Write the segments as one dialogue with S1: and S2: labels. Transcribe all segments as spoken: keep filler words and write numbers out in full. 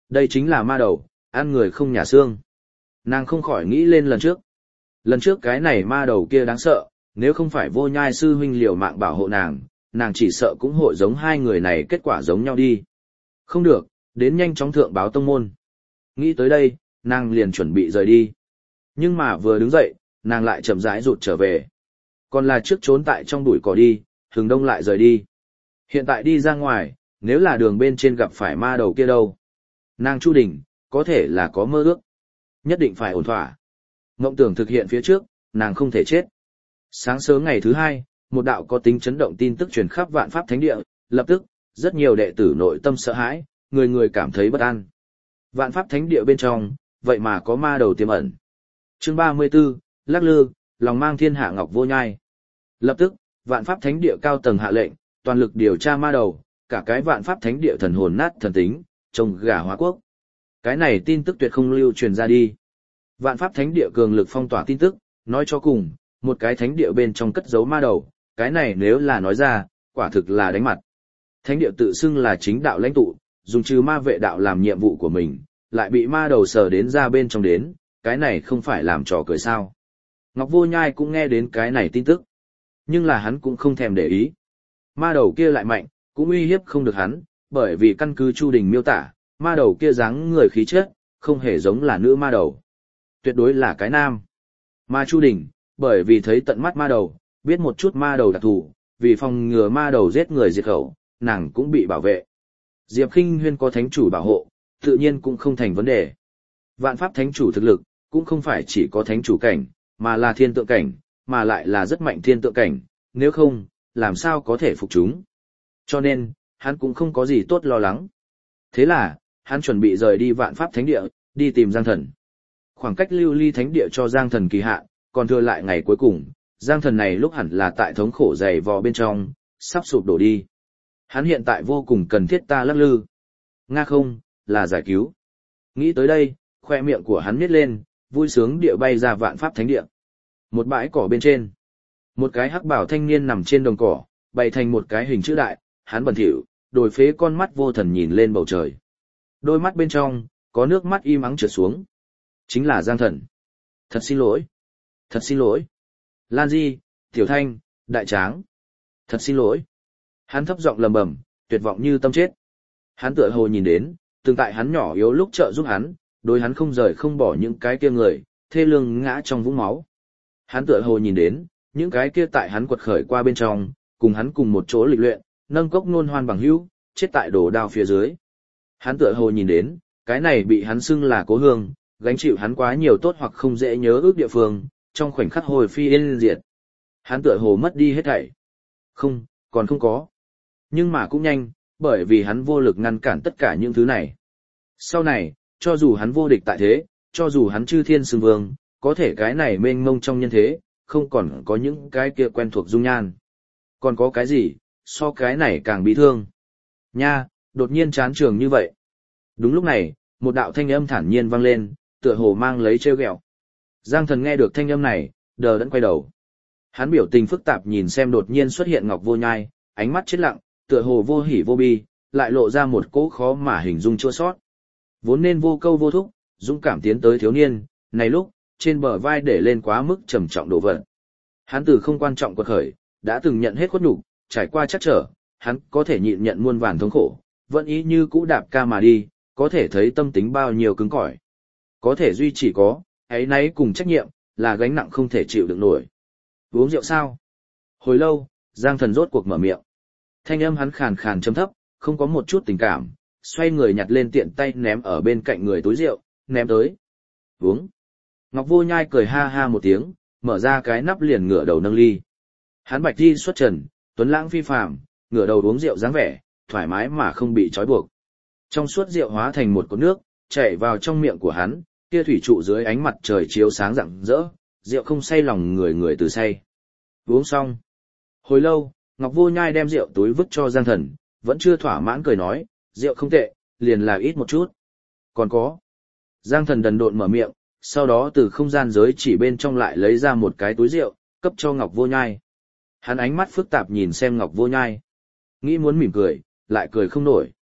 S1: Đây chính là ma đầu, ăn người không nhả xương. Nàng không khỏi nghĩ lên lần trước. Lần trước cái này ma đầu kia đáng sợ, nếu không phải Vô Nhai sư huynh liều mạng bảo hộ nàng, nàng chỉ sợ cũng hội giống hai người này kết quả giống nhau đi. Không được, đến nhanh chóng thượng báo tông môn. Nghĩ tới đây, nàng liền chuẩn bị rời đi. Nhưng mà vừa đứng dậy, nàng lại chậm rãi rụt trở về. Còn là trước trốn tại trong bụi cỏ đi, Hừng Đông lại rời đi. Hiện tại đi ra ngoài, nếu là đường bên trên gặp phải ma đầu kia đâu. Nàng Chu Đình, có thể là có mơ ước. Nhất định phải ổn thỏa. Ngộng tưởng thực hiện phía trước, nàng không thể chết. Sáng sớm ngày thứ hai, một đạo có tính chấn động tin tức truyền khắp Vạn Pháp Thánh Địa, lập tức, rất nhiều đệ tử nội tâm sợ hãi, người người cảm thấy bất an. Vạn Pháp Thánh Địa bên trong, vậy mà có ma đầu tiềm ẩn. Chương ba mươi 34, Lắc Lư, lòng mang thiên hạ Ngọc Vô Nhai. Lập tức, Vạn Pháp Thánh Địa cao tầng hạ lệnh, toàn lực điều tra ma đầu, cả cái Vạn Pháp Thánh Địa thần hồn nát thần tính, trông gà hóa quốc. Cái này tin tức tuyệt không lưu truyền ra đi. Vạn Pháp Thánh Địa cường lực phong tỏa tin tức, nói cho cùng, một cái thánh địa bên trong cất giấu ma đầu, cái này nếu là nói ra, quả thực là đánh mặt. Thánh địa tự xưng là chính đạo lãnh tụ, dùng trừ ma vệ đạo làm nhiệm vụ của mình, lại bị ma đầu sờ đến ra bên trong đến, cái này không phải làm trò cười sao. Ngọc Vô Nhai cũng nghe đến cái này tin tức, nhưng là hắn cũng không thèm để ý. Ma đầu kia lại mạnh, cũng uy hiếp không được hắn, bởi vì căn cứ Chu Đình miêu tả, ma đầu kia dáng người khí chất, không hề giống là nữ ma đầu. Tuyệt đối là cái nam. Mà Chu Đình, bởi vì thấy tận mắt ma đầu, biết một chút ma đầu đặc thù, vì phòng ngừa ma đầu giết người diệt khẩu, nàng cũng bị bảo vệ. Diệp Khinh Huyên có thánh chủ bảo hộ, tự nhiên cũng không thành vấn đề. Vạn Pháp thánh chủ thực lực, cũng không phải chỉ có thánh chủ cảnh, mà là thiên tượng cảnh, mà lại là rất mạnh thiên tượng cảnh, nếu không, làm sao có thể phục chúng. Cho nên, hắn cũng không có gì tốt lo lắng. Thế là, hắn chuẩn bị rời đi Vạn Pháp thánh địa, đi tìm Giang Thần. Khoảng cách lưu ly thánh địa cho Giang Thần kỳ hạn, còn thừa lại ngày cuối cùng, Giang Thần này lúc hẳn là tại thống khổ dày vò bên trong, sắp sụp đổ đi. Hắn hiện tại vô cùng cần thiết ta Lắc Lư. Nga không, là giải cứu. Nghĩ tới đây, khoe miệng của hắn nhếch lên, vui sướng địa bay ra Vạn Pháp thánh địa. Một bãi cỏ bên trên, một cái hắc bảo thanh niên nằm trên đồng cỏ, bày thành một cái hình chữ đại, hắn bẩn thỉu, đồi phế con mắt vô thần nhìn lên bầu trời. Đôi mắt bên trong, có nước mắt im ắng trượt xuống. Chính là Giang Thần. Thật xin lỗi. Thật xin lỗi. Lan Di, Tiểu Thanh, Đại Tráng. Thật xin lỗi. Hắn thấp giọng lầm bầm, tuyệt vọng như tâm chết. Hắn tựa hồ nhìn đến, từng tại hắn nhỏ yếu lúc trợ giúp hắn, đối hắn không rời không bỏ những cái kia người, thê lương ngã trong vũng máu. Hắn tựa hồ nhìn đến, những cái kia tại hắn quật khởi qua bên trong, cùng hắn cùng một chỗ lịch luyện, nâng cốc nôn hoan bằng hữu, chết tại đồ đao phía dưới. Hắn tựa hồ nhìn đến, cái này bị hắn xưng là cố hương, gánh chịu hắn quá nhiều tốt hoặc không dễ nhớ ước địa phương, trong khoảnh khắc hồi phi yên diệt. Hắn tựa hồ mất đi hết thảy. Không, còn không có. Nhưng mà cũng nhanh, bởi vì hắn vô lực ngăn cản tất cả những thứ này. Sau này, cho dù hắn vô địch tại thế, cho dù hắn chư thiên xưng vương, có thể cái này mênh mông trong nhân thế, không còn có những cái kia quen thuộc dung nhan. Còn có cái gì, so cái này càng bị thương. Nha, đột nhiên chán trường như vậy. Đúng lúc này, một đạo thanh âm thản nhiên vang lên, tựa hồ mang lấy trêu ghẹo. Giang Thần nghe được thanh âm này, đờ đẫn quay đầu. Hắn biểu tình phức tạp nhìn xem đột nhiên xuất hiện Ngọc Vô Nhai, ánh mắt chết lặng, tựa hồ vô hỉ vô bi, lại lộ ra một cỗ khó mà hình dung chua sót. Vốn nên vô câu vô thúc, dũng cảm tiến tới thiếu niên, này lúc, trên bờ vai để lên quá mức trầm trọng đồ vật. Hắn từ không quan trọng quật khởi, đã từng nhận hết khuất nhục, trải qua chắc trở, hắn có thể nhịn nhận muôn vàn thống khổ, vẫn ý như cũ đạp ca mà đi, có thể thấy tâm tính bao nhiêu cứng cỏi. Có thể duy chỉ có, ấy nấy cùng trách nhiệm, là gánh nặng không thể chịu đựng nổi. Uống rượu sao? Hồi lâu, Giang Thần rốt cuộc mở miệng. Thanh âm hắn khàn khàn trầm thấp, không có một chút tình cảm, xoay người nhặt lên tiện tay ném ở bên cạnh người túi rượu, ném tới. Uống. Ngọc Vô Nhai cười ha ha một tiếng, mở ra cái nắp liền ngửa đầu nâng ly. Hắn bạch đi xuất trần, tuấn lãng phi phàm, ngửa đầu uống rượu dáng vẻ, thoải mái mà không bị trói buộc. Trong suốt rượu hóa thành một cột nước, chảy vào trong miệng của hắn, kia thủy trụ dưới ánh mặt trời chiếu sáng rạng rỡ, rượu không say lòng người người từ say. Uống xong. Hồi lâu, Ngọc Vô Nhai đem rượu túi vứt cho Giang Thần, vẫn chưa thỏa mãn cười nói, rượu không tệ, liền là ít một chút. Còn có. Giang Thần đần độn mở miệng, sau đó từ không gian giới chỉ bên trong lại lấy ra một cái túi rượu, cấp cho Ngọc Vô Nhai. Hắn ánh mắt phức tạp nhìn xem Ngọc Vô Nhai. Nghĩ muốn mỉm cười, lại cười không nổi.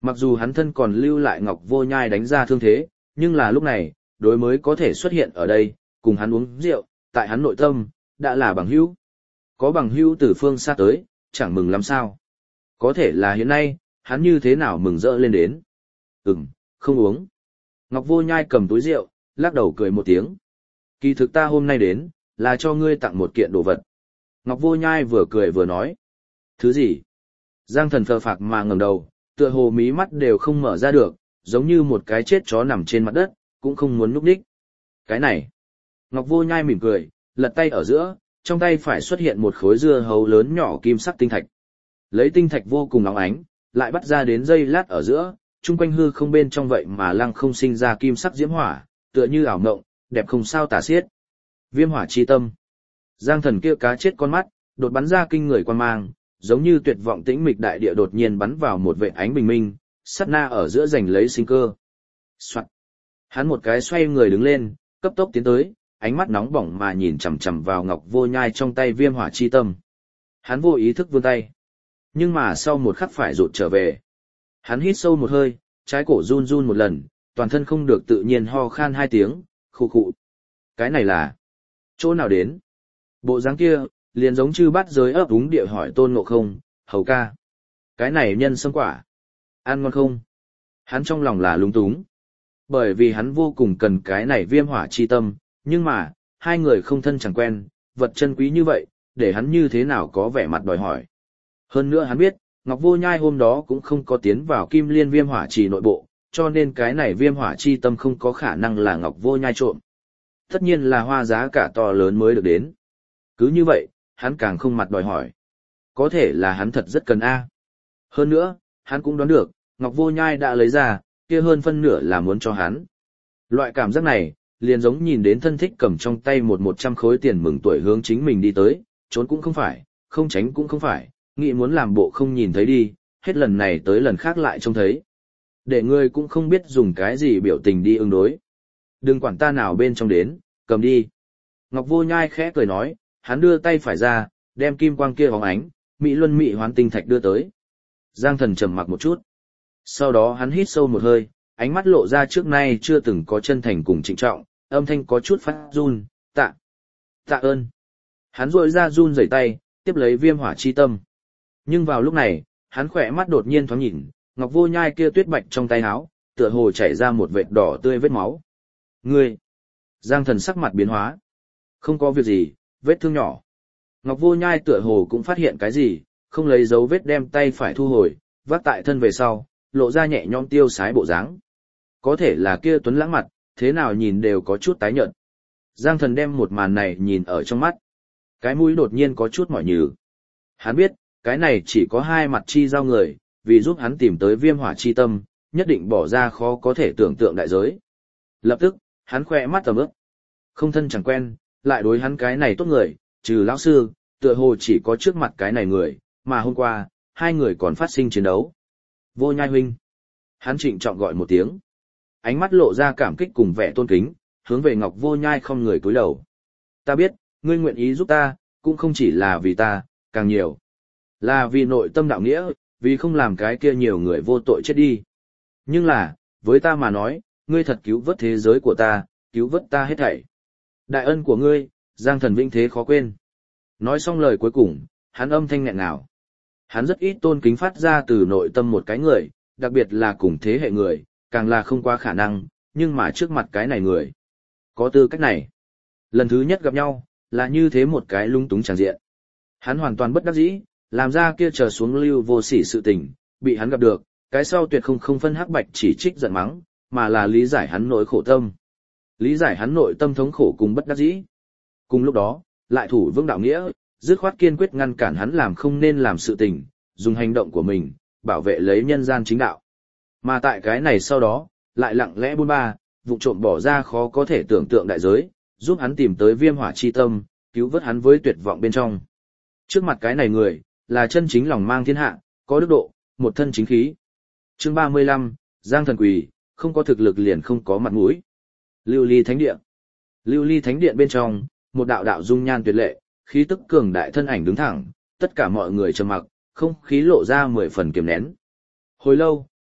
S1: Mặc dù hắn thân còn lưu lại Ngọc Vô Nhai đánh ra thương thế, nhưng là lúc này, đối mới có thể xuất hiện ở đây, cùng hắn uống rượu, tại hắn nội tâm, đã là bằng hữu. Có bằng hữu từ phương xa tới, chẳng mừng lắm sao. Có thể là hiện nay, hắn như thế nào mừng rỡ lên đến. Ừm, không uống. Ngọc Vô Nhai cầm túi rượu, lắc đầu cười một tiếng. Kỳ thực ta hôm nay đến, là cho ngươi tặng một kiện đồ vật. Ngọc Vô Nhai vừa cười vừa nói. Thứ gì? Giang Thần phờ phạc mà ngẩng đầu, tựa hồ mí mắt đều không mở ra được, giống như một cái chết chó nằm trên mặt đất, cũng không muốn núp đích. Cái này. Ngọc Vô Nhai mỉm cười, lật tay ở giữa, trong tay phải xuất hiện một khối dưa hấu lớn nhỏ kim sắc tinh thạch. Lấy tinh thạch vô cùng óng ánh, lại bắt ra đến giây lát ở giữa, chung quanh hư không bên trong vậy mà lăng không sinh ra kim sắc diễm hỏa, tựa như ảo ngộng, đẹp không sao tả xiết. Viêm hỏa chi tâm. Giang Thần kia cá chết con mắt, đột bắn ra kinh người quan mang, giống như tuyệt vọng tĩnh mịch đại địa đột nhiên bắn vào một vệt ánh bình minh, sát na ở giữa giành lấy sinh cơ. Soạt. Hắn một cái xoay người đứng lên, cấp tốc tiến tới, ánh mắt nóng bỏng mà nhìn chằm chằm vào Ngọc Vô Nhai trong tay viêm hỏa chi tâm. Hắn vô ý thức vươn tay, nhưng mà sau một khắc phải rụt trở về. Hắn hít sâu một hơi, trái cổ run run một lần, toàn thân không được tự nhiên ho khan hai tiếng, khụ khụ. Cái này là chỗ nào đến? Bộ dáng kia, liền giống như bát giới ấp úng địa hỏi Tôn Ngộ Không, hầu ca. Cái này nhân sâm quả. Ăn ngon không? Hắn trong lòng là lúng túng. Bởi vì hắn vô cùng cần cái này viêm hỏa chi tâm, nhưng mà, hai người không thân chẳng quen, vật chân quý như vậy, để hắn như thế nào có vẻ mặt đòi hỏi. Hơn nữa hắn biết, Ngọc Vô Nhai hôm đó cũng không có tiến vào Kim Liên viêm hỏa trì nội bộ, cho nên cái này viêm hỏa chi tâm không có khả năng là Ngọc Vô Nhai trộm. Tất nhiên là hoa giá cả to lớn mới được đến. Cứ như vậy, hắn càng không mặt đòi hỏi. Có thể là hắn thật rất cần A. Hơn nữa, hắn cũng đoán được, Ngọc Vô Nhai đã lấy ra, kia hơn phân nửa là muốn cho hắn. Loại cảm giác này, liền giống nhìn đến thân thích cầm trong tay một một trăm khối tiền mừng tuổi hướng chính mình đi tới, trốn cũng không phải, không tránh cũng không phải, nghĩ muốn làm bộ không nhìn thấy đi, hết lần này tới lần khác lại trông thấy. Để ngươi cũng không biết dùng cái gì biểu tình đi ứng đối. Đừng quản ta nào bên trong đến, cầm đi. Ngọc Vô Nhai khẽ cười nói, hắn đưa tay phải ra, đem kim quang kia bóng ánh, mỹ luân mỹ hoán tinh thạch đưa tới. Giang Thần trầm mặc một chút. Sau đó hắn hít sâu một hơi, ánh mắt lộ ra trước nay chưa từng có chân thành cùng trịnh trọng, âm thanh có chút phát run, tạ, tạ ơn. Hắn rội ra run rẩy tay, tiếp lấy viêm hỏa chi tâm. Nhưng vào lúc này, hắn khỏe mắt đột nhiên thoáng nhìn, Ngọc Vô Nhai kia tuyết bạch trong tay áo, tựa hồ chảy ra một vệt đỏ tươi vết máu. Ngươi! Giang Thần sắc mặt biến hóa. Không có việc gì, vết thương nhỏ. Ngọc Vô Nhai tựa hồ cũng phát hiện cái gì, không lấy dấu vết đem tay phải thu hồi, vác tại thân về sau, lộ ra nhẹ nhõm tiêu sái bộ dáng. Có thể là kia tuấn lãng mặt, thế nào nhìn đều có chút tái nhợt. Giang Thần đem một màn này nhìn ở trong mắt. Cái mũi đột nhiên có chút mỏi nhừ. Hắn biết, cái này chỉ có hai mặt chi giao người, vì giúp hắn tìm tới viêm hỏa chi tâm, nhất định bỏ ra khó có thể tưởng tượng đại giới. Lập tức, hắn khoe mắt tầm ướp. Không thân chẳng quen, lại đối hắn cái này tốt người, trừ lão sư, tựa hồ chỉ có trước mặt cái này người, mà hôm qua, hai người còn phát sinh chiến đấu. Vô Nhai huynh. Hắn trịnh trọng gọi một tiếng. Ánh mắt lộ ra cảm kích cùng vẻ tôn kính, hướng về Ngọc Vô Nhai không người cúi đầu. Ta biết, ngươi nguyện ý giúp ta, cũng không chỉ là vì ta, càng nhiều. Là vì nội tâm đạo nghĩa, vì không làm cái kia nhiều người vô tội chết đi. Nhưng là, với ta mà nói, ngươi thật cứu vớt thế giới của ta, cứu vớt ta hết thảy. Đại ân của ngươi, Giang Thần vinh thế khó quên. Nói xong lời cuối cùng, hắn âm thanh nghẹn ngào. Hắn rất ít tôn kính phát ra từ nội tâm một cái người, đặc biệt là cùng thế hệ người, càng là không quá khả năng, nhưng mà trước mặt cái này người. Có tư cách này. Lần thứ nhất gặp nhau, là như thế một cái lung túng tràn diện. Hắn hoàn toàn bất đắc dĩ, làm ra kia trở xuống lưu vô sỉ sự tình, bị hắn gặp được, cái sau tuyệt không không phân hắc bạch chỉ trích giận mắng, mà là lý giải hắn nỗi khổ tâm. Lý giải hắn nội tâm thống khổ cùng bất đắc dĩ. Cùng lúc đó, lại thủ vương đạo nghĩa, dứt khoát kiên quyết ngăn cản hắn làm không nên làm sự tình, dùng hành động của mình, bảo vệ lấy nhân gian chính đạo. Mà tại cái này sau đó, lại lặng lẽ buôn ba, vụ trộm bỏ ra khó có thể tưởng tượng đại giới, giúp hắn tìm tới viêm hỏa chi tâm, cứu vớt hắn với tuyệt vọng bên trong. Trước mặt cái này người, là chân chính lòng mang thiên hạ, có đức độ, một thân chính khí. Chương ba mươi lăm, Giang Thần quỳ, không có thực lực liền không có mặt mũi. Lưu Ly Thánh Điện. Lưu Ly Thánh Điện bên trong, một đạo đạo dung nhan tuyệt lệ, khí tức cường đại thân ảnh đứng thẳng, tất cả mọi người trầm mặc, không khí lộ ra mười phần kiềm nén. Hồi lâu,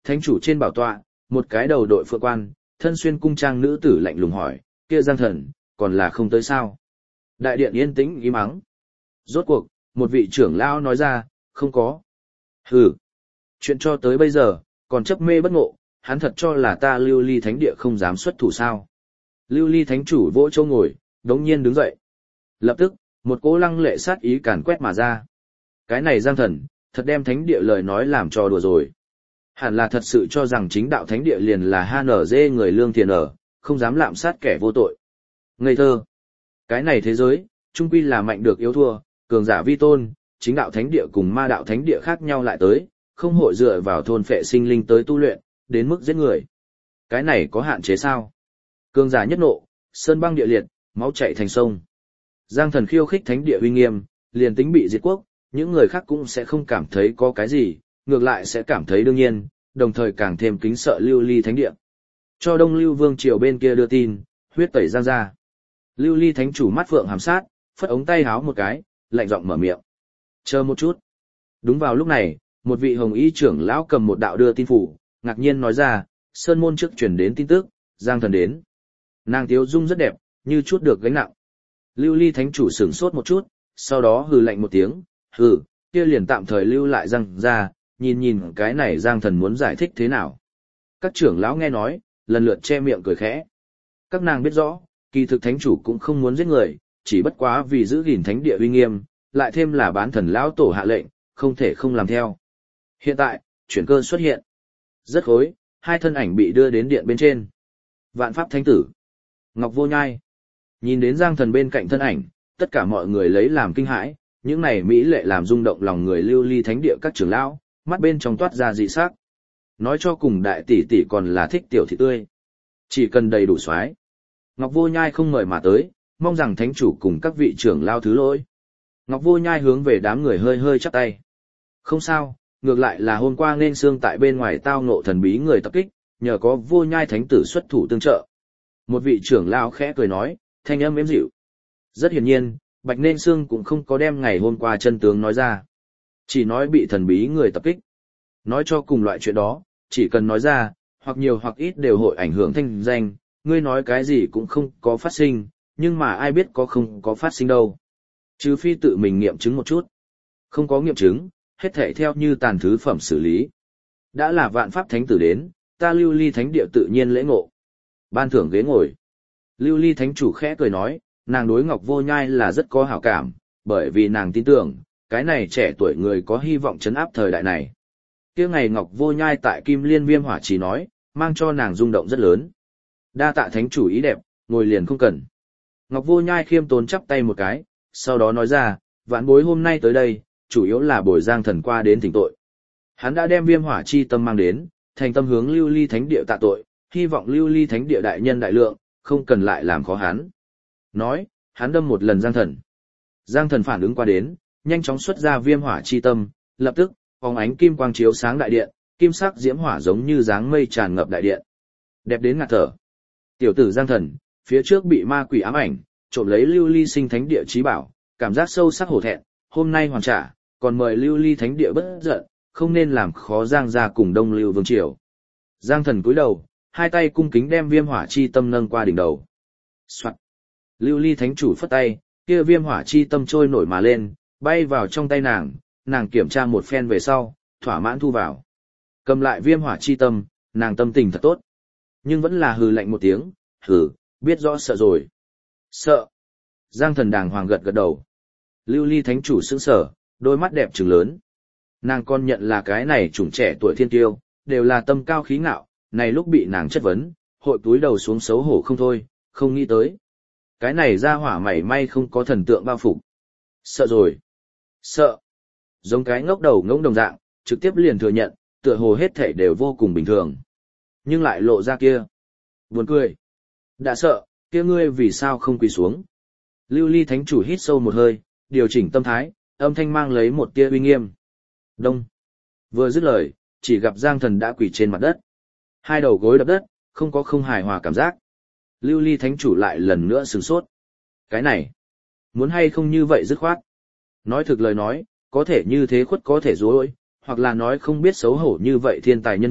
S1: Thánh chủ trên bảo tọa, một cái đầu đội phượng quan, thân xuyên cung trang nữ tử lạnh lùng hỏi, kia Giang Thần, còn là không tới sao? Đại điện yên tĩnh im ắng. Rốt cuộc, một vị trưởng lão nói ra, không có. Hừ, chuyện cho tới bây giờ, còn chấp mê bất ngộ, hắn thật cho là ta Lưu Ly Thánh Địa không dám xuất thủ sao? Lưu Ly Thánh chủ vỗ châu ngồi, đống nhiên đứng dậy. Lập tức, một cỗ lăng lệ sát ý càn quét mà ra. Cái này Giang Thần, thật đem Thánh Địa lời nói làm trò đùa rồi. Hẳn là thật sự cho rằng chính đạo Thánh Địa liền là hát en dê người lương thiện ở, không dám lạm sát kẻ vô tội. Ngây thơ. Cái này thế giới, trung quy là mạnh được yếu thua, cường giả vi tôn, chính đạo Thánh Địa cùng ma đạo Thánh Địa khác nhau lại tới, không hội dựa vào thôn phệ sinh linh tới tu luyện, đến mức giết người. Cái này có hạn chế sao? Cường giả nhất nộ, sơn băng địa liệt, máu chảy thành sông. Giang Thần khiêu khích Thánh Địa uy nghiêm, liền tính bị diệt quốc, những người khác cũng sẽ không cảm thấy có cái gì, ngược lại sẽ cảm thấy đương nhiên, đồng thời càng thêm kính sợ Lưu Ly Thánh Địa. Cho Đông Lưu Vương triều bên kia đưa tin, huyết tẩy Giang ra. Lưu Ly Thánh chủ mắt phượng hàm sát, phất ống tay háo một cái, lạnh giọng mở miệng. Chờ một chút. Đúng vào lúc này, một vị hồng y trưởng lão cầm một đạo đưa tin phủ, ngạc nhiên nói ra, sơn môn trước chuyển đến tin tức, Giang Thần đến. Nàng tiếu dung rất đẹp, như chút được gánh nặng. Lưu Ly Thánh chủ sửng sốt một chút, sau đó hừ lạnh một tiếng, hừ, kia liền tạm thời lưu lại Giang ra, nhìn nhìn cái này Giang Thần muốn giải thích thế nào. Các trưởng lão nghe nói, lần lượt che miệng cười khẽ. Các nàng biết rõ, kỳ thực Thánh chủ cũng không muốn giết người, chỉ bất quá vì giữ gìn Thánh Địa uy nghiêm, lại thêm là bán thần lão tổ hạ lệnh, không thể không làm theo. Hiện tại, chuyển cơ xuất hiện. Rất khối, hai thân ảnh bị đưa đến điện bên trên. Vạn Pháp Thánh Tử, Ngọc Vô Nhai. Nhìn đến Giang Thần bên cạnh thân ảnh, tất cả mọi người lấy làm kinh hãi, những này mỹ lệ làm rung động lòng người Lưu Ly Thánh Địa các trưởng lão, mắt bên trong toát ra dị sắc. Nói cho cùng đại tỷ tỷ còn là thích tiểu thị tươi. Chỉ cần đầy đủ soái. Ngọc Vô Nhai không mời mà tới, mong rằng Thánh chủ cùng các vị trưởng lao thứ lỗi. Ngọc Vô Nhai hướng về đám người hơi hơi chắp tay. Không sao, ngược lại là hôm qua nên xương tại bên ngoài tao ngộ thần bí người tập kích, nhờ có Vô Nhai Thánh tử xuất thủ tương trợ. Một vị trưởng lao khẽ cười nói, thanh âm êm dịu. Rất hiển nhiên, Bạch Nên Xương cũng không có đem ngày hôm qua chân tướng nói ra. Chỉ nói bị thần bí người tập kích. Nói cho cùng loại chuyện đó, chỉ cần nói ra, hoặc nhiều hoặc ít đều hội ảnh hưởng thanh danh, ngươi nói cái gì cũng không có phát sinh, nhưng mà ai biết có không có phát sinh đâu. Trừ phi tự mình nghiệm chứng một chút. Không có nghiệm chứng, hết thảy theo như tàn thứ phẩm xử lý. Đã là Vạn Pháp Thánh tử đến, ta Lưu Ly Thánh Địa tự nhiên lễ ngộ. Ban thưởng ghế ngồi. Lưu Ly Thánh chủ khẽ cười nói, nàng đối Ngọc Vô Nhai là rất có hảo cảm, bởi vì nàng tin tưởng, cái này trẻ tuổi người có hy vọng chấn áp thời đại này. Kia ngày Ngọc Vô Nhai tại Kim Liên Viêm Hỏa Trì nói, mang cho nàng rung động rất lớn. Đa tạ Thánh chủ ý đẹp, ngồi liền không cần. Ngọc Vô Nhai khiêm tốn chắp tay một cái, sau đó nói ra, vãn bối hôm nay tới đây, chủ yếu là bồi Giang Thần qua đến thỉnh tội. Hắn đã đem Viêm Hỏa Chi tâm mang đến, thành tâm hướng Lưu Ly Thánh Địa tạ tội, hy vọng Lưu Ly Thánh Địa đại nhân đại lượng, không cần lại làm khó hắn. Nói, hắn đâm một lần Giang Thần. Giang Thần phản ứng qua đến, nhanh chóng xuất ra Viêm Hỏa Chi tâm, lập tức, phóng ánh kim quang chiếu sáng đại điện, kim sắc diễm hỏa giống như dáng mây tràn ngập đại điện. Đẹp đến ngạt thở. Tiểu tử Giang Thần, phía trước bị ma quỷ ám ảnh, trộm lấy Lưu Ly Sinh Thánh Địa trí bảo, cảm giác sâu sắc hổ thẹn, hôm nay hoàn trả, còn mời Lưu Ly Thánh Địa bất giận, không nên làm khó Giang gia cùng Đông Lưu Vương triều. Giang Thần cúi đầu, hai tay cung kính đem Viêm Hỏa Chi tâm nâng qua đỉnh đầu. Soạt. Lưu Ly Thánh chủ phất tay, kia Viêm Hỏa Chi tâm trôi nổi mà lên, bay vào trong tay nàng, nàng kiểm tra một phen về sau, thỏa mãn thu vào. Cầm lại Viêm Hỏa Chi tâm, nàng tâm tình thật tốt. Nhưng vẫn là hừ lạnh một tiếng, hừ, biết rõ sợ rồi. Sợ. Giang Thần đàng hoàng gật gật đầu. Lưu Ly Thánh chủ sững sờ, đôi mắt đẹp trừng lớn. Nàng còn nhận là cái này chủng trẻ tuổi thiên tiêu, đều là tâm cao khí ngạo, này lúc bị nàng chất vấn, hội túi đầu xuống xấu hổ không thôi, không nghĩ tới. Cái này ra hỏa mảy may không có thần tượng bao phục. Sợ rồi. Sợ. Giống cái ngốc đầu ngỗng đồng dạng, trực tiếp liền thừa nhận, tựa hồ hết thảy đều vô cùng bình thường. Nhưng lại lộ ra kia. Buồn cười. Đã sợ, kia ngươi vì sao không quỳ xuống. Lưu Ly Thánh chủ hít sâu một hơi, điều chỉnh tâm thái, âm thanh mang lấy một tia uy nghiêm. Đông. Vừa dứt lời, chỉ gặp Giang Thần đã quỳ trên mặt đất. Hai đầu gối đập đất, không có không hài hòa cảm giác. Lưu Ly Thánh chủ lại lần nữa sửng sốt. Cái này, muốn hay không như vậy dứt khoát. Nói thực lời nói, có thể như thế khuất có thể dối, hoặc là nói không biết xấu hổ như vậy thiên tài nhân vật,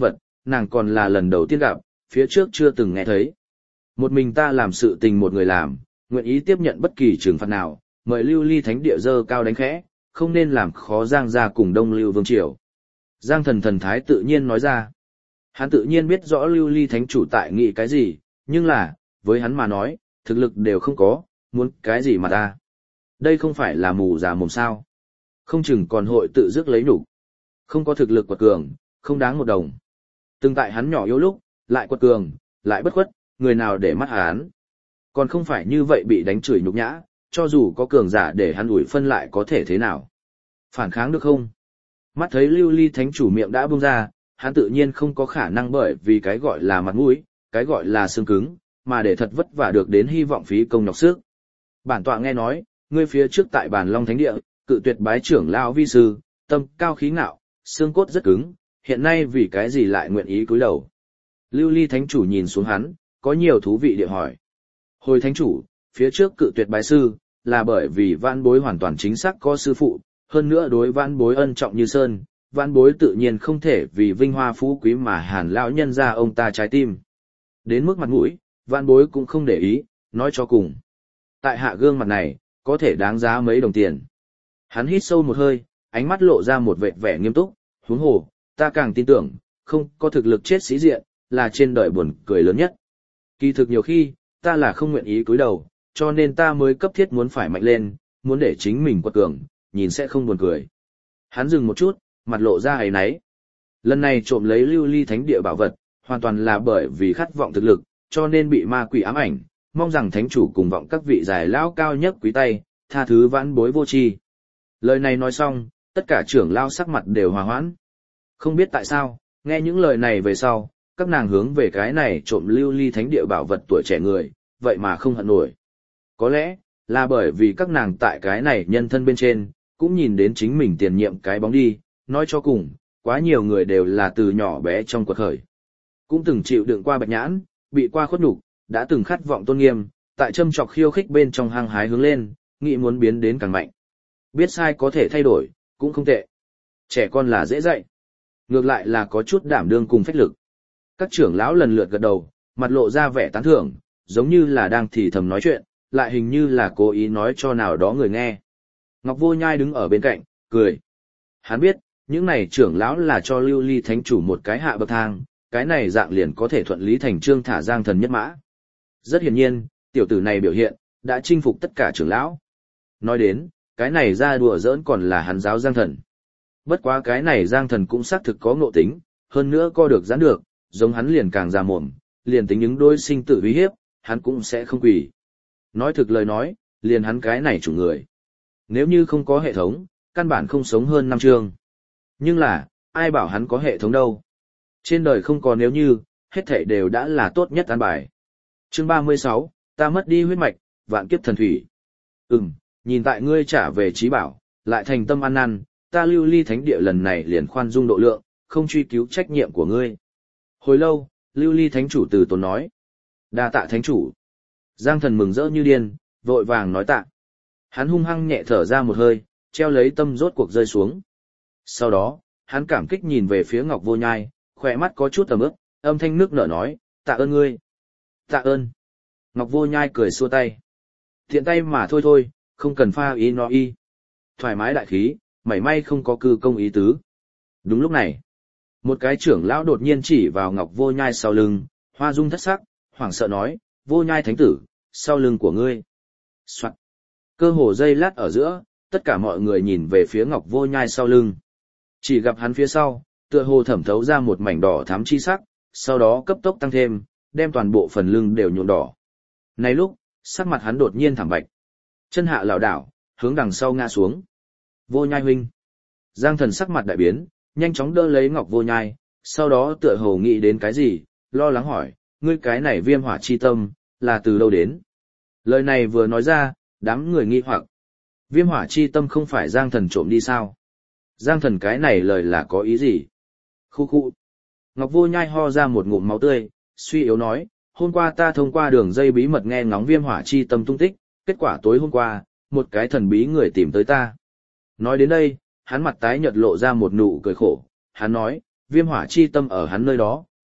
S1: nàng còn là lần đầu tiên gặp, phía trước chưa từng nghe thấy. Một mình ta làm sự tình một người làm, nguyện ý tiếp nhận bất kỳ trừng phạt nào, mời lưu ly thánh địa dơ cao đánh khẽ, không nên làm khó Giang gia cùng Đông Lưu Vương Triều. Giang thần thần thái tự nhiên nói ra. Hắn tự nhiên biết rõ lưu ly thánh chủ tại nghĩ cái gì, nhưng là, với hắn mà nói, thực lực đều không có, muốn cái gì mà ta. Đây không phải là mù già mồm sao. Không chừng còn hội tự dứt lấy nhục. Không có thực lực quật cường, không đáng một đồng. Từng tại hắn nhỏ yếu lúc, lại quật cường, lại bất khuất, người nào để mắt hắn. Còn không phải như vậy bị đánh chửi nhục nhã, cho dù có cường giả để hắn ủi phân lại có thể thế nào. Phản kháng được không? Mắt thấy lưu ly thánh chủ miệng đã buông ra, hắn tự nhiên không có khả năng bởi vì cái gọi là mặt mũi, cái gọi là xương cứng, mà để thật vất vả được đến hy vọng phí công nhọc sức. Bản tọa nghe nói, ngươi phía trước tại Bàn Long Thánh Địa, cự tuyệt bái trưởng lão vi sư, tâm cao khí ngạo, xương cốt rất cứng, hiện nay vì cái gì lại nguyện ý cúi đầu. Lưu ly thánh chủ nhìn xuống hắn, có nhiều thú vị địa hỏi. Hồi thánh chủ, phía trước cự tuyệt bái sư, là bởi vì vãn bối hoàn toàn chính xác có sư phụ, hơn nữa đối vãn bối ân trọng như sơn, vãn bối tự nhiên không thể vì vinh hoa phú quý mà hàn lão nhân ra ông ta trái tim. Đến mức mặt mũi, vãn bối cũng không để ý, nói cho cùng. Tại hạ gương mặt này, có thể đáng giá mấy đồng tiền. Hắn hít sâu một hơi, ánh mắt lộ ra một vẻ vẻ nghiêm túc, huống hồ, ta càng tin tưởng, không có thực lực chết sĩ diện, là trên đời buồn cười lớn nhất. Kỳ thực nhiều khi, ta là không nguyện ý cúi đầu, cho nên ta mới cấp thiết muốn phải mạnh lên, muốn để chính mình quật cường, nhìn sẽ không buồn cười. Hắn dừng một chút, mặt lộ ra ấy náy. Lần này trộm lấy lưu ly thánh địa bảo vật, hoàn toàn là bởi vì khát vọng thực lực, cho nên bị ma quỷ ám ảnh, mong rằng thánh chủ cùng vọng các vị giải lão cao nhất quý tay, tha thứ vãn bối vô tri. Lời này nói xong, tất cả trưởng lão sắc mặt đều hòa hoãn. Không biết tại sao, nghe những lời này về sau, các nàng hướng về cái này trộm lưu ly thánh địa bảo vật tuổi trẻ người, vậy mà không hận nổi. Có lẽ, là bởi vì các nàng tại cái này nhân thân bên trên, cũng nhìn đến chính mình tiền nhiệm cái bóng đi, nói cho cùng, quá nhiều người đều là từ nhỏ bé trong quật khởi. Cũng từng chịu đựng qua bạch nhãn, bị qua khuất nhục, đã từng khát vọng tôn nghiêm, tại châm chọc khiêu khích bên trong hăng hái hướng lên, nghĩ muốn biến đến càng mạnh. Biết sai có thể thay đổi, cũng không tệ. Trẻ con là dễ dạy. Ngược lại là có chút đảm đương cùng phách lực. Các trưởng lão lần lượt gật đầu, mặt lộ ra vẻ tán thưởng, giống như là đang thì thầm nói chuyện, lại hình như là cố ý nói cho nào đó người nghe. Ngọc Vô Nhai đứng ở bên cạnh, cười. Hắn biết, những này trưởng lão là cho lưu ly thánh chủ một cái hạ bậc thang, cái này dạng liền có thể thuận lý thành trương thả Giang thần nhất mã. Rất hiển nhiên, tiểu tử này biểu hiện, đã chinh phục tất cả trưởng lão. Nói đến, cái này ra đùa giỡn còn là hắn giáo Giang thần. Bất quá cái này Giang thần cũng xác thực có ngộ tính, hơn nữa co được giãn được, giống hắn liền càng ra mồm, liền tính những đôi sinh tử uy hiếp, hắn cũng sẽ không quỳ. Nói thực lời nói, liền hắn cái này chủ người. Nếu như không có hệ thống, căn bản không sống hơn năm chương. Nhưng là, ai bảo hắn có hệ thống đâu. Trên đời không có nếu như, hết thảy đều đã là tốt nhất an bài. Chương ba mươi sáu, ta mất đi huyết mạch, vạn kiếp thần thủy. Ừm, nhìn tại ngươi trả về trí bảo, lại thành tâm ăn năn, ta lưu ly thánh địa lần này liền khoan dung độ lượng, không truy cứu trách nhiệm của ngươi. Hồi lâu, lưu ly thánh chủ từ tốn nói. Đa tạ thánh chủ. Giang thần mừng rỡ như điên, vội vàng nói tạ. Hắn hung hăng nhẹ thở ra một hơi, treo lấy tâm rốt cuộc rơi xuống. Sau đó, hắn cảm kích nhìn về phía Ngọc Vô Nhai, khỏe mắt có chút tầm ướp, âm thanh nước nở nói, tạ ơn ngươi. Tạ ơn. Ngọc Vô Nhai cười xua tay. Thiện tay mà thôi thôi, không cần pha y no y. Thoải mái đại khí, mảy may không có cư công ý tứ. Đúng lúc này, một cái trưởng lão đột nhiên chỉ vào Ngọc Vô Nhai sau lưng, hoa dung thất sắc, hoảng sợ nói, Vô Nhai thánh tử, sau lưng của ngươi. Soạn. Cơ hồ giây lát ở giữa, tất cả mọi người nhìn về phía Ngọc Vô Nhai sau lưng. Chỉ gặp hắn phía sau, tựa hồ thẩm thấu ra một mảnh đỏ thắm chi sắc, sau đó cấp tốc tăng thêm, đem toàn bộ phần lưng đều nhuộm đỏ. Này lúc, sắc mặt hắn đột nhiên thảm bạch. Chân hạ lảo đảo, hướng đằng sau ngã xuống. Vô Nhai huynh. Giang thần sắc mặt đại biến, nhanh chóng đỡ lấy Ngọc Vô Nhai, sau đó tựa hồ nghĩ đến cái gì, lo lắng hỏi, ngươi cái này viêm hỏa chi tâm, là từ đâu đến? Lời này vừa nói ra, đám người nghi hoặc. Viêm hỏa chi tâm không phải Giang thần trộm đi sao? Giang thần cái này lời là có ý gì? Khu khu. Ngọc Vô Nhai ho ra một ngụm máu tươi, suy yếu nói, hôm qua ta thông qua đường dây bí mật nghe ngóng viêm hỏa chi tâm tung tích, kết quả tối hôm qua, một cái thần bí người tìm tới ta. Nói đến đây, hắn mặt tái nhợt lộ ra một nụ cười khổ, hắn nói, viêm hỏa chi tâm ở hắn nơi đó,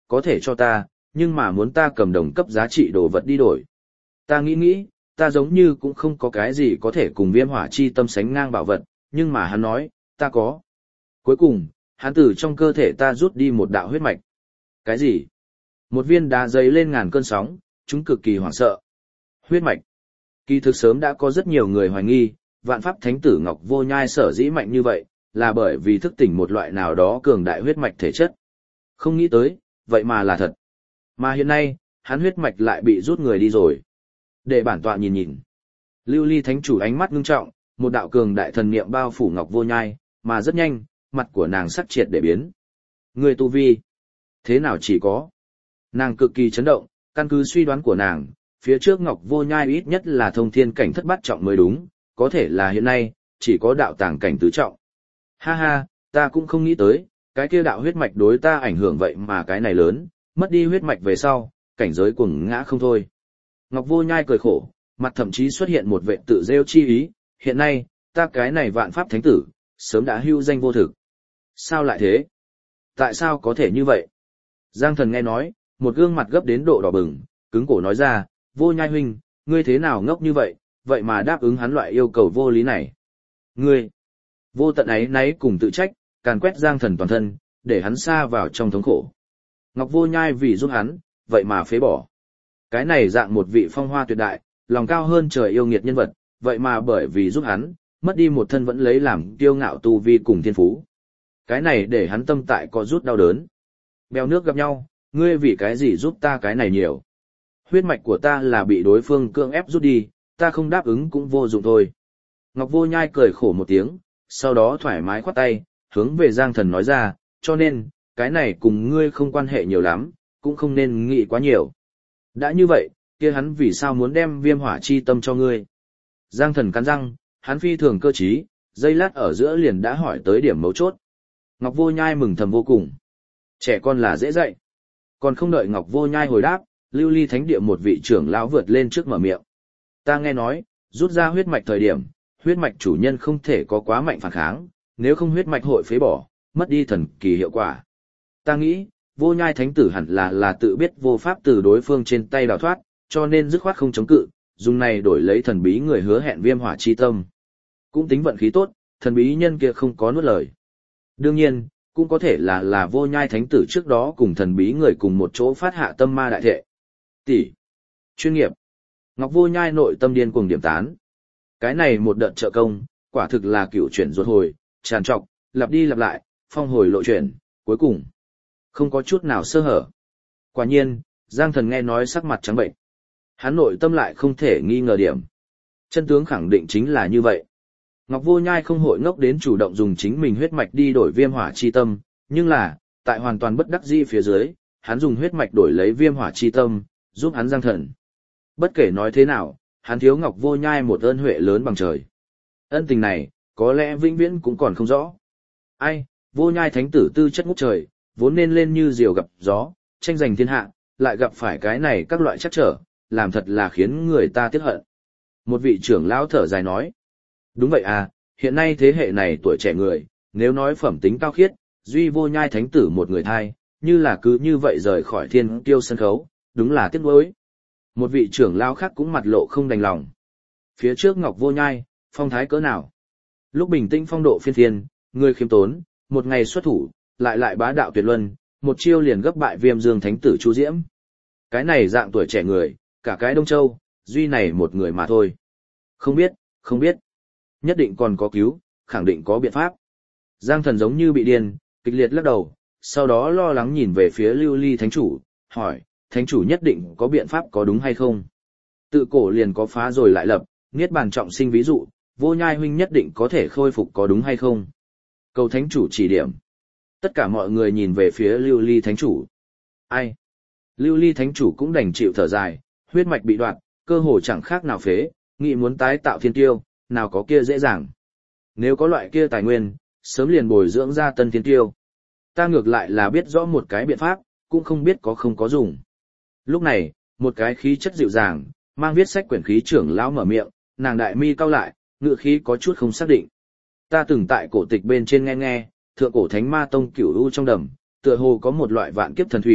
S1: có thể cho ta, nhưng mà muốn ta cầm đồng cấp giá trị đồ vật đi đổi. Ta nghĩ nghĩ, ta giống như cũng không có cái gì có thể cùng viêm hỏa chi tâm sánh ngang bảo vật, nhưng mà hắn nói, ta có. Cuối cùng, hắn từ trong cơ thể ta rút đi một đạo huyết mạch. Cái gì? Một viên đá dấy lên ngàn cơn sóng, chúng cực kỳ hoảng sợ. Huyết mạch. Kỳ thực sớm đã có rất nhiều người hoài nghi, vạn pháp thánh tử Ngọc Vô Nhai sở dĩ mạnh như vậy, là bởi vì thức tỉnh một loại nào đó cường đại huyết mạch thể chất. Không nghĩ tới, vậy mà là thật. Mà hiện nay, hắn huyết mạch lại bị rút người đi rồi. Để bản tọa nhìn nhìn. Lưu Ly thánh chủ ánh mắt ngưng trọng, một đạo cường đại thần niệm bao phủ Ngọc Vô Nhai, mà rất nhanh, mặt của nàng sắc triệt để biến. Người tu vi. Thế nào chỉ có. Nàng cực kỳ chấn động, căn cứ suy đoán của nàng, phía trước Ngọc Vô Nhai ít nhất là thông thiên cảnh thất bát trọng mới đúng, có thể là hiện nay, chỉ có đạo tàng cảnh tứ trọng. Ha ha, ta cũng không nghĩ tới, cái kia đạo huyết mạch đối ta ảnh hưởng vậy mà cái này lớn, mất đi huyết mạch về sau, cảnh giới cuồng ngã không thôi. Ngọc Vô Nhai cười khổ, mặt thậm chí xuất hiện một vệ tự rêu chi ý, hiện nay, ta cái này vạn pháp thánh tử, sớm đã hưu danh vô thực. Sao lại thế? Tại sao có thể như vậy? Giang Thần nghe nói, một gương mặt gấp đến độ đỏ bừng, cứng cổ nói ra, Vô Nhai huynh, ngươi thế nào ngốc như vậy, vậy mà đáp ứng hắn loại yêu cầu vô lý này. Ngươi, vô tận ấy náy cùng tự trách, càn quét Giang Thần toàn thân, để hắn xa vào trong thống khổ. Ngọc Vô Nhai vì giúp hắn, vậy mà phế bỏ. Cái này dạng một vị phong hoa tuyệt đại, lòng cao hơn trời yêu nghiệt nhân vật, vậy mà bởi vì giúp hắn, mất đi một thân vẫn lấy làm kiêu ngạo tu vi cùng thiên phú. Cái này để hắn tâm tại có rút đau đớn. Bèo nước gặp nhau, ngươi vì cái gì giúp ta cái này nhiều. Huyết mạch của ta là bị đối phương cưỡng ép rút đi, ta không đáp ứng cũng vô dụng thôi. Ngọc Vô Nhai cười khổ một tiếng, sau đó thoải mái khoát tay, hướng về Giang Thần nói ra, cho nên, cái này cùng ngươi không quan hệ nhiều lắm, cũng không nên nghĩ quá nhiều. Đã như vậy, kia hắn vì sao muốn đem viêm hỏa chi tâm cho ngươi? Giang Thần cắn răng, hắn phi thường cơ trí, giây lát ở giữa liền đã hỏi tới điểm mấu chốt. Ngọc Vô Nhai mừng thầm vô cùng. Trẻ con là dễ dạy. Còn không đợi Ngọc Vô Nhai hồi đáp, Lưu Ly Thánh Địa một vị trưởng lão vượt lên trước mở miệng. Ta nghe nói, rút ra huyết mạch thời điểm, huyết mạch chủ nhân không thể có quá mạnh phản kháng, nếu không huyết mạch hội phế bỏ, mất đi thần kỳ hiệu quả. Ta nghĩ, Vô Nhai Thánh Tử hẳn là là tự biết vô pháp từ đối phương trên tay đào thoát, cho nên dứt khoát không chống cự, dùng này đổi lấy thần bí người hứa hẹn viêm hỏa chi tâm. Cũng tính vận khí tốt, thần bí nhân kia không có nuốt lời. Đương nhiên, cũng có thể là là Vô Nhai Thánh Tử trước đó cùng thần bí người cùng một chỗ phát hạ tâm ma đại thệ. Tỷ. Chuyên nghiệp. Ngọc Vô Nhai nội tâm điên cuồng điểm tán. Cái này một đợt trợ công, quả thực là cựu chuyển ruột hồi, tràn trọc, lặp đi lặp lại, phong hồi lộ chuyển, cuối cùng. Không có chút nào sơ hở. Quả nhiên, Giang Thần nghe nói sắc mặt trắng bệnh. Hắn nội tâm lại không thể nghi ngờ điểm. Chân tướng khẳng định chính là như vậy. Ngọc Vô Nhai không hội ngốc đến chủ động dùng chính mình huyết mạch đi đổi viêm hỏa chi tâm, nhưng là, tại hoàn toàn bất đắc dĩ phía dưới, hắn dùng huyết mạch đổi lấy viêm hỏa chi tâm, giúp hắn Giang Thần. Bất kể nói thế nào, hắn thiếu Ngọc Vô Nhai một ơn huệ lớn bằng trời. Ân tình này, có lẽ vĩnh viễn cũng còn không rõ. Ai, Vô Nhai Thánh Tử tư chất ngút trời, vốn nên lên như diều gặp gió, tranh giành thiên hạ, lại gặp phải cái này các loại trắc trở, làm thật là khiến người ta tiếc hận. Một vị trưởng lão thở dài nói. Đúng vậy à, hiện nay thế hệ này tuổi trẻ người, nếu nói phẩm tính cao khiết, duy Vô Nhai Thánh Tử một người thai, như là cứ như vậy rời khỏi thiên kiêu sân khấu, đúng là tiếc nuối. Một vị trưởng lão khác cũng mặt lộ không đành lòng. Phía trước Ngọc Vô Nhai, phong thái cỡ nào? Lúc bình tĩnh phong độ phiên thiên, người khiêm tốn, một ngày xuất thủ, lại lại bá đạo tuyệt luân, một chiêu liền gấp bại Viêm Dương Thánh Tử Chu Diễm. Cái này dạng tuổi trẻ người, cả cái Đông Châu, duy này một người mà thôi. Không biết, không biết. Nhất định còn có cứu, khẳng định có biện pháp. Giang Thần giống như bị điên, kịch liệt lắc đầu, sau đó lo lắng nhìn về phía Lưu Ly Thánh Chủ, hỏi, Thánh Chủ nhất định có biện pháp có đúng hay không? Tự cổ liền có phá rồi lại lập, niết bàn trọng sinh ví dụ, Vô Nhai huynh nhất định có thể khôi phục có đúng hay không? Cầu Thánh Chủ chỉ điểm. Tất cả mọi người nhìn về phía Lưu Ly Thánh Chủ. Ai? Lưu Ly Thánh Chủ cũng đành chịu thở dài, huyết mạch bị đoạt, cơ hồ chẳng khác nào phế, nghĩ muốn tái tạo thiên tiêu, nào có kia dễ dàng. Nếu có loại kia tài nguyên, sớm liền bồi dưỡng ra tân thiên tiêu. Ta ngược lại là biết rõ một cái biện pháp, cũng không biết có không có dùng. Lúc này, một cái khí chất dịu dàng, mang viết sách quyển khí trưởng lão mở miệng, nàng đại mi cau lại, ngựa khí có chút không xác định. Ta từng tại cổ tịch bên trên nghe nghe, thượng cổ thánh ma tông cửu u trong đầm, tựa hồ có một loại vạn kiếp thần thủy,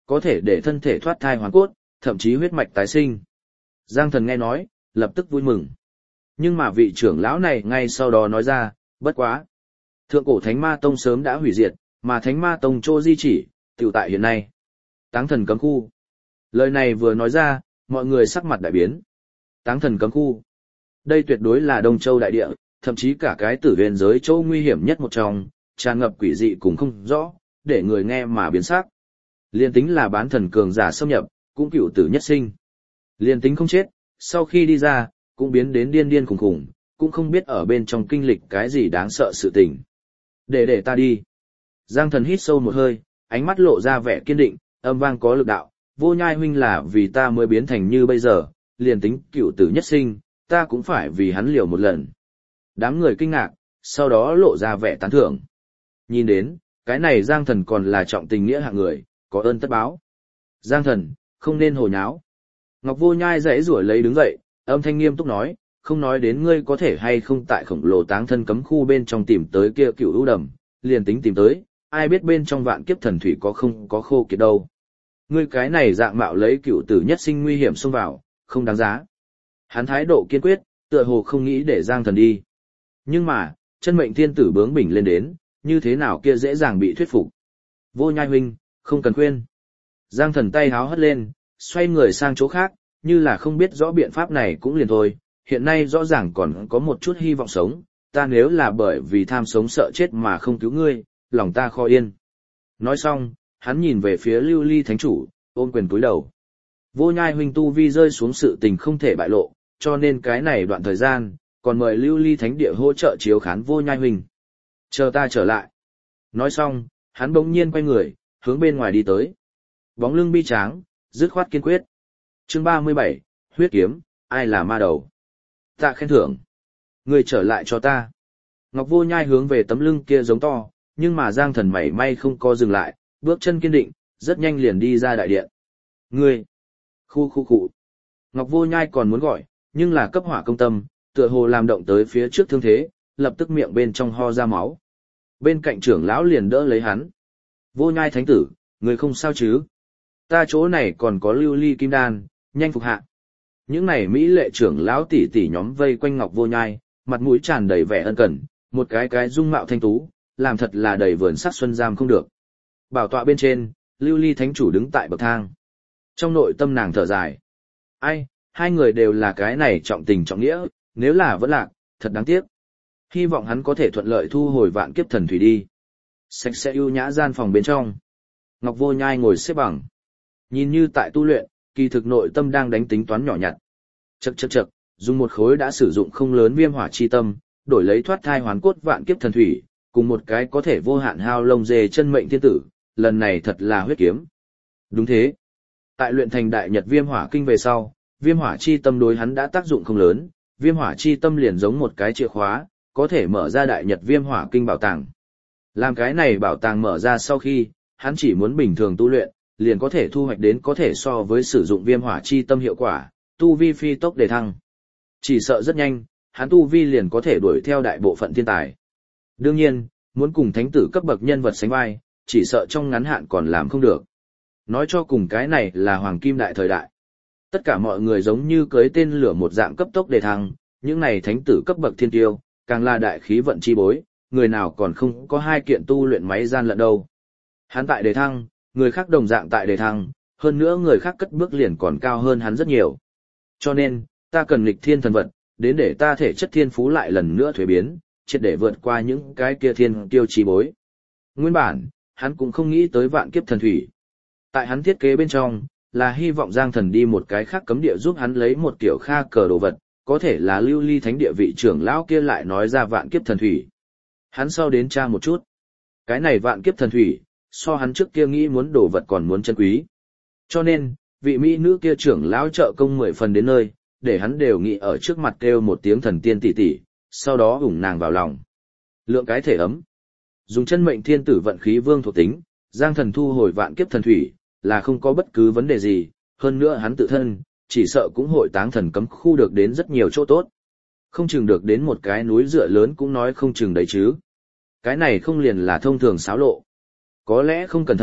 S1: có thể để thân thể thoát thai hoàn cốt, thậm chí huyết mạch tái sinh. Giang Thần nghe nói, lập tức vui mừng. Nhưng mà vị trưởng lão này ngay sau đó nói ra, bất quá. Thượng cổ Thánh Ma Tông sớm đã hủy diệt, mà Thánh Ma Tông chỗ di chỉ, tiểu tại hiện nay. Táng thần cấm khu. Lời này vừa nói ra, mọi người sắc mặt đại biến. Táng thần cấm khu. Đây tuyệt đối là Đông Châu đại địa, thậm chí cả cái tử huyền giới châu nguy hiểm nhất một trong, tràn ngập quỷ dị cũng không rõ, để người nghe mà biến sắc. Liên tính là bán thần cường giả xâm nhập, cũng cửu tử nhất sinh. Liên tính không chết, sau khi đi ra, cũng biến đến điên điên khủng khủng, cũng không biết ở bên trong kinh lịch cái gì đáng sợ sự tình. Để để ta đi. Giang Thần hít sâu một hơi, ánh mắt lộ ra vẻ kiên định, âm vang có lực đạo, Vô Nhai huynh là vì ta mới biến thành như bây giờ, liền tính cửu tử nhất sinh, ta cũng phải vì hắn liều một lần. Đám người kinh ngạc, sau đó lộ ra vẻ tán thưởng. Nhìn đến, cái này Giang Thần còn là trọng tình nghĩa hạng người, có ơn tất báo. Giang Thần, không nên hồ nháo. Ngọc Vô Nhai dãy rủa lấy đứng dậy, âm thanh nghiêm túc nói, không nói đến ngươi có thể hay không tại khổng lồ táng thân cấm khu bên trong tìm tới kia cựu ưu đầm, liền tính tìm tới, ai biết bên trong vạn kiếp thần thủy có không có khô kiệt đâu. Ngươi cái này dạng mạo lấy cựu tử nhất sinh nguy hiểm xông vào, không đáng giá. Hắn thái độ kiên quyết, tựa hồ không nghĩ để Giang Thần đi. Nhưng mà, chân mệnh thiên tử bướng bỉnh lên đến, như thế nào kia dễ dàng bị thuyết phục. Vô Nhai huynh, không cần khuyên. Giang Thần tay háo hất lên, xoay người sang chỗ khác, như là không biết rõ biện pháp này cũng liền thôi, hiện nay rõ ràng còn có một chút hy vọng sống, ta nếu là bởi vì tham sống sợ chết mà không cứu ngươi, lòng ta khó yên. Nói xong, hắn nhìn về phía Lưu Ly Thánh Chủ, ôm quyền cúi đầu. Vô Nhai huynh tu vi rơi xuống sự tình không thể bại lộ, cho nên cái này đoạn thời gian, còn mời Lưu Ly Thánh Địa hỗ trợ chiếu khán Vô Nhai huynh. Chờ ta trở lại. Nói xong, hắn bỗng nhiên quay người, hướng bên ngoài đi tới. Bóng lưng bi tráng, dứt khoát kiên quyết. Chương ba mươi bảy, huyết kiếm, ai là ma đầu? Tạ khen thưởng. Người trở lại cho ta. Ngọc Vô Nhai hướng về tấm lưng kia giống to, nhưng mà Giang Thần mảy may không có dừng lại, bước chân kiên định, rất nhanh liền đi ra đại điện. Ngươi! Khu khu khu! Ngọc Vô Nhai còn muốn gọi, nhưng là cấp hỏa công tâm, tựa hồ làm động tới phía trước thương thế, lập tức miệng bên trong ho ra máu. Bên cạnh trưởng lão liền đỡ lấy hắn. Vô Nhai thánh tử, người không sao chứ? Ta chỗ này còn có lưu ly kim đan, nhanh phục hạ. Những này mỹ lệ trưởng lão tỷ tỷ nhóm vây quanh Ngọc Vô Nhai, mặt mũi tràn đầy vẻ ân cần, một cái cái dung mạo thanh tú, làm thật là đầy vườn sắc xuân giam không được. Bảo tọa bên trên, lưu ly thánh chủ đứng tại bậc thang. Trong nội tâm nàng thở dài. Ai, hai người đều là cái này trọng tình trọng nghĩa, nếu là vẫn lạc, thật đáng tiếc. Hy vọng hắn có thể thuận lợi thu hồi vạn kiếp thần thủy đi. Sạch sẽ ưu nhã gian phòng bên trong. Ngọc Vô Nhai ngồi xếp bằng. Nhìn như tại tu luyện, kỳ thực nội tâm đang đánh tính toán nhỏ nhặt. Chậc chậc chậc, dùng một khối đã sử dụng không lớn viêm hỏa chi tâm, đổi lấy thoát thai hoàn cốt vạn kiếp thần thủy, cùng một cái có thể vô hạn hao lông dê chân mệnh thiên tử, lần này thật là huyết kiếm. Đúng thế. Tại luyện thành đại nhật viêm hỏa kinh về sau, viêm hỏa chi tâm đối hắn đã tác dụng không lớn, viêm hỏa chi tâm liền giống một cái chìa khóa, có thể mở ra đại nhật viêm hỏa kinh bảo tàng. Làm cái này bảo tàng mở ra sau khi, hắn chỉ muốn bình thường tu luyện, liền có thể thu hoạch đến có thể so với sử dụng viêm hỏa chi tâm hiệu quả, tu vi phi tốc đề thăng. Chỉ sợ rất nhanh, hắn tu vi liền có thể đuổi theo đại bộ phận thiên tài. Đương nhiên, muốn cùng thánh tử cấp bậc nhân vật sánh vai, chỉ sợ trong ngắn hạn còn làm không được. Nói cho cùng cái này là hoàng kim đại thời đại. Tất cả mọi người giống như cưới tên lửa một dạng cấp tốc đề thăng, những này thánh tử cấp bậc thiên tiêu, càng là đại khí vận chi bối, người nào còn không có hai kiện tu luyện máy gian lận đâu. Hắn tại đề thăng, người khác đồng dạng tại đề thăng, hơn nữa người khác cất bước liền còn cao hơn hắn rất nhiều. Cho nên, ta cần nghịch thiên thần vật, đến để ta thể chất thiên phú lại lần nữa thuế biến, triệt để vượt qua những cái kia thiên tiêu chi bối. Nguyên bản, hắn cũng không nghĩ tới vạn kiếp thần thủy. Tại hắn thiết kế bên trong, là hy vọng Giang Thần đi một cái khác cấm địa giúp hắn lấy một kiểu kha cờ đồ vật, có thể là lưu ly thánh địa vị trưởng lão kia lại nói ra vạn kiếp thần thủy. Hắn sau đến tra một chút. Cái này vạn kiếp thần thủy, so hắn trước kia nghĩ muốn đồ vật còn muốn chân quý. Cho nên, vị mỹ nữ kia trưởng lão trợ công mười phần đến nơi, để hắn đều nghĩ ở trước mặt kêu một tiếng thần tiên tỷ tỷ, sau đó ủng nàng vào lòng. Lượng cái thể ấm. Dùng chân mệnh thiên tử vận khí vương thuộc tính, Giang Thần thu hồi vạn kiếp thần thủy, là không có bất cứ vấn đề gì, hơn nữa hắn tự thân, chỉ sợ cũng hội táng thần cấm khu được đến rất nhiều chỗ tốt. Không chừng được đến một cái núi dựa lớn cũng nói không chừng đấy chứ. Cái này không liền là thông thường xáo lộ. Có lẽ không cẩn thận,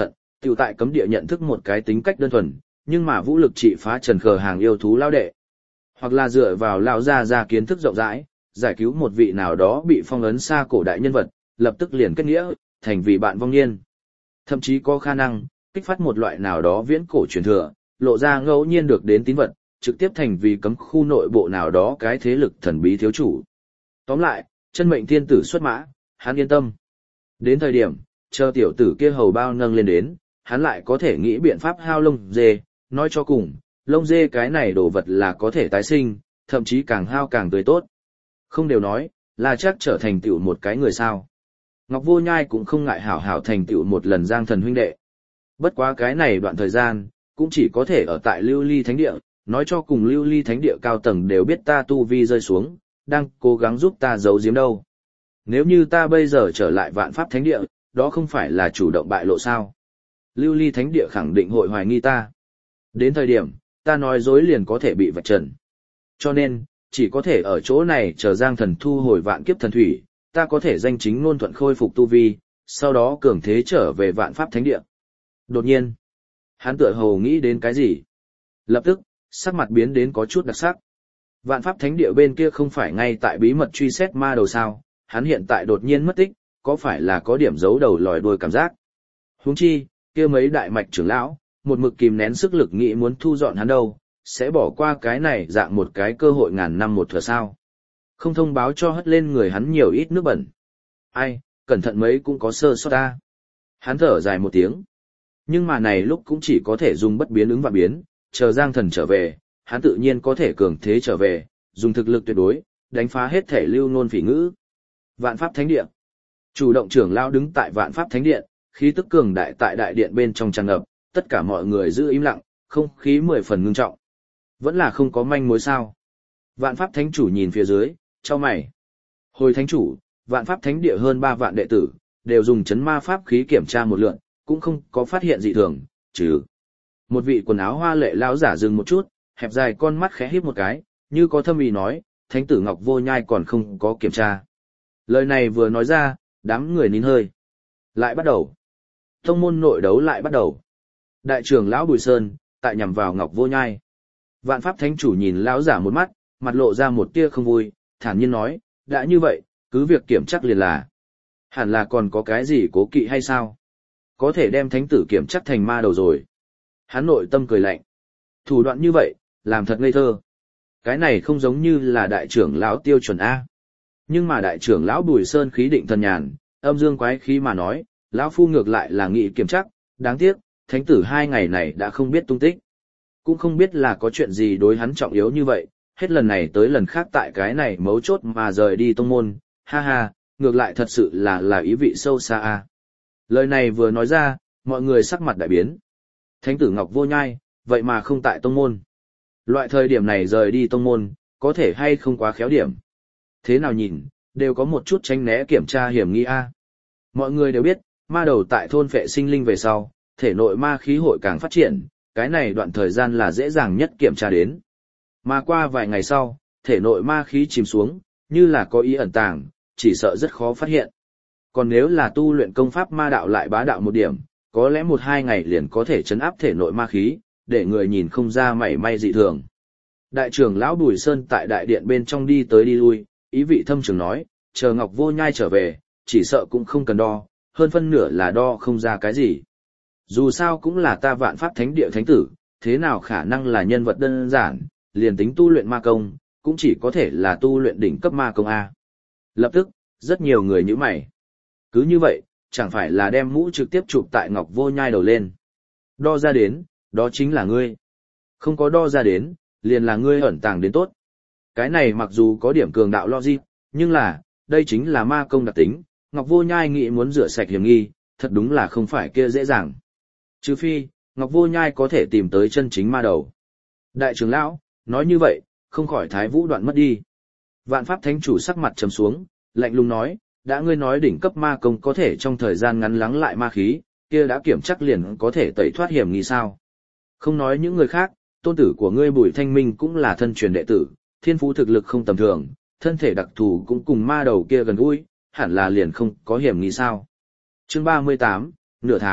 S1: Tiểu tại cấm địa nhận thức một cái tính cách đơn thuần, nhưng mà vũ lực trị phá trần khờ hàng yêu thú lao đệ. Hoặc là dựa vào lao ra ra kiến thức rộng rãi, giải cứu một vị nào đó bị phong ấn xa cổ đại nhân vật, lập tức liền kết nghĩa, thành vị bạn vong niên. Thậm chí có khả năng, kích phát một loại nào đó viễn cổ truyền thừa, lộ ra ngẫu nhiên được đến tín vật, trực tiếp thành vì cấm khu nội bộ nào đó cái thế lực thần bí thiếu chủ. Tóm lại, chân mệnh thiên tử xuất mã, hắn yên tâm. Đến thời điểm, chờ tiểu tử kia hầu bao nâng lên đến, hắn lại có thể nghĩ biện pháp hao lông dê, nói cho cùng, lông dê cái này đồ vật là có thể tái sinh, thậm chí càng hao càng tươi tốt. Không đều nói, là chắc trở thành tựu một cái người sao. Ngọc Vô Nhai cũng không ngại hảo hảo thành tựu một lần giang thần huynh đệ. Bất quá cái này đoạn thời gian, cũng chỉ có thể ở tại Lưu Ly Thánh Địa, nói cho cùng Lưu Ly Thánh Địa cao tầng đều biết ta tu vi rơi xuống, đang cố gắng giúp ta giấu giếm đâu. Nếu như ta bây giờ trở lại Vạn Pháp Thánh Địa, đó không phải là chủ động bại lộ sao. Lưu Ly Thánh Địa khẳng định hội hoài nghi ta. Đến thời điểm, ta nói dối liền có thể bị vạch trần. Cho nên, chỉ có thể ở chỗ này chờ Giang Thần thu hồi vạn kiếp thần thủy, ta có thể danh chính ngôn thuận khôi phục tu vi, sau đó cường thế trở về Vạn Pháp Thánh Địa. Đột nhiên, hắn tựa hồ nghĩ đến cái gì. Lập tức, sắc mặt biến đến có chút đặc sắc. Vạn Pháp Thánh Địa bên kia không phải ngay tại bí mật truy xét ma đầu sao, hắn hiện tại đột nhiên mất tích, có phải là có điểm giấu đầu lòi đuôi cảm giác. Huống chi, kia mấy đại mạch trưởng lão, một mực kìm nén sức lực nghĩ muốn thu dọn hắn đâu, sẽ bỏ qua cái này dạng một cái cơ hội ngàn năm một thừa sao. Không thông báo cho hất lên người hắn nhiều ít nước bẩn. Ai, cẩn thận mấy cũng có sơ sót ta. Hắn thở dài một tiếng. Nhưng mà này lúc cũng chỉ có thể dùng bất biến ứng và biến, chờ Giang Thần trở về, hắn tự nhiên có thể cường thế trở về, dùng thực lực tuyệt đối, đánh phá hết thể lưu nôn phỉ ngữ. Vạn Pháp Thánh Điện. Chủ động trưởng lão đứng tại Vạn Pháp Thánh Điện, khí tức cường đại tại đại điện bên trong tràn ngập, tất cả mọi người giữ im lặng, không khí mười phần ngưng trọng. Vẫn là không có manh mối sao. Vạn Pháp Thánh Chủ nhìn phía dưới, chau mày. Hồi Thánh Chủ, Vạn Pháp Thánh Địa hơn ba vạn đệ tử, đều dùng chấn ma pháp khí kiểm tra một lượt, cũng không có phát hiện dị thường, trừ. Một vị quần áo hoa lệ lão giả dừng một chút, hẹp dài con mắt khẽ híp một cái, như có thâm ý nói, Thánh tử Ngọc Vô Nhai còn không có kiểm tra. Lời này vừa nói ra, đám người nín hơi. Lại bắt đầu. Tông môn nội đấu lại bắt đầu. Đại trưởng lão Bùi Sơn, tại nhằm vào Ngọc Vô Nhai. Vạn Pháp Thánh Chủ nhìn lão giả một mắt, mặt lộ ra một tia không vui, thản nhiên nói, đã như vậy, cứ việc kiểm chắc liền là. Hẳn là còn có cái gì cố kỵ hay sao? Có thể đem thánh tử kiểm chắc thành ma đầu rồi. Hắn nội tâm cười lạnh. Thủ đoạn như vậy, làm thật ngây thơ. Cái này không giống như là đại trưởng lão tiêu chuẩn A. Nhưng mà đại trưởng lão Bùi Sơn khí định thần nhàn, âm dương quái khí mà nói, lão phu ngược lại là nghị kiểm chắc, đáng tiếc, thánh tử hai ngày này đã không biết tung tích. Cũng không biết là có chuyện gì đối hắn trọng yếu như vậy, hết lần này tới lần khác tại cái này mấu chốt mà rời đi tông môn, ha ha, ngược lại thật sự là là ý vị sâu xa a. Lời này vừa nói ra, mọi người sắc mặt đại biến. Thánh tử Ngọc Vô Nhai, vậy mà không tại tông môn. Loại thời điểm này rời đi tông môn, có thể hay không quá khéo điểm. Thế nào nhìn, đều có một chút tránh né kiểm tra hiểm nghi a. Mọi người đều biết, ma đầu tại thôn phệ sinh linh về sau, thể nội ma khí hội càng phát triển, cái này đoạn thời gian là dễ dàng nhất kiểm tra đến. Mà qua vài ngày sau, thể nội ma khí chìm xuống, như là có ý ẩn tàng, chỉ sợ rất khó phát hiện. Còn nếu là tu luyện công pháp ma đạo lại bá đạo một điểm, có lẽ một hai ngày liền có thể trấn áp thể nội ma khí, để người nhìn không ra mảy may dị thường. Đại trưởng lão Bùi Sơn tại đại điện bên trong đi tới đi lui, ý vị thâm trường nói, chờ Ngọc Vô Nhai trở về, chỉ sợ cũng không cần đo, hơn phân nửa là đo không ra cái gì. Dù sao cũng là ta Vạn Pháp Thánh Địa thánh tử, thế nào khả năng là nhân vật đơn giản, liền tính tu luyện ma công, cũng chỉ có thể là tu luyện đỉnh cấp ma công A. Lập tức, rất nhiều người nhíu mày. Cứ như vậy, chẳng phải là đem mũ trực tiếp chụp tại Ngọc Vô Nhai đầu lên. Đo ra đến, đó chính là ngươi. Không có đo ra đến, liền là ngươi ẩn tàng đến tốt. Cái này mặc dù có điểm cường đạo logic, nhưng là, đây chính là ma công đặc tính, Ngọc Vô Nhai nghĩ muốn rửa sạch hiểm nghi, thật đúng là không phải kia dễ dàng. Trừ phi, Ngọc Vô Nhai có thể tìm tới chân chính ma đầu. Đại trưởng lão, nói như vậy, không khỏi thái vũ đoạn mất đi. Vạn Pháp Thánh Chủ sắc mặt trầm xuống, lạnh lùng nói, đã ngươi nói đỉnh cấp ma công có thể trong thời gian ngắn lắng lại ma khí, kia đã kiểm chắc liền có thể tẩy thoát hiểm nghi sao. Không nói những người khác, tôn tử của ngươi Bùi Thanh Minh cũng là thân truyền đệ tử, thiên phú thực lực không tầm thường, thân thể đặc thù cũng cùng ma đầu kia gần gũi, hẳn là liền không có hiểm nghi sao. Chương ba mươi tám, nửa tháng,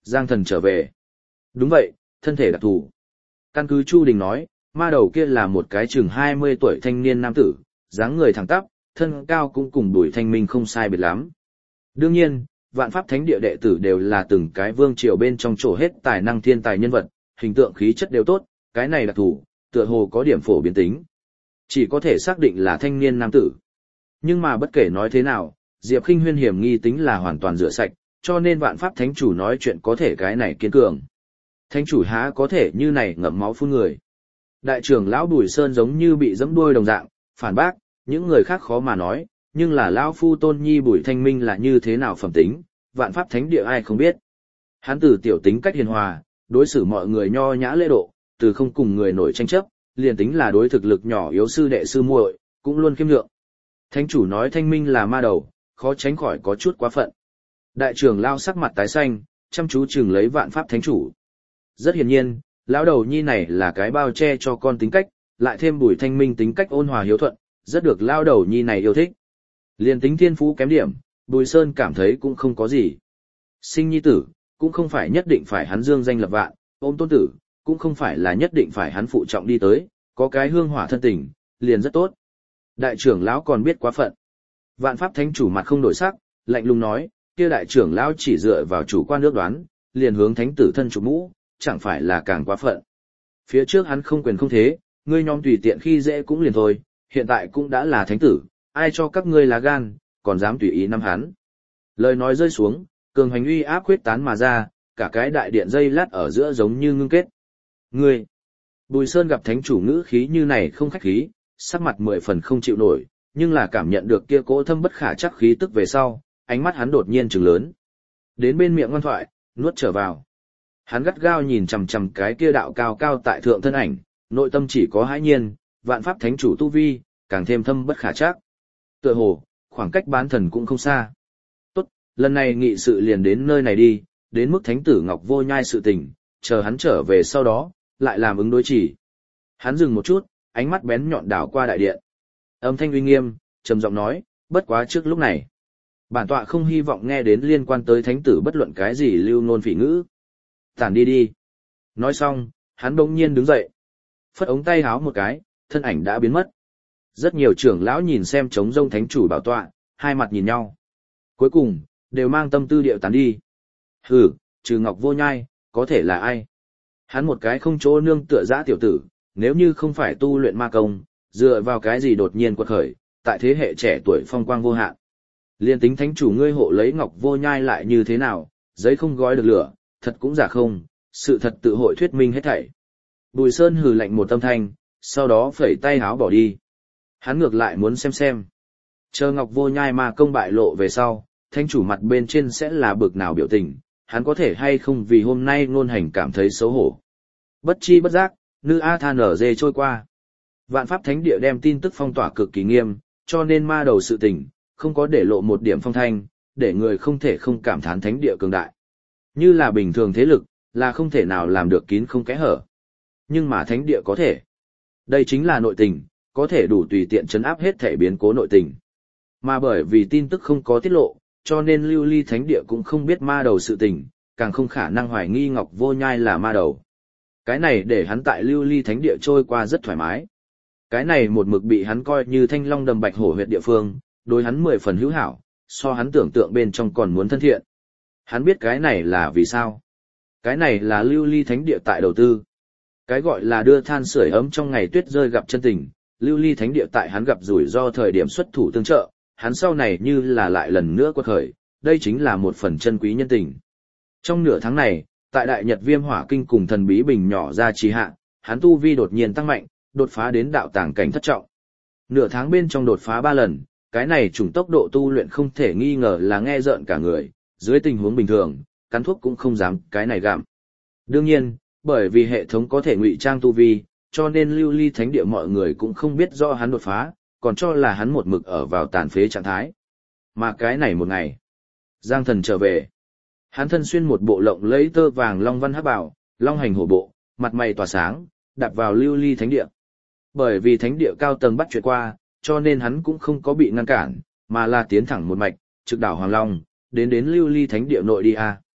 S1: Giang thần trở về. Đúng vậy, thân thể đặc thù. Căn cứ Chu Đình nói, ma đầu kia là một cái chừng hai mươi tuổi thanh niên nam tử, dáng người thẳng tắp, thân cao cũng cùng Bùi Thanh Minh không sai biệt lắm. Đương nhiên, vạn pháp thánh địa đệ tử đều là từng cái vương triều bên trong chỗ hết tài năng thiên tài nhân vật, hình tượng khí chất đều tốt, cái này đặc thù, tựa hồ có điểm phổ biến tính. Chỉ có thể xác định là thanh niên nam tử. Nhưng mà bất kể nói thế nào, Diệp Khinh Huyên hiểm nghi tính là hoàn toàn rửa sạch, cho nên vạn pháp thánh chủ nói chuyện có thể cái này kiên cường. Thánh chủ há có thể như này ngậm máu phun người. Đại trưởng lão Bùi Sơn giống như bị giẫm đuôi đồng dạng, phản bác, những người khác khó mà nói, nhưng là lão phu tôn nhi Bùi Thanh Minh là như thế nào phẩm tính, vạn pháp thánh địa ai không biết. Hắn từ tiểu tính cách hiền hòa, đối xử mọi người nho nhã lễ độ, từ không cùng người nổi tranh chấp, liền tính là đối thực lực nhỏ yếu sư đệ sư muội, cũng luôn khiêm nhượng. Thánh chủ nói Thanh Minh là ma đầu, khó tránh khỏi có chút quá phận. Đại trưởng lão sắc mặt tái xanh, chăm chú chừng lấy vạn pháp thánh chủ. Rất hiển nhiên, lão đầu nhi này là cái bao che cho con tính cách, lại thêm Bùi Thanh Minh tính cách ôn hòa hiếu thuận, rất được lão đầu nhi này yêu thích. Liên tính thiên phú kém điểm, Bùi Sơn cảm thấy cũng không có gì. Sinh nhi tử, cũng không phải nhất định phải hắn dương danh lập vạn, ôm tôn tử, cũng không phải là nhất định phải hắn phụ trọng đi tới, có cái hương hỏa thân tình, liền rất tốt. Đại trưởng lão còn biết quá phận. Vạn pháp thánh chủ mặt không đổi sắc, lạnh lùng nói, kia đại trưởng lão chỉ dựa vào chủ quan ước đoán, liền hướng thánh tử thân chủ mũ, chẳng phải là càng quá phận. Phía trước hắn không quyền không thế, ngươi nhóm tùy tiện khi dễ cũng liền thôi, hiện tại cũng đã là thánh tử, ai cho các ngươi lá gan, còn dám tùy ý nắm hắn. Lời nói rơi xuống, cường hành uy áp khuyết tán mà ra, cả cái đại điện dây lát ở giữa giống như ngưng kết. Ngươi! Bùi Sơn gặp thánh chủ ngữ khí như này không khách khí, sắc mặt mười phần không chịu nổi, nhưng là cảm nhận được kia cỗ thâm bất khả chắc khí tức về sau, ánh mắt hắn đột nhiên trừng lớn. Đến bên miệng ngoan thoại, nuốt trở vào. Hắn gắt gao nhìn chằm chằm cái kia đạo cao cao tại thượng thân ảnh, nội tâm chỉ có hãi nhiên, vạn pháp thánh chủ tu vi, càng thêm thâm bất khả chắc. Tựa hồ, khoảng cách bán thần cũng không xa. Tốt, lần này nghị sự liền đến nơi này đi, đến mức thánh tử Ngọc Vô Nhai sự tình, chờ hắn trở về sau đó, lại làm ứng đối chỉ. Hắn dừng một chút, ánh mắt bén nhọn đảo qua đại điện. Âm thanh uy nghiêm, trầm giọng nói, bất quá trước lúc này. Bản tọa không hy vọng nghe đến liên quan tới thánh tử bất luận cái gì lưu nôn phỉ ngữ. Tản đi đi. Nói xong, hắn bỗng nhiên đứng dậy. Phất ống tay háo một cái, thân ảnh đã biến mất. Rất nhiều trưởng lão nhìn xem trống rông thánh chủ bảo tọa, hai mặt nhìn nhau. Cuối cùng, đều mang tâm tư điệu tán đi. Hừ, trừ Ngọc Vô Nhai, có thể là ai? Hắn một cái không chỗ nương tựa dã tiểu tử, nếu như không phải tu luyện ma công, dựa vào cái gì đột nhiên quật khởi, tại thế hệ trẻ tuổi phong quang vô hạn. Liên tính thánh chủ ngươi hộ lấy Ngọc Vô Nhai lại như thế nào, giấy không gói được lửa, thật cũng giả không, sự thật tự hội thuyết minh hết thảy. Bùi Sơn hừ lạnh một âm thanh, sau đó phẩy tay háo bỏ đi. Hắn ngược lại muốn xem xem. Chờ Ngọc Vô Nhai ma công bại lộ về sau, thánh chủ mặt bên trên sẽ là bực nào biểu tình, hắn có thể hay không vì hôm nay ngôn hành cảm thấy xấu hổ. Bất chi bất giác, nữ A Tha nở dê trôi qua. Vạn pháp thánh địa đem tin tức phong tỏa cực kỳ nghiêm, cho nên ma đầu sự tình, không có để lộ một điểm phong thanh, để người không thể không cảm thán thánh địa cường đại. Như là bình thường thế lực, là không thể nào làm được kín không kẽ hở. Nhưng mà thánh địa có thể. Đây chính là nội tình, có thể đủ tùy tiện chấn áp hết thể biến cố nội tình. Mà bởi vì tin tức không có tiết lộ, cho nên lưu ly thánh địa cũng không biết ma đầu sự tình, càng không khả năng hoài nghi Ngọc Vô Nhai là ma đầu. Cái này để hắn tại lưu ly thánh địa trôi qua rất thoải mái. Cái này một mực bị hắn coi như thanh long đầm bạch hổ huyệt địa phương, đối hắn mười phần hữu hảo, so hắn tưởng tượng bên trong còn muốn thân thiện. Hắn biết cái này là vì sao. Cái này là lưu ly thánh địa tại đầu tư. Cái gọi là đưa than sưởi ấm trong ngày tuyết rơi gặp chân tình, lưu ly thánh địa tại hắn gặp rủi ro thời điểm xuất thủ tương trợ, hắn sau này như là lại lần nữa quật khởi, đây chính là một phần chân quý nhân tình. Trong nửa tháng này, tại đại nhật viêm hỏa kinh cùng thần bí bình nhỏ ra trì hạ, hắn tu vi đột nhiên tăng mạnh, đột phá đến đạo tàng cảnh thất trọng. Nửa tháng bên trong đột phá ba lần, cái này chủng tốc độ tu luyện không thể nghi ngờ là nghe rợn cả người, dưới tình huống bình thường, cắn thuốc cũng không dám cái này gặm. Đương nhiên, bởi vì hệ thống có thể ngụy trang tu vi, cho nên lưu ly thánh địa mọi người cũng không biết rõ hắn đột phá, còn cho là hắn một mực ở vào tàn phế trạng thái. Mà cái này một ngày, Giang Thần trở về. Hắn thân xuyên một bộ lộng lẫy tơ vàng long văn hắc bảo, long hành hổ bộ, mặt mày tỏa sáng, đạp vào lưu ly thánh địa. Bởi vì thánh địa cao tầng bắt chuyện qua, cho nên hắn cũng không có bị ngăn cản, mà là tiến thẳng một mạch, trực đảo Hoàng Long, đến đến lưu ly thánh địa nội đi a.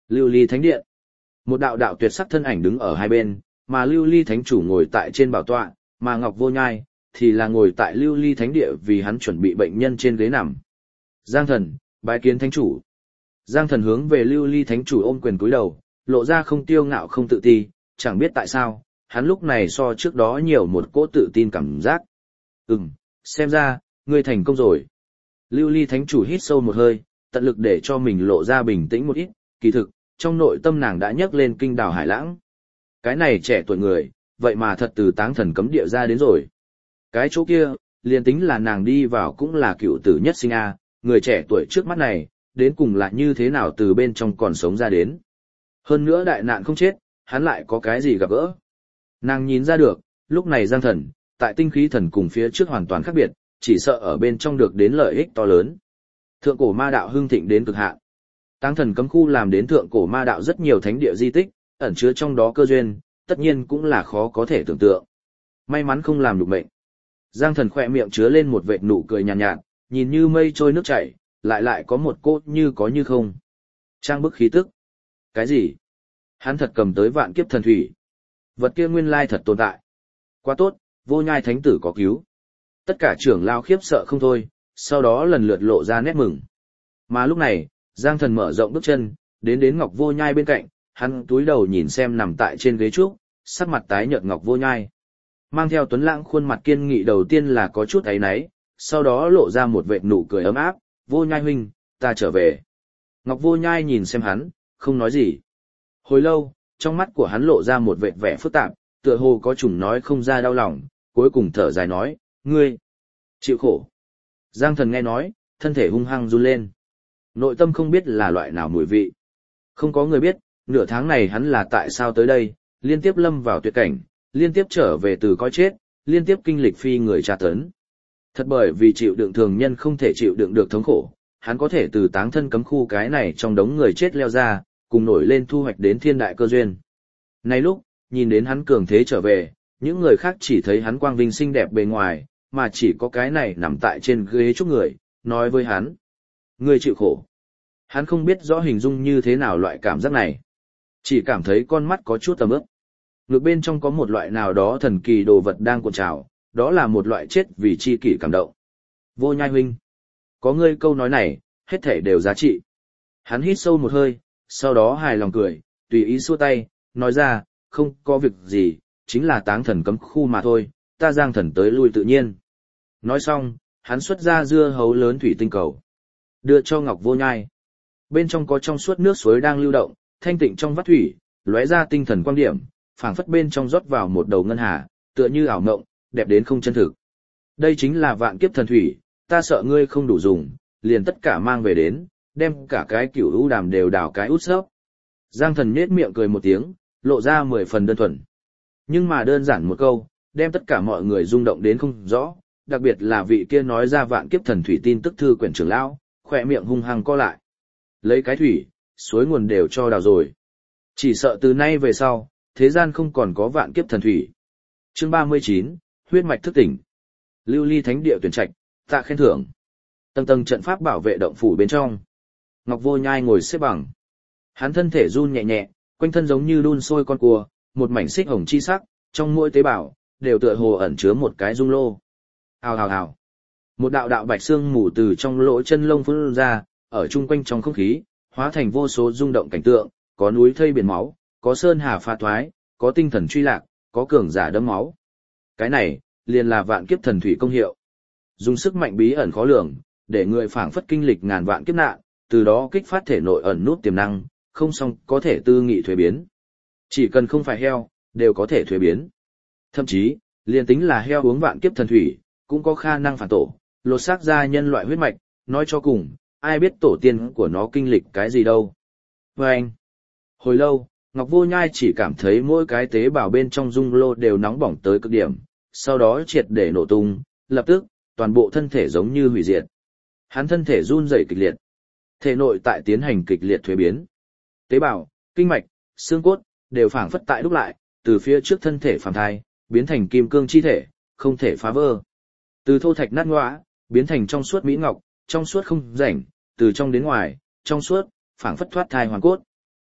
S1: Lưu Ly Thánh Điện. Một đạo đạo tuyệt sắc thân ảnh đứng ở hai bên, mà Lưu Ly Thánh chủ ngồi tại trên bảo tọa, mà Ngọc Vô Nhai thì là ngồi tại Lưu Ly Thánh Địa vì hắn chuẩn bị bệnh nhân trên ghế nằm. Giang Thần, bái kiến Thánh chủ. Giang Thần hướng về Lưu Ly Thánh chủ ôm quyền cúi đầu, lộ ra không tiêu ngạo không tự ti, chẳng biết tại sao, hắn lúc này so trước đó nhiều một cỗ tự tin cảm giác. Ừm, xem ra, ngươi thành công rồi. Lưu Ly Thánh chủ hít sâu một hơi, tận lực để cho mình lộ ra bình tĩnh một ít, kỳ thực, trong nội tâm nàng đã nhấc lên kinh đào hải lãng. Cái này trẻ tuổi người, vậy mà thật từ táng thần cấm địa ra đến rồi. Cái chỗ kia, liền tính là nàng đi vào cũng là cựu tử nhất sinh A, người trẻ tuổi trước mắt này, đến cùng là như thế nào từ bên trong còn sống ra đến. Hơn nữa đại nạn không chết, hắn lại có cái gì gặp gỡ. Nàng nhìn ra được, lúc này Giang Thần, tại tinh khí thần cùng phía trước hoàn toàn khác biệt, chỉ sợ ở bên trong được đến lợi ích to lớn. Thượng cổ ma đạo hưng thịnh đến cực hạn. Táng thần cấm khu làm đến thượng cổ ma đạo rất nhiều thánh địa di tích, ẩn chứa trong đó cơ duyên, tất nhiên cũng là khó có thể tưởng tượng. May mắn không làm được mệnh. Giang Thần khỏe miệng chứa lên một vệt nụ cười nhàn nhạt, nhạt, nhìn như mây trôi nước chảy, lại lại có một cốt như có như không. Trang bức khí tức. Cái gì? Hắn thật cầm tới vạn kiếp thần thủy. Vật kia nguyên lai thật tồn tại. Quá tốt, Vô Nhai thánh tử có cứu. Tất cả trưởng lao khiếp sợ không thôi, sau đó lần lượt lộ ra nét mừng. Mà lúc này, Giang Thần mở rộng bước chân, đến đến Ngọc Vô Nhai bên cạnh, hắn túi đầu nhìn xem nằm tại trên ghế trúc, sắc mặt tái nhợt Ngọc Vô Nhai. Mang theo tuấn lãng khuôn mặt kiên nghị đầu tiên là có chút áy náy, sau đó lộ ra một vệt nụ cười ấm áp, Vô Nhai huynh, ta trở về. Ngọc Vô Nhai nhìn xem hắn, không nói gì. Hồi lâu, trong mắt của hắn lộ ra một vệt vẻ phức tạp, tựa hồ có chủng nói không ra đau lòng, cuối cùng thở dài nói, ngươi, chịu khổ. Giang Thần nghe nói, thân thể hung hăng run lên. Nội tâm không biết là loại nào mùi vị. Không có người biết, nửa tháng này hắn là tại sao tới đây, liên tiếp lâm vào tuyệt cảnh, liên tiếp trở về từ coi chết, liên tiếp kinh lịch phi người tra tấn. Thật bởi vì chịu đựng thường nhân không thể chịu đựng được thống khổ, hắn có thể từ táng thân cấm khu cái này trong đống người chết leo ra, cùng nổi lên thu hoạch đến thiên đại cơ duyên. Nay lúc, nhìn đến hắn cường thế trở về, những người khác chỉ thấy hắn quang vinh xinh đẹp bề ngoài, mà chỉ có cái này nằm tại trên ghế chúc người, nói với hắn. Ngươi chịu khổ. Hắn không biết rõ hình dung như thế nào loại cảm giác này. Chỉ cảm thấy con mắt có chút tầm ướp. Ngực bên trong có một loại nào đó thần kỳ đồ vật đang cuộn trào, đó là một loại chết vì chi kỷ cảm động. Vô Nhai huynh. Có ngươi câu nói này, hết thể đều giá trị. Hắn hít sâu một hơi, sau đó hài lòng cười, tùy ý xua tay, nói ra, không có việc gì, chính là táng thần cấm khu mà thôi, ta Giang Thần tới lui tự nhiên. Nói xong, hắn xuất ra dưa hấu lớn thủy tinh cầu. Đưa cho Ngọc Vô Nhai. Bên trong có trong suốt nước suối đang lưu động, thanh tịnh trong vắt thủy, lóe ra tinh thần quang điểm, phảng phất bên trong rót vào một đầu ngân hà, tựa như ảo mộng, đẹp đến không chân thực. Đây chính là vạn kiếp thần thủy, ta sợ ngươi không đủ dùng, liền tất cả mang về đến, đem cả cái cửu u đàm đều đào cái út sấp. Giang Thần nhếch miệng cười một tiếng, lộ ra mười phần đơn thuần. Nhưng mà đơn giản một câu, đem tất cả mọi người rung động đến không rõ, đặc biệt là vị kia nói ra vạn kiếp thần thủy tin tức thư quyển trưởng lão, khỏe miệng hung hăng co lại. Lấy cái thủy, suối nguồn đều cho đào rồi. Chỉ sợ từ nay về sau, thế gian không còn có vạn kiếp thần thủy. Chương ba mươi chín, huyết mạch thức tỉnh. Lưu Ly Thánh địa tuyển trạch, tạ khen thưởng. Tầng tầng trận pháp bảo vệ động phủ bên trong. Ngọc Vô Nhai ngồi xếp bằng. Hắn thân thể run nhẹ nhẹ, quanh thân giống như đun sôi con cua, một mảnh xích hồng chi sắc, trong mỗi tế bào đều tựa hồ ẩn chứa một cái dung lô. Hào hào hào. Một đạo đạo bạch xương mù từ trong lỗ chân lông phun ra, ở chung quanh trong không khí, hóa thành vô số rung động cảnh tượng, có núi thây biển máu, có sơn hà pha thoái, có tinh thần truy lạc, có cường giả đẫm máu. Cái này, liền là vạn kiếp thần thủy công hiệu. Dùng sức mạnh bí ẩn khó lường, để người phảng phất kinh lịch ngàn vạn kiếp nạn, từ đó kích phát thể nội ẩn nút tiềm năng, không xong có thể tư nghị thuế biến. Chỉ cần không phải heo, đều có thể thuế biến. Thậm chí, liền tính là heo uống vạn kiếp thần thủy, cũng có khả năng phản tổ, lột xác ra nhân loại huyết mạch, nói cho cùng, ai biết tổ tiên của nó kinh lịch cái gì đâu. Và anh, hồi lâu, Ngọc Vô Nhai chỉ cảm thấy mỗi cái tế bào bên trong dung lô đều nóng bỏng tới cực điểm, sau đó triệt để nổ tung, lập tức, toàn bộ thân thể giống như hủy diệt. Hắn thân thể run rẩy kịch liệt. Thể nội tại tiến hành kịch liệt thuế biến. Tế bào, kinh mạch, xương cốt, đều phảng phất tại đúc lại, từ phía trước thân thể phàm thai, biến thành kim cương chi thể, không thể phá vỡ. Từ thô thạch nát ngõa, biến thành trong suốt mỹ ngọc, trong suốt không rảnh, từ trong đến ngoài, trong suốt, phảng phất thoát thai hoàn cốt.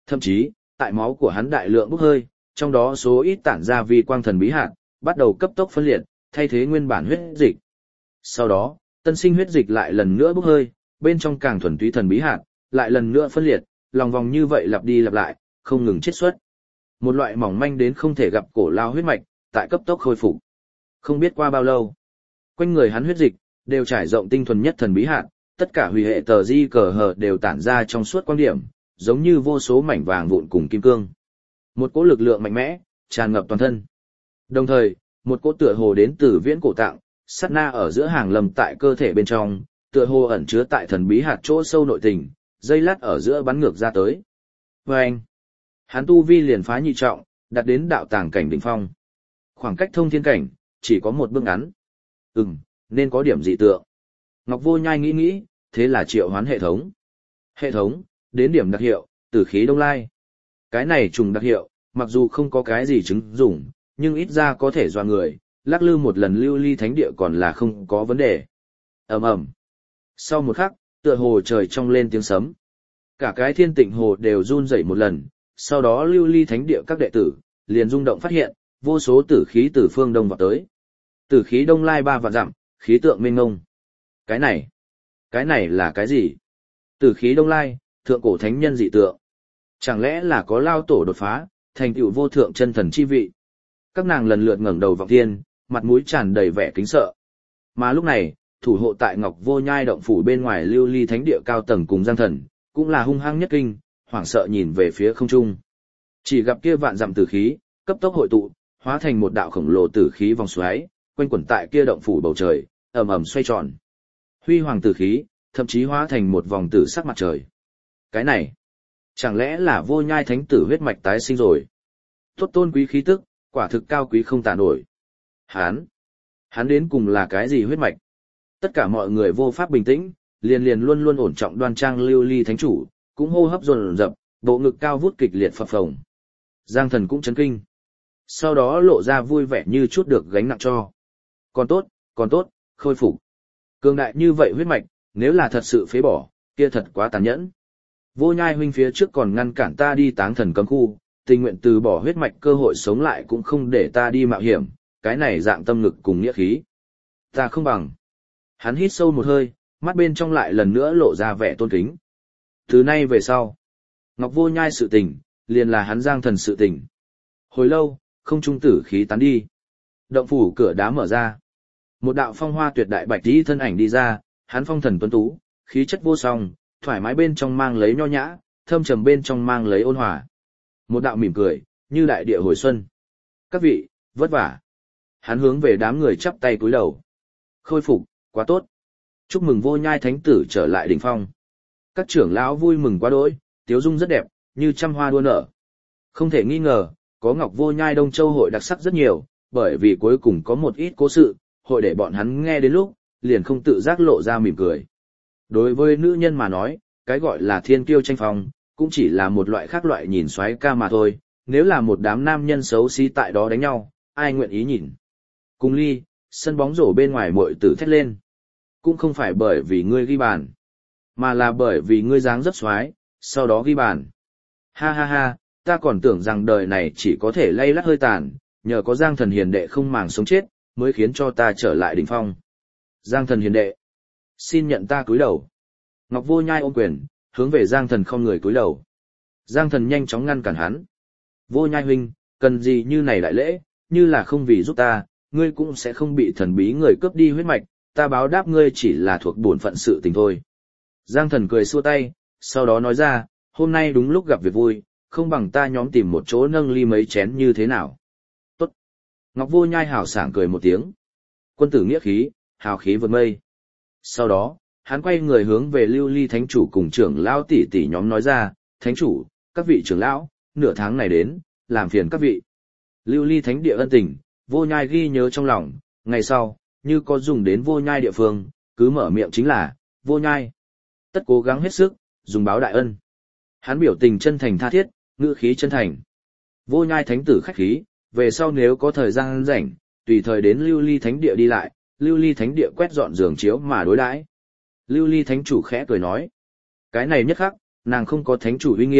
S1: Thậm chí, tại máu của hắn đại lượng bốc hơi, trong đó số ít tản ra vi quang thần bí hạt, bắt đầu cấp tốc phân liệt, thay thế nguyên bản huyết dịch. Sau đó, tân sinh huyết dịch lại lần nữa bốc hơi, bên trong càng thuần túy thần bí hạt, lại lần nữa phân liệt, lòng vòng như vậy lặp đi lặp lại, không ngừng chiết xuất. Một loại mỏng manh đến không thể gặp cổ lao huyết mạch, tại cấp tốc khôi phục. Không biết qua bao lâu, quanh người hắn huyết dịch đều trải rộng tinh thuần nhất thần bí hạt, tất cả hủy hệ tờ di cờ hờ đều tản ra trong suốt quang điểm, giống như vô số mảnh vàng vụn cùng kim cương. Một cỗ lực lượng mạnh mẽ tràn ngập toàn thân. Đồng thời, một cỗ tựa hồ đến từ viễn cổ tạng, sát na ở giữa hàng lầm tại cơ thể bên trong, tựa hồ ẩn chứa tại thần bí hạt chỗ sâu nội tình, dây lát ở giữa bắn ngược ra tới. Và anh, hắn tu vi liền phá nhị trọng, đạt đến đạo tàng cảnh đỉnh phong. Khoảng cách thông thiên cảnh, chỉ có một bước ngắn. Ừm, nên có điểm dị tượng. Ngọc Vô Nhai nghĩ nghĩ, thế là triệu hoán hệ thống. Hệ thống, đến điểm đặc hiệu, tử khí đông lai. Cái này trùng đặc hiệu, mặc dù không có cái gì chứng dụng, nhưng ít ra có thể dọa người, lắc lư một lần lưu ly thánh địa còn là không có vấn đề. Ầm ầm. Sau một khắc, tựa hồ trời trong lên tiếng sấm. Cả cái thiên tịnh hồ đều run rẩy một lần, sau đó lưu ly thánh địa các đệ tử, liền rung động phát hiện, vô số tử khí từ phương đông vào tới. Tử khí đông lai ba vạn dặm, khí tượng mênh mông. Cái này, cái này là cái gì? Tử khí đông lai, thượng cổ thánh nhân dị tượng. Chẳng lẽ là có lao tổ đột phá, thành tựu vô thượng chân thần chi vị? Các nàng lần lượt ngẩng đầu vọng thiên, mặt mũi tràn đầy vẻ kính sợ. Mà lúc này, thủ hộ tại Ngọc Vô Nhai động phủ bên ngoài lưu ly thánh địa cao tầng cùng Giang Thần, cũng là hung hăng nhất kinh, hoảng sợ nhìn về phía không trung. Chỉ gặp kia vạn dặm tử khí, cấp tốc hội tụ, hóa thành một đạo khổng lồ tử khí vòng xoáy, quanh quẩn tại kia động phủ bầu trời, ầm ầm xoay tròn. Huy hoàng tử khí, thậm chí hóa thành một vòng tử sắc mặt trời. Cái này, chẳng lẽ là Vô Nhai thánh tử huyết mạch tái sinh rồi? Tốt tôn quý khí tức, quả thực cao quý không tả nổi. Hán, hắn đến cùng là cái gì huyết mạch? Tất cả mọi người vô pháp bình tĩnh, liền liền luôn luôn ổn trọng đoan trang lưu ly thánh chủ, cũng hô hấp dồn dập, bộ ngực cao vút kịch liệt phập phồng. Giang Thần cũng chấn kinh. Sau đó lộ ra vui vẻ như chút được gánh nặng cho. Còn tốt, còn tốt, khôi phục. Cường đại như vậy huyết mạch, nếu là thật sự phế bỏ, kia thật quá tàn nhẫn. Vô Nhai huynh phía trước còn ngăn cản ta đi táng thần cấm khu, tình nguyện từ bỏ huyết mạch cơ hội sống lại cũng không để ta đi mạo hiểm, cái này dạng tâm ngực cùng nghĩa khí. Ta không bằng. Hắn hít sâu một hơi, mắt bên trong lại lần nữa lộ ra vẻ tôn kính. Từ nay về sau, Ngọc Vô Nhai sự tình, liền là hắn Giang Thần sự tình. Hồi lâu, không trung tử khí tán đi. Động phủ cửa đá mở ra. Một đạo phong hoa tuyệt đại bạch tí thân ảnh đi ra, hắn phong thần tuấn tú, khí chất vô song, thoải mái bên trong mang lấy nho nhã, thâm trầm bên trong mang lấy ôn hòa. Một đạo mỉm cười, như đại địa hồi xuân. Các vị, vất vả. Hắn hướng về đám người chắp tay cúi đầu. Khôi phục, quá tốt. Chúc mừng Vô Nhai thánh tử trở lại đỉnh phong. Các trưởng lão vui mừng quá đỗi, tiếu dung rất đẹp, như trăm hoa đua nở. Không thể nghi ngờ, có Ngọc Vô Nhai Đông Châu hội đặc sắc rất nhiều, bởi vì cuối cùng có một ít cố sự, hội để bọn hắn nghe đến lúc, liền không tự giác lộ ra mỉm cười. Đối với nữ nhân mà nói, cái gọi là thiên kiêu tranh phong, cũng chỉ là một loại khác loại nhìn xoáy ca mà thôi, nếu là một đám nam nhân xấu xí tại đó đánh nhau, ai nguyện ý nhìn. Cùng ly, sân bóng rổ bên ngoài muội tử thét lên. Cũng không phải bởi vì ngươi ghi bàn, mà là bởi vì ngươi dáng rất xoái, sau đó ghi bàn. Ha ha ha, ta còn tưởng rằng đời này chỉ có thể lay lắt hơi tàn, nhờ có Giang Thần hiền đệ không màng sống chết, mới khiến cho ta trở lại đỉnh phong. Giang Thần hiền đệ, xin nhận ta cúi đầu. Ngọc Vô Nhai ôm quyền, hướng về Giang Thần không người cúi đầu. Giang Thần nhanh chóng ngăn cản hắn. Vô Nhai huynh, cần gì như này đại lễ, như là không vì giúp ta, ngươi cũng sẽ không bị thần bí người cướp đi huyết mạch, ta báo đáp ngươi chỉ là thuộc bổn phận sự tình thôi. Giang Thần cười xua tay, sau đó nói ra, hôm nay đúng lúc gặp việc vui, không bằng ta nhóm tìm một chỗ nâng ly mấy chén như thế nào. Tốt. Ngọc Vô Nhai hào sảng cười một tiếng. Quân tử nghĩa khí, hào khí vượt mây. Sau đó, hắn quay người hướng về lưu ly thánh chủ cùng trưởng lão tỷ tỷ nhóm nói ra, thánh chủ, các vị trưởng lão, nửa tháng này đến, làm phiền các vị. Lưu ly thánh địa ân tình, Vô Nhai ghi nhớ trong lòng, ngày sau, như có dùng đến Vô Nhai địa phương, cứ mở miệng chính là, Vô Nhai. Tất cố gắng hết sức, dùng báo đại ân. Hắn biểu tình chân thành tha thiết, ngữ khí chân thành. Vô Nhai thánh tử khách khí, về sau nếu có thời gian rảnh, tùy thời đến lưu ly thánh địa đi lại, lưu ly thánh địa quét dọn giường chiếu mà đối đãi. Lưu ly thánh chủ khẽ cười nói. Cái này nhất khắc, nàng không có thánh chủ uy nghiêm,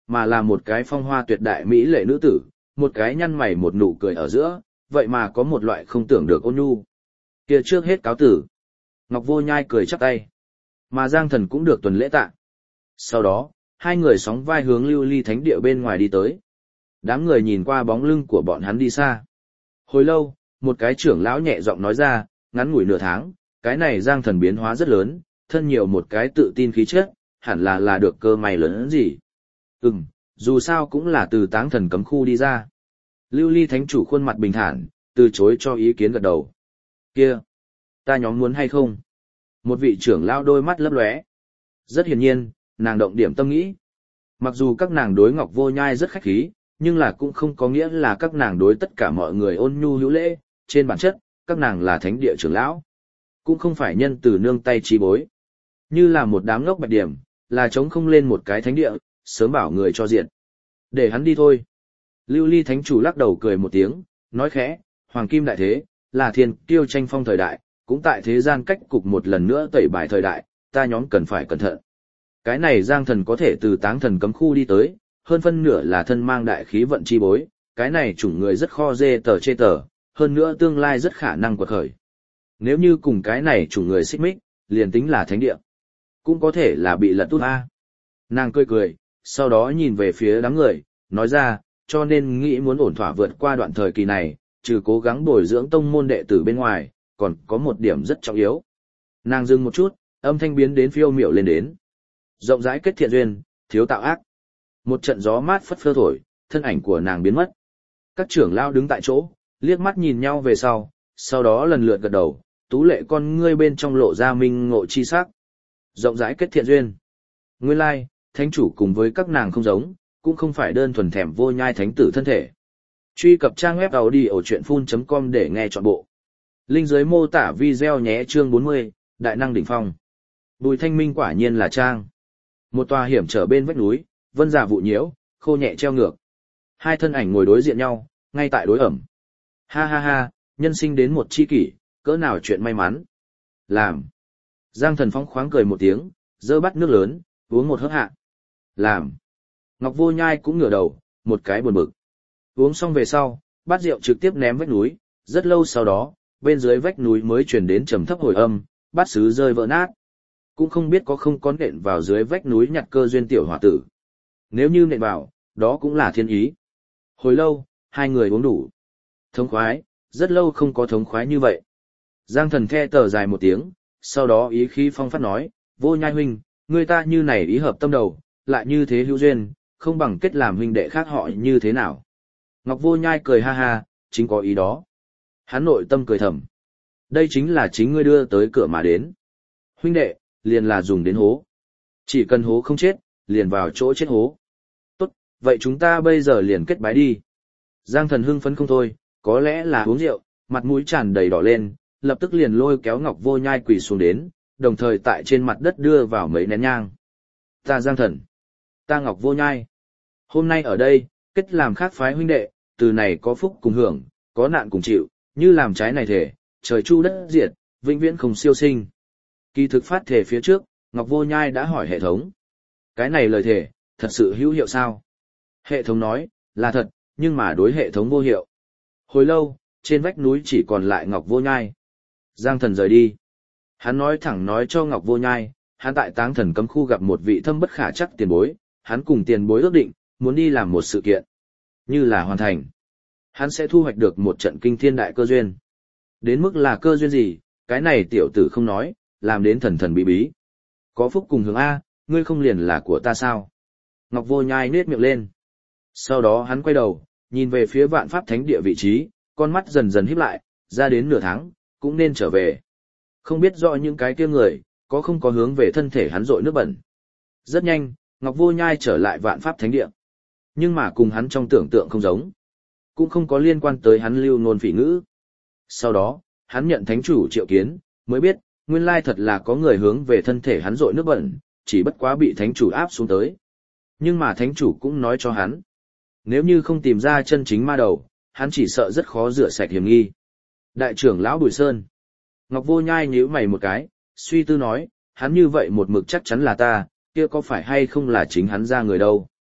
S1: mà là một cái phong hoa tuyệt đại mỹ lệ nữ tử, một cái nhăn mày một nụ cười ở giữa, vậy mà có một loại không tưởng được ôn nhu. Kia trước hết cáo tử. Ngọc Vô Nhai cười chắp tay. Mà Giang Thần cũng được tuần lễ tạ. Sau đó, hai người sóng vai hướng Lưu Ly Thánh địa bên ngoài đi tới. Đám người nhìn qua bóng lưng của bọn hắn đi xa. Hồi lâu, một cái trưởng lão nhẹ giọng nói ra, ngắn ngủi nửa tháng, cái này Giang Thần biến hóa rất lớn, thân nhiều một cái tự tin khí chất, hẳn là là được cơ may lớn hơn gì. Ừm, dù sao cũng là từ Táng Thần cấm khu đi ra. Lưu Ly Thánh chủ khuôn mặt bình thản, từ chối cho ý kiến gật đầu. Kia, ta nhóm muốn hay không? Một vị trưởng lão đôi mắt lấp lóe. Rất hiển nhiên, nàng động điểm tâm nghĩ. Mặc dù các nàng đối Ngọc Vô Nhai rất khách khí, nhưng là cũng không có nghĩa là các nàng đối tất cả mọi người ôn nhu hữu lễ, trên bản chất, các nàng là thánh địa trưởng lão. Cũng không phải nhân từ nương tay chi bối. Như là một đám ngốc bạch điểm, là chống không lên một cái thánh địa, sớm bảo người cho diện. Để hắn đi thôi. Lưu Ly Thánh chủ lắc đầu cười một tiếng, nói khẽ, Hoàng Kim Đại Thế, là thiên kiêu tranh phong thời đại, cũng tại thế gian cách cục một lần nữa tẩy bài thời đại, ta nhóm cần phải cẩn thận. Cái này Giang Thần có thể từ Táng Thần cấm khu đi tới, hơn phân nửa là thân mang đại khí vận chi bối, cái này chủng người rất kho dê tờ chê tờ, hơn nữa tương lai rất khả năng quật khởi. Nếu như cùng cái này chủng người xích mích, liền tính là thánh địa, cũng có thể là bị lật tút a. Nàng cười cười, sau đó nhìn về phía đám người, nói ra, cho nên nghĩ muốn ổn thỏa vượt qua đoạn thời kỳ này, trừ cố gắng bồi dưỡng tông môn đệ tử bên ngoài, còn có một điểm rất trọng yếu. Nàng dừng một chút, âm thanh biến đến phiêu miểu lên đến. Rộng rãi kết thiện duyên, thiếu tạo ác. Một trận gió mát phất phơ thổi, thân ảnh của nàng biến mất. Các trưởng lao đứng tại chỗ, liếc mắt nhìn nhau về sau, sau đó lần lượt gật đầu, tú lệ con ngươi bên trong lộ ra minh ngộ chi sắc. Rộng rãi kết thiện duyên. Nguyên lai, thánh chủ cùng với các nàng không giống, cũng không phải đơn thuần thèm Vô Nhai thánh tử thân thể. Truy cập trang web audiochuyenphun chấm com để nghe trọn bộ. Link dưới mô tả video nhé. Chương bốn mươi, Đại năng đỉnh phong. Bùi Thanh Minh quả nhiên là trang. Một tòa hiểm trở bên vách núi, vân giả vụ nhiễu, khô nhẹ treo ngược. Hai thân ảnh ngồi đối diện nhau, ngay tại đối ẩm. Ha ha ha, nhân sinh đến một chi kỷ, cỡ nào chuyện may mắn. Làm. Giang Thần phóng khoáng cười một tiếng, dơ bát nước lớn, uống một hớp hạ. Làm. Ngọc Vô Nhai cũng ngửa đầu, một cái buồn bực. Uống xong về sau, bát rượu trực tiếp ném vách núi, rất lâu sau đó, bên dưới vách núi mới truyền đến trầm thấp hồi âm, bát sứ rơi vỡ nát. Cũng không biết có không có nện vào dưới vách núi nhặt cơ duyên tiểu hỏa tử. Nếu như nện vào, đó cũng là thiên ý. Hồi lâu, hai người uống đủ. Thống khoái, rất lâu không có thống khoái như vậy. Giang Thần the tờ dài một tiếng, sau đó ý khí phong phát nói, Vô Nhai huynh, người ta như này ý hợp tâm đầu, lại như thế hữu duyên, không bằng kết làm huynh đệ khác họ như thế nào. Ngọc Vô Nhai cười ha ha, chính có ý đó. Hắn nội tâm cười thầm. Đây chính là chính ngươi đưa tới cửa mà đến. Huynh đệ, liền là dùng đến hố. Chỉ cần hố không chết, liền vào chỗ chết hố. Tốt, vậy chúng ta bây giờ liền kết bái đi. Giang Thần hưng phấn không thôi, có lẽ là uống rượu, mặt mũi tràn đầy đỏ lên, lập tức liền lôi kéo Ngọc Vô Nhai quỳ xuống đến, đồng thời tại trên mặt đất đưa vào mấy nén nhang. Ta Giang Thần, ta Ngọc Vô Nhai, hôm nay ở đây, kết làm khác phái huynh đệ, từ này có phúc cùng hưởng, có nạn cùng chịu, như làm trái này thể, trời chu đất diệt, vĩnh viễn không siêu sinh. Kỳ thực phát thể phía trước, Ngọc Vô Nhai đã hỏi hệ thống. Cái này lời thể, thật sự hữu hiệu sao? Hệ thống nói, là thật, nhưng mà đối hệ thống vô hiệu. Hồi lâu, trên vách núi chỉ còn lại Ngọc Vô Nhai. Giang Thần rời đi. Hắn nói thẳng nói cho Ngọc Vô Nhai, hắn tại Táng Thần cấm khu gặp một vị thâm bất khả chắc tiền bối, hắn cùng tiền bối ước định, muốn đi làm một sự kiện. Như là hoàn thành, hắn sẽ thu hoạch được một trận kinh thiên đại cơ duyên. Đến mức là cơ duyên gì, cái này tiểu tử không nói, làm đến thần thần bí bí. Có phúc cùng hướng A, ngươi không liền là của ta sao? Ngọc Vô Nhai nết miệng lên. Sau đó hắn quay đầu, nhìn về phía Vạn Pháp Thánh địa vị trí, con mắt dần dần híp lại, ra đến nửa tháng, cũng nên trở về. Không biết rõ những cái kia người, có không có hướng về thân thể hắn rội nước bẩn. Rất nhanh, Ngọc Vô Nhai trở lại Vạn Pháp Thánh địa. Nhưng mà cùng hắn trong tưởng tượng không giống. Cũng không có liên quan tới hắn lưu ngôn phỉ ngữ. Sau đó, hắn nhận thánh chủ triệu kiến, mới biết, nguyên lai thật là có người hướng về thân thể hắn rội nước bẩn, chỉ bất quá bị thánh chủ áp xuống tới. Nhưng mà thánh chủ cũng nói cho hắn, nếu như không tìm ra chân chính ma đầu, hắn chỉ sợ rất khó rửa sạch hiểm nghi. Đại trưởng lão Bùi Sơn. Ngọc Vô Nhai nhíu mày một cái, suy tư nói, hắn như vậy một mực chắc chắn là ta, kia có phải hay không là chính hắn ra người đâu.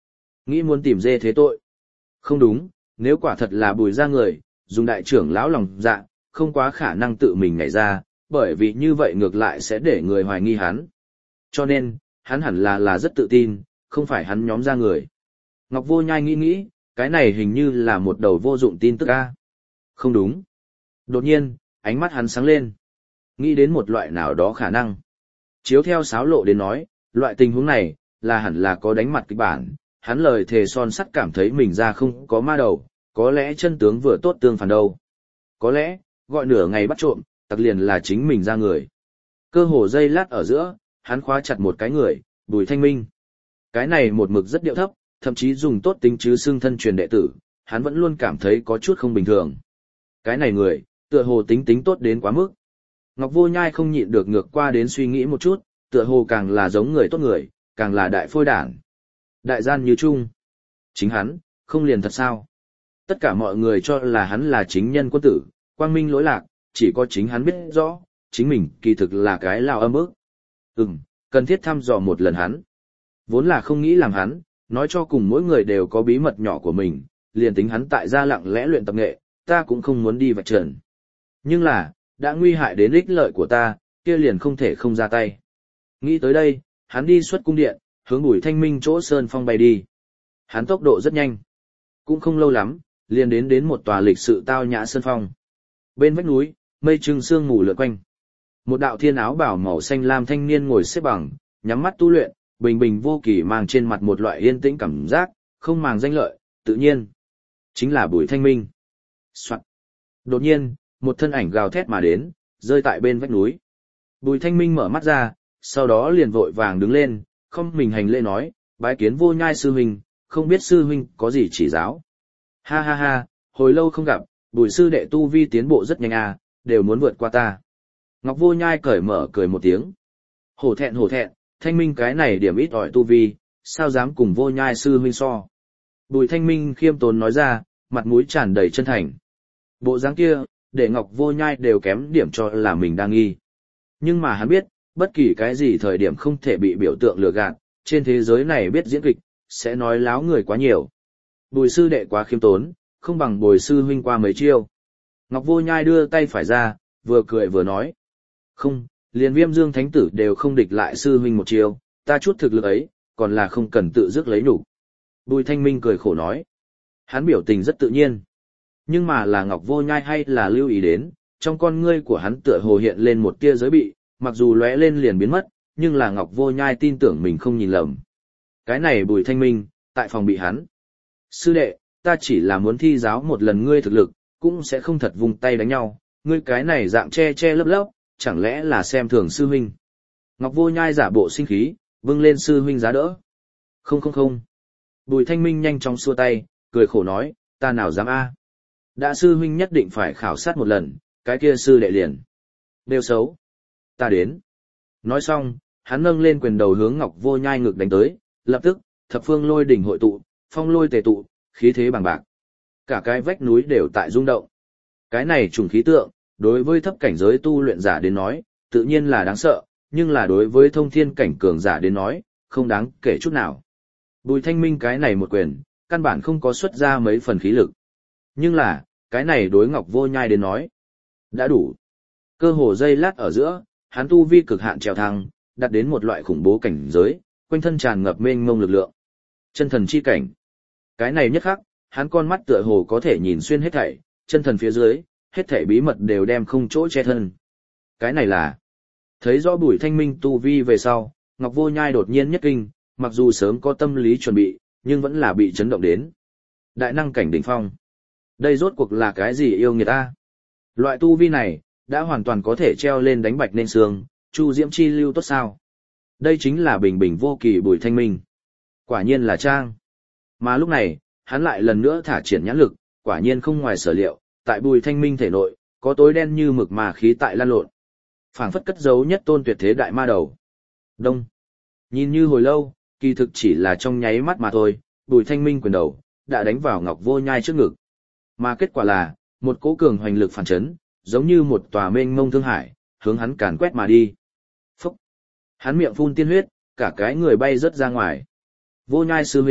S1: Nghĩ muốn tìm dê thế tội. Không đúng, nếu quả thật là Bùi gia người, dùng đại trưởng lão lòng dạ, không quá khả năng tự mình nhảy ra, bởi vì như vậy ngược lại sẽ để người hoài nghi hắn. Cho nên, hắn hẳn là là rất tự tin, không phải hắn nhóm ra người. Ngọc Vô Nhai nghĩ nghĩ, cái này hình như là một đầu vô dụng tin tức a. Không đúng. Đột nhiên, ánh mắt hắn sáng lên. Nghĩ đến một loại nào đó khả năng. Chiếu theo sáo lộ đến nói, loại tình huống này, là hẳn là có đánh mặt kịch bản. Hắn lời thề son sắt cảm thấy mình ra không có ma đầu, có lẽ chân tướng vừa tốt tương phản đâu. Có lẽ, gọi nửa ngày bắt trộm, tặc liền là chính mình ra người. Cơ hồ giây lát ở giữa, hắn khóa chặt một cái người, Bùi Thanh Minh. Cái này một mực rất điệu thấp, thậm chí dùng tốt tính chứ xưng thân truyền đệ tử, hắn vẫn luôn cảm thấy có chút không bình thường. Cái này người, tựa hồ tính tính tốt đến quá mức. Ngọc Vô Nhai không nhịn được ngược qua đến suy nghĩ một chút, tựa hồ càng là giống người tốt người, càng là đại phôi đản. Đại gian như chung. Chính hắn, không liền thật sao? Tất cả mọi người cho là hắn là chính nhân quân tử, quang minh lỗi lạc, chỉ có chính hắn biết rõ, chính mình kỳ thực là cái lao âm ức. Ừm, cần thiết thăm dò một lần hắn. Vốn là không nghĩ làm hắn, nói cho cùng mỗi người đều có bí mật nhỏ của mình, liền tính hắn tại gia lặng lẽ luyện tập nghệ, ta cũng không muốn đi vạch trần. Nhưng là, đã nguy hại đến ích lợi của ta, kia liền không thể không ra tay. Nghĩ tới đây, hắn đi xuất cung điện, hướng Bùi Thanh Minh chỗ sơn phong bay đi. Hắn tốc độ rất nhanh. Cũng không lâu lắm, liền đến đến một tòa lịch sự tao nhã sơn phong. Bên vách núi, mây trưng sương mù lượn quanh. Một đạo thiên áo bảo màu xanh lam thanh niên ngồi xếp bằng, nhắm mắt tu luyện, bình bình vô kỳ mang trên mặt một loại yên tĩnh cảm giác, không màng danh lợi, tự nhiên. Chính là Bùi Thanh Minh. Soạn. Đột nhiên, một thân ảnh gào thét mà đến, rơi tại bên vách núi. Bùi Thanh Minh mở mắt ra, sau đó liền vội vàng đứng lên, không mình hành lễ nói, bái kiến Vô Nhai sư huynh, không biết sư huynh có gì chỉ giáo. Ha ha ha, hồi lâu không gặp, Bùi sư đệ tu vi tiến bộ rất nhanh à, đều muốn vượt qua ta. Ngọc Vô Nhai cởi mở cười một tiếng. Hổ thẹn hổ thẹn, Thanh Minh cái này điểm ít ỏi tu vi, sao dám cùng Vô Nhai sư huynh so. Bùi Thanh Minh khiêm tốn nói ra, mặt mũi tràn đầy chân thành. Bộ dáng kia, để Ngọc Vô Nhai đều kém điểm cho là mình đang nghi. Nhưng mà hắn biết, bất kỳ cái gì thời điểm không thể bị biểu tượng lừa gạt, trên thế giới này biết diễn kịch, sẽ nói láo người quá nhiều. Bùi sư đệ quá khiêm tốn, không bằng Bùi sư huynh qua mấy chiêu. Ngọc Vô Nhai đưa tay phải ra, vừa cười vừa nói. Không, liền Viêm Dương Thánh Tử đều không địch lại sư huynh một chiêu, ta chút thực lực ấy, còn là không cần tự dứt lấy nhục. Bùi Thanh Minh cười khổ nói. Hắn biểu tình rất tự nhiên. Nhưng mà là Ngọc Vô Nhai hay là lưu ý đến, trong con ngươi của hắn tựa hồ hiện lên một tia giới bị, mặc dù lóe lên liền biến mất, nhưng là Ngọc Vô Nhai tin tưởng mình không nhìn lầm. Cái này Bùi Thanh Minh, tại phòng bị hắn. Sư đệ, ta chỉ là muốn thi giáo một lần ngươi thực lực, cũng sẽ không thật vùng tay đánh nhau, ngươi cái này dạng che che lấp lấp, chẳng lẽ là xem thường sư huynh. Ngọc Vô Nhai giả bộ sinh khí, vâng lên sư huynh giá đỡ. Không không không. Bùi Thanh Minh nhanh chóng xua tay, cười khổ nói, ta nào dám a? Đã sư huynh nhất định phải khảo sát một lần, cái kia sư đệ liền. Đều xấu. Ta đến. Nói xong, hắn nâng lên quyền đầu hướng Ngọc Vô Nhai ngực đánh tới, lập tức, thập phương lôi đỉnh hội tụ, phong lôi tề tụ, khí thế bằng bạc. Cả cái vách núi đều tại rung động. Cái này trùng khí tượng, đối với thấp cảnh giới tu luyện giả đến nói, tự nhiên là đáng sợ, nhưng là đối với thông thiên cảnh cường giả đến nói, không đáng kể chút nào. Bùi Thanh Minh cái này một quyền, căn bản không có xuất ra mấy phần khí lực. Nhưng là, cái này đối Ngọc Vô Nhai đến nói, đã đủ. Cơ hồ giây lát ở giữa, hắn tu vi cực hạn trèo thăng, đạt đến một loại khủng bố cảnh giới, quanh thân tràn ngập mênh mông lực lượng. Chân thần chi cảnh. Cái này nhất khắc, hắn con mắt tựa hồ có thể nhìn xuyên hết thảy, chân thần phía dưới, hết thảy bí mật đều đem không chỗ che thân. Cái này là, thấy rõ Bùi Thanh Minh tu vi về sau, Ngọc Vô Nhai đột nhiên nhất kinh, mặc dù sớm có tâm lý chuẩn bị, nhưng vẫn là bị chấn động đến. Đại năng cảnh đỉnh phong. Đây rốt cuộc là cái gì yêu người ta? Loại tu vi này, đã hoàn toàn có thể treo lên đánh bạch nên xương, chu diễm chi lưu tốt sao. Đây chính là bình bình vô kỳ Bùi Thanh Minh. Quả nhiên là trang. Mà lúc này, hắn lại lần nữa thả triển nhãn lực, quả nhiên không ngoài sở liệu, tại Bùi Thanh Minh thể nội, có tối đen như mực mà khí tại lan lộn. Phảng phất cất giấu nhất tôn tuyệt thế đại ma đầu. Đông. Nhìn như hồi lâu, kỳ thực chỉ là trong nháy mắt mà thôi, Bùi Thanh Minh quyền đầu, đã đánh vào Ngọc Vô Nhai trước ngực. Mà kết quả là, một cỗ cường hoành lực phản chấn, giống như một tòa mênh mông thương hải, hướng hắn càn quét mà đi. Phúc! Hắn miệng phun tiên huyết, cả cái người bay rớt ra ngoài. Vô Nhai sư huynh,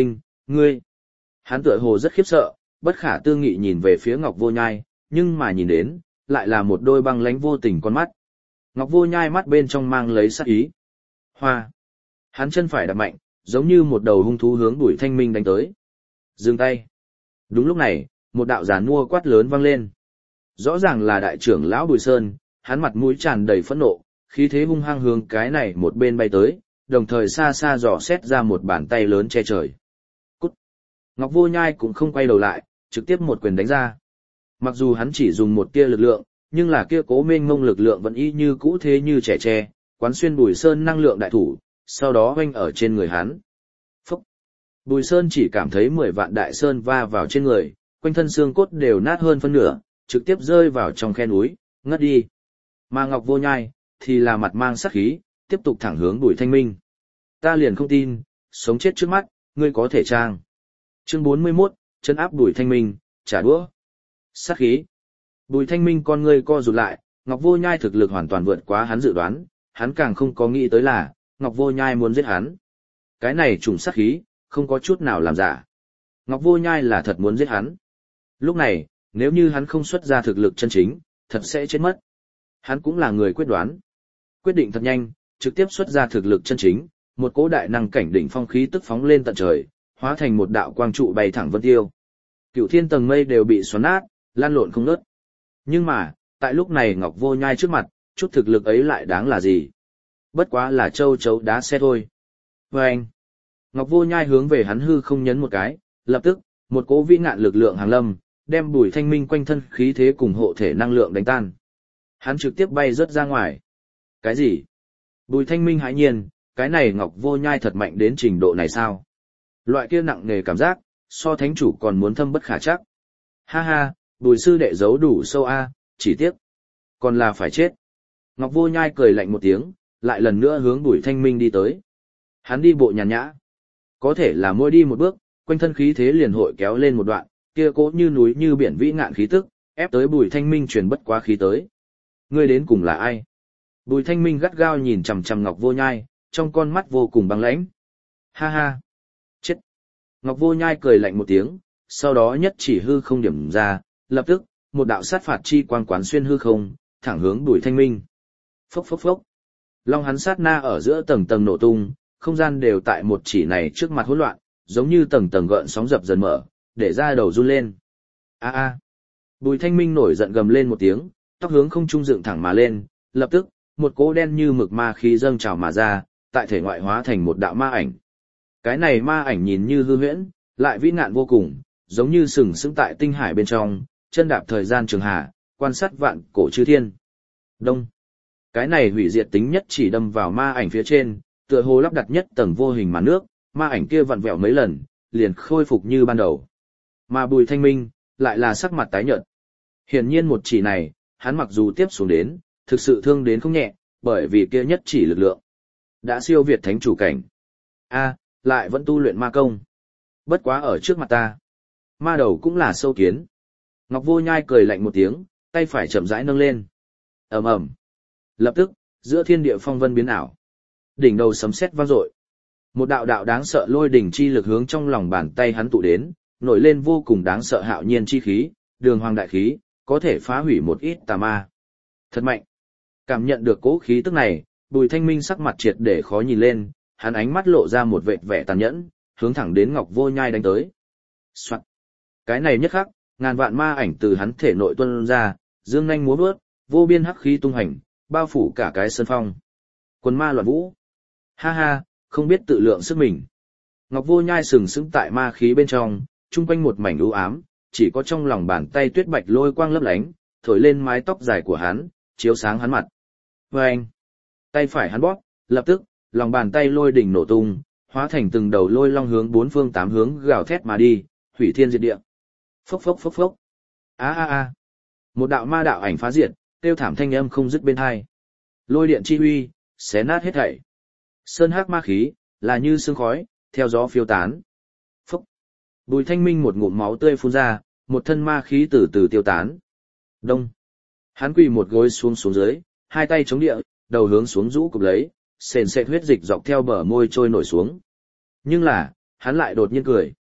S1: ngươi. Hắn tựa hồ rất khiếp sợ, bất khả tư nghị nhìn về phía Ngọc Vô Nhai, nhưng mà nhìn đến, lại là một đôi băng lánh vô tình con mắt. Ngọc Vô Nhai mắt bên trong mang lấy sát ý. Hoa. Hắn chân phải đạp mạnh, giống như một đầu hung thú hướng Bùi Thanh Minh đánh tới. Dừng tay. Đúng lúc này, một đạo giàn mua quát lớn vang lên. Rõ ràng là đại trưởng lão Bùi Sơn, hắn mặt mũi tràn đầy phẫn nộ, khí thế hung hăng hướng cái này một bên bay tới, đồng thời xa xa dò xét ra một bàn tay lớn che trời. Cút. Ngọc Vô Nhai cũng không quay đầu lại, trực tiếp một quyền đánh ra. Mặc dù hắn chỉ dùng một tia lực lượng, nhưng là kia cố mênh mông lực lượng vẫn y như cũ thế như trẻ tre, quán xuyên Bùi Sơn năng lượng đại thủ, sau đó hoanh ở trên người hắn. Phúc! Bùi Sơn chỉ cảm thấy mười vạn đại sơn va vào trên người, quanh thân xương cốt đều nát hơn phân nửa, trực tiếp rơi vào trong khe núi, ngất đi. Mà Ngọc Vô Nhai, thì là mặt mang sát khí, tiếp tục thẳng hướng Bùi Thanh Minh. Ta liền không tin, sống chết trước mắt, ngươi có thể trang. Chương bốn mươi mốt, chân áp Bùi Thanh Minh, trả đũa. Sát khí. Bùi Thanh Minh con ngươi co rụt lại, Ngọc Vô Nhai thực lực hoàn toàn vượt quá hắn dự đoán, hắn càng không có nghĩ tới là, Ngọc Vô Nhai muốn giết hắn. Cái này trùng sát khí, không có chút nào làm giả. Ngọc Vô Nhai là thật muốn giết hắn. Lúc này, nếu như hắn không xuất ra thực lực chân chính, thật sẽ chết mất. Hắn cũng là người quyết đoán. Quyết định thật nhanh, trực tiếp xuất ra thực lực chân chính, một cỗ đại năng cảnh đỉnh phong khí tức phóng lên tận trời, hóa thành một đạo quang trụ bay thẳng vân tiêu. Cửu thiên tầng mây đều bị xoắn nát, lan lộn không ngớt. Nhưng mà, tại lúc này Ngọc Vô Nhai trước mặt, chút thực lực ấy lại đáng là gì? Bất quá là châu chấu đá xe thôi. Và anh, Ngọc Vô Nhai hướng về hắn hư không nhấn một cái, lập tức, một cỗ vĩ ngạn lực lượng hàng lâm, đem Bùi Thanh Minh quanh thân khí thế cùng hộ thể năng lượng đánh tan. Hắn trực tiếp bay rớt ra ngoài. Cái gì? Bùi Thanh Minh hãi nhiên, cái này Ngọc Vô Nhai thật mạnh đến trình độ này sao? Loại kia nặng nề cảm giác, so thánh chủ còn muốn thâm bất khả chắc. Ha ha, Bùi sư đệ giấu đủ sâu a, chỉ tiếc. Còn là phải chết. Ngọc Vô Nhai cười lạnh một tiếng, lại lần nữa hướng Bùi Thanh Minh đi tới. Hắn đi bộ nhàn nhã. Có thể là mỗi đi một bước, quanh thân khí thế liền hội kéo lên một đoạn, kia cỗ như núi như biển vĩ ngạn khí tức, ép tới Bùi Thanh Minh truyền bất quá khí tới. Ngươi đến cùng là ai? Bùi Thanh Minh gắt gao nhìn chằm chằm Ngọc Vô Nhai, trong con mắt vô cùng băng lãnh. Ha ha! Chết! Ngọc Vô Nhai cười lạnh một tiếng, sau đó nhất chỉ hư không điểm ra, lập tức, một đạo sát phạt chi quang quán xuyên hư không, thẳng hướng Bùi Thanh Minh. Phốc phốc phốc! Long hắn sát na ở giữa tầng tầng nổ tung, không gian đều tại một chỉ này trước mặt hỗn loạn, giống như tầng tầng gợn sóng dập dần mở, để ra đầu run lên. A a! Bùi Thanh Minh nổi giận gầm lên một tiếng, tóc hướng không trung dựng thẳng mà lên, lập tức, một cỗ đen như mực ma khí dâng trào mà ra, tại thể ngoại hóa thành một đạo ma ảnh. Cái này ma ảnh nhìn như hư huyễn, lại vĩ ngạn vô cùng, giống như sừng sững tại tinh hải bên trong, chân đạp thời gian trường hà, quan sát vạn cổ chư thiên. Đông. Cái này hủy diệt tính nhất chỉ đâm vào ma ảnh phía trên, tựa hồ lắp đặt nhất tầng vô hình màn nước, ma ảnh kia vặn vẹo mấy lần, liền khôi phục như ban đầu. Mà Bùi Thanh Minh, lại là sắc mặt tái nhợt. Hiển nhiên một chỉ này, hắn mặc dù tiếp xuống đến, thực sự thương đến không nhẹ, bởi vì kia nhất chỉ lực lượng đã siêu việt thánh chủ cảnh. A, lại vẫn tu luyện ma công. Bất quá ở trước mặt ta, ma đầu cũng là sâu kiến. Ngọc Vô Nhai cười lạnh một tiếng, tay phải chậm rãi nâng lên. Ầm ầm. Lập tức, giữa thiên địa phong vân biến ảo. Đỉnh đầu sấm sét vang dội. Một đạo đạo đáng sợ lôi đỉnh chi lực hướng trong lòng bàn tay hắn tụ đến, nổi lên vô cùng đáng sợ hạo nhiên chi khí, đường hoàng đại khí, có thể phá hủy một ít tà ma. Thật mạnh. Cảm nhận được cỗ khí tức này, Bùi Thanh Minh sắc mặt triệt để khó nhìn lên, hắn ánh mắt lộ ra một vệt vẻ tàn nhẫn, hướng thẳng đến Ngọc Vô Nhai đánh tới. Soạt. Cái này nhất khắc, ngàn vạn ma ảnh từ hắn thể nội tuôn ra, dương nhanh múa vớt, vô biên hắc khí tung hành, bao phủ cả cái sân phong. Quần ma loạn vũ. Ha ha, không biết tự lượng sức mình. Ngọc Vô Nhai sừng sững tại ma khí bên trong, chung quanh một mảnh u ám, chỉ có trong lòng bàn tay tuyết bạch lôi quang lấp lánh, thổi lên mái tóc dài của hắn, chiếu sáng hắn mặt. Vâng! Tay phải hắn bóp, lập tức, lòng bàn tay lôi đỉnh nổ tung, hóa thành từng đầu lôi long hướng bốn phương tám hướng gào thét mà đi, hủy thiên diệt địa. Phốc phốc phốc phốc. A a a. Một đạo ma đạo ảnh phá diệt, kêu thảm thanh âm không dứt bên tai. Lôi điện chi huy, xé nát hết thảy. Sơn hắc ma khí, là như sương khói, theo gió phiêu tán. Phốc. Bùi Thanh Minh một ngụm máu tươi phun ra, một thân ma khí từ từ tiêu tán. Đông. Hắn quỳ một gối xuống xuống dưới, hai tay chống địa, đầu hướng xuống rũ cục lấy, sền sệt huyết dịch dọc theo bờ môi trôi nổi xuống. Nhưng là, hắn lại đột nhiên cười.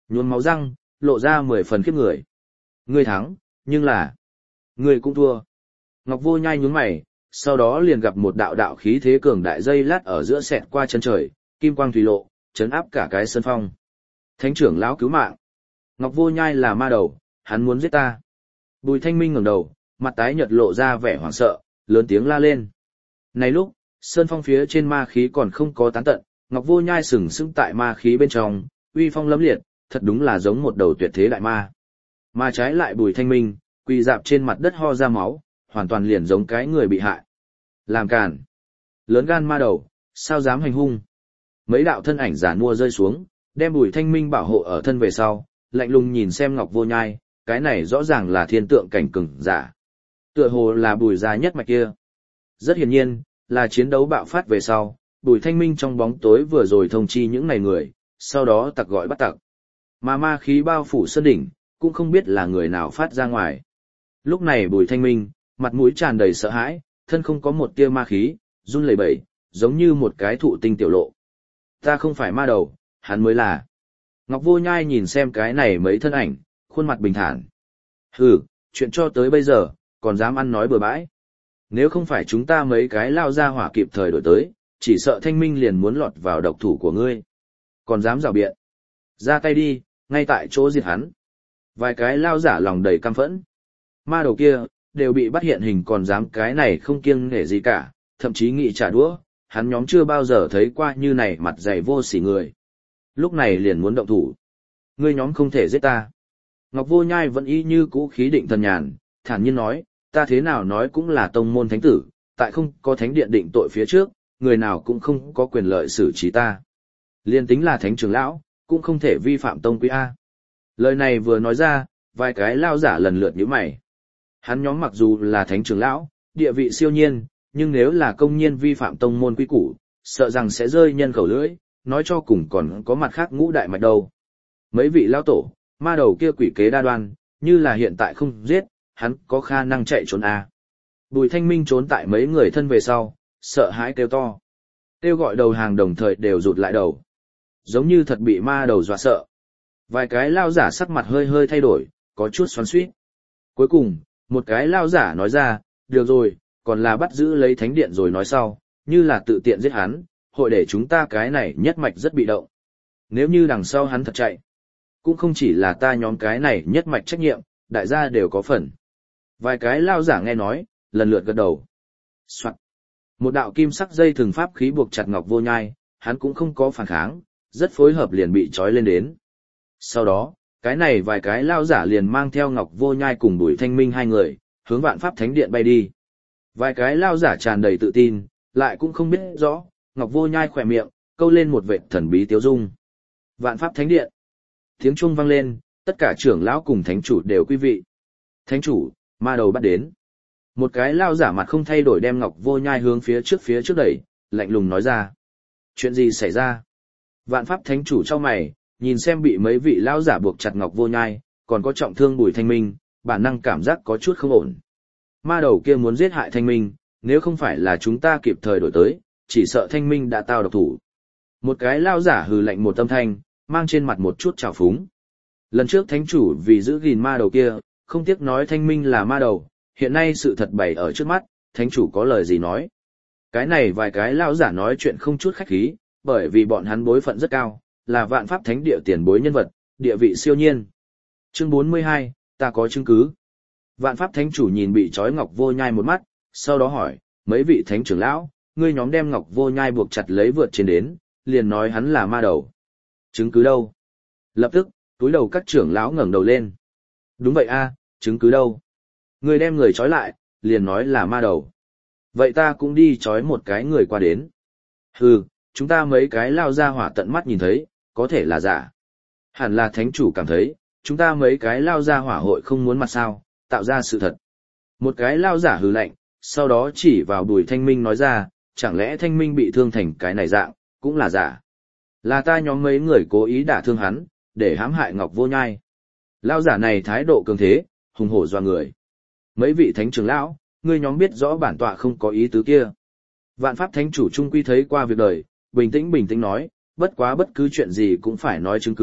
S1: Nhuốm máu răng, lộ ra mười phần khiếp người. Ngươi thắng, nhưng là... Ngươi cũng thua. Ngọc Vô Nhai nhún mày, sau đó liền gặp một đạo đạo khí thế cường đại dây lát ở giữa xẹt qua chân trời, kim quang thủy lộ, chấn áp cả cái sân phong. Thánh trưởng lão cứu mạng. Ngọc Vô Nhai là ma đầu, hắn muốn giết ta. Bùi Thanh Minh ngẩng đầu, mặt tái nhợt lộ ra vẻ hoảng sợ, lớn tiếng la lên. Này lúc, sơn phong phía trên ma khí còn không có tán tận, Ngọc Vô Nhai sừng sững tại ma khí bên trong, uy phong lẫm liệt, thật đúng là giống một đầu tuyệt thế đại ma. Mà trái lại Bùi Thanh Minh, quỳ dạp trên mặt đất ho ra máu, hoàn toàn liền giống cái người bị hại. Làm càn. Lớn gan ma đầu, sao dám hành hung. Mấy đạo thân ảnh giả mua rơi xuống, đem Bùi Thanh Minh bảo hộ ở thân về sau, lạnh lùng nhìn xem Ngọc Vô Nhai, cái này rõ ràng là thiên tượng cảnh cường giả. Tựa hồ là Bùi gia nhất mạch kia. Rất hiển nhiên, là chiến đấu bạo phát về sau, Bùi Thanh Minh trong bóng tối vừa rồi thông chi những này người, sau đó tặc gọi bắt tặc. Mà ma khí bao phủ sơn đỉnh, cũng không biết là người nào phát ra ngoài. Lúc này Bùi Thanh Minh, mặt mũi tràn đầy sợ hãi, thân không có một tia ma khí, run lẩy bẩy, giống như một cái thụ tinh tiểu lộ. Ta không phải ma đầu, hắn mới là. Ngọc Vô Nhai nhìn xem cái này mấy thân ảnh, khuôn mặt bình thản. Hừ, chuyện cho tới bây giờ, còn dám ăn nói bừa bãi. Nếu không phải chúng ta mấy cái lao ra hỏa kịp thời đổi tới, chỉ sợ Thanh Minh liền muốn lọt vào độc thủ của ngươi. Còn dám rào biện. Ra tay đi, ngay tại chỗ diệt hắn. Vài cái lao giả lòng đầy căm phẫn. Ma đầu kia, đều bị bắt hiện hình còn dám cái này không kiêng nể gì cả, thậm chí nghị trả đũa, hắn nhóm chưa bao giờ thấy qua như này mặt dày vô sỉ người. Lúc này liền muốn động thủ. Ngươi nhóm không thể giết ta. Ngọc Vô Nhai vẫn y như cũ khí định thần nhàn, thản nhiên nói, ta thế nào nói cũng là tông môn thánh tử, tại không có thánh điện định tội phía trước, người nào cũng không có quyền lợi xử trí ta. Liên tính là thánh trưởng lão, cũng không thể vi phạm tông quy A. Lời này vừa nói ra, vài cái lao giả lần lượt nhíu mày. Hắn nhóm mặc dù là thánh trưởng lão, địa vị siêu nhiên, nhưng nếu là công nhiên vi phạm tông môn quy củ, sợ rằng sẽ rơi nhân khẩu lưỡi, nói cho cùng còn có mặt khác ngũ đại mạch đâu. Mấy vị lao tổ, ma đầu kia quỷ kế đa đoan, như là hiện tại không giết, hắn có khả năng chạy trốn A. Bùi Thanh Minh trốn tại mấy người thân về sau, sợ hãi kêu to. Kêu gọi đầu hàng đồng thời đều rụt lại đầu. Giống như thật bị ma đầu dọa sợ. Vài cái lao giả sắc mặt hơi hơi thay đổi, có chút xoắn xuýt. Cuối cùng, một cái lao giả nói ra, được rồi, còn là bắt giữ lấy thánh điện rồi nói sau, như là tự tiện giết hắn, hội để chúng ta cái này nhất mạch rất bị động. Nếu như đằng sau hắn thật chạy, cũng không chỉ là ta nhóm cái này nhất mạch trách nhiệm, đại gia đều có phần. Vài cái lao giả nghe nói, lần lượt gật đầu. Soạn. Một đạo kim sắc dây thường pháp khí buộc chặt Ngọc Vô Nhai, hắn cũng không có phản kháng, rất phối hợp liền bị trói lên đến. Sau đó, cái này vài cái lao giả liền mang theo Ngọc Vô Nhai cùng Bùi Thanh Minh hai người, hướng Vạn Pháp Thánh Điện bay đi. Vài cái lao giả tràn đầy tự tin, lại cũng không biết rõ, Ngọc Vô Nhai khỏe miệng, câu lên một vệt thần bí tiếu dung. Vạn Pháp Thánh Điện. Tiếng chuông vang lên, tất cả trưởng lão cùng thánh chủ đều quý vị. Thánh chủ, ma đầu bắt đến. Một cái lao giả mặt không thay đổi đem Ngọc Vô Nhai hướng phía trước phía trước đẩy, lạnh lùng nói ra. Chuyện gì xảy ra? Vạn Pháp Thánh chủ trong mày, nhìn xem bị mấy vị lao giả buộc chặt Ngọc Vô Nhai, còn có trọng thương Bùi Thanh Minh, bản năng cảm giác có chút không ổn. Ma đầu kia muốn giết hại Thanh Minh, nếu không phải là chúng ta kịp thời đổi tới, chỉ sợ Thanh Minh đã tao độc thủ. Một cái lao giả hừ lạnh một âm thanh, mang trên mặt một chút trào phúng. Lần trước thánh chủ vì giữ gìn ma đầu kia, không tiếc nói Thanh Minh là ma đầu, hiện nay sự thật bày ở trước mắt, thánh chủ có lời gì nói. Cái này vài cái lao giả nói chuyện không chút khách khí, bởi vì bọn hắn bối phận rất cao, là Vạn Pháp Thánh Địa tiền bối nhân vật, địa vị siêu nhiên. Chương bốn mươi hai, ta có chứng cứ. Vạn Pháp Thánh chủ nhìn bị trói Ngọc Vô Nhai một mắt, sau đó hỏi, mấy vị thánh trưởng lão, ngươi nhóm đem Ngọc Vô Nhai buộc chặt lấy vượt trên đến, liền nói hắn là ma đầu. Chứng cứ đâu? Lập tức, túi đầu các trưởng lão ngẩng đầu lên. Đúng vậy a, chứng cứ đâu? Ngươi đem người trói lại, liền nói là ma đầu. Vậy ta cũng đi trói một cái người qua đến. Hừ, chúng ta mấy cái lao ra hỏa tận mắt nhìn thấy, có thể là giả. Hẳn là thánh chủ cảm thấy, chúng ta mấy cái lao ra hỏa hội không muốn mặt sao, tạo ra sự thật. Một cái lao giả hừ lạnh, sau đó chỉ vào Bùi Thanh Minh nói ra, chẳng lẽ Thanh Minh bị thương thành cái này dạng, cũng là giả. Là ta nhóm mấy người cố ý đả thương hắn, để hãm hại Ngọc Vô Nhai. Lao giả này thái độ cường thế, hùng hổ doa người. Mấy vị thánh trưởng lão, ngươi nhóm biết rõ bản tọa không có ý tứ kia. Vạn Pháp Thánh chủ trung quy thấy qua việc đời, bình tĩnh bình tĩnh nói, bất quá bất cứ chuyện gì cũng phải nói chứng cứ,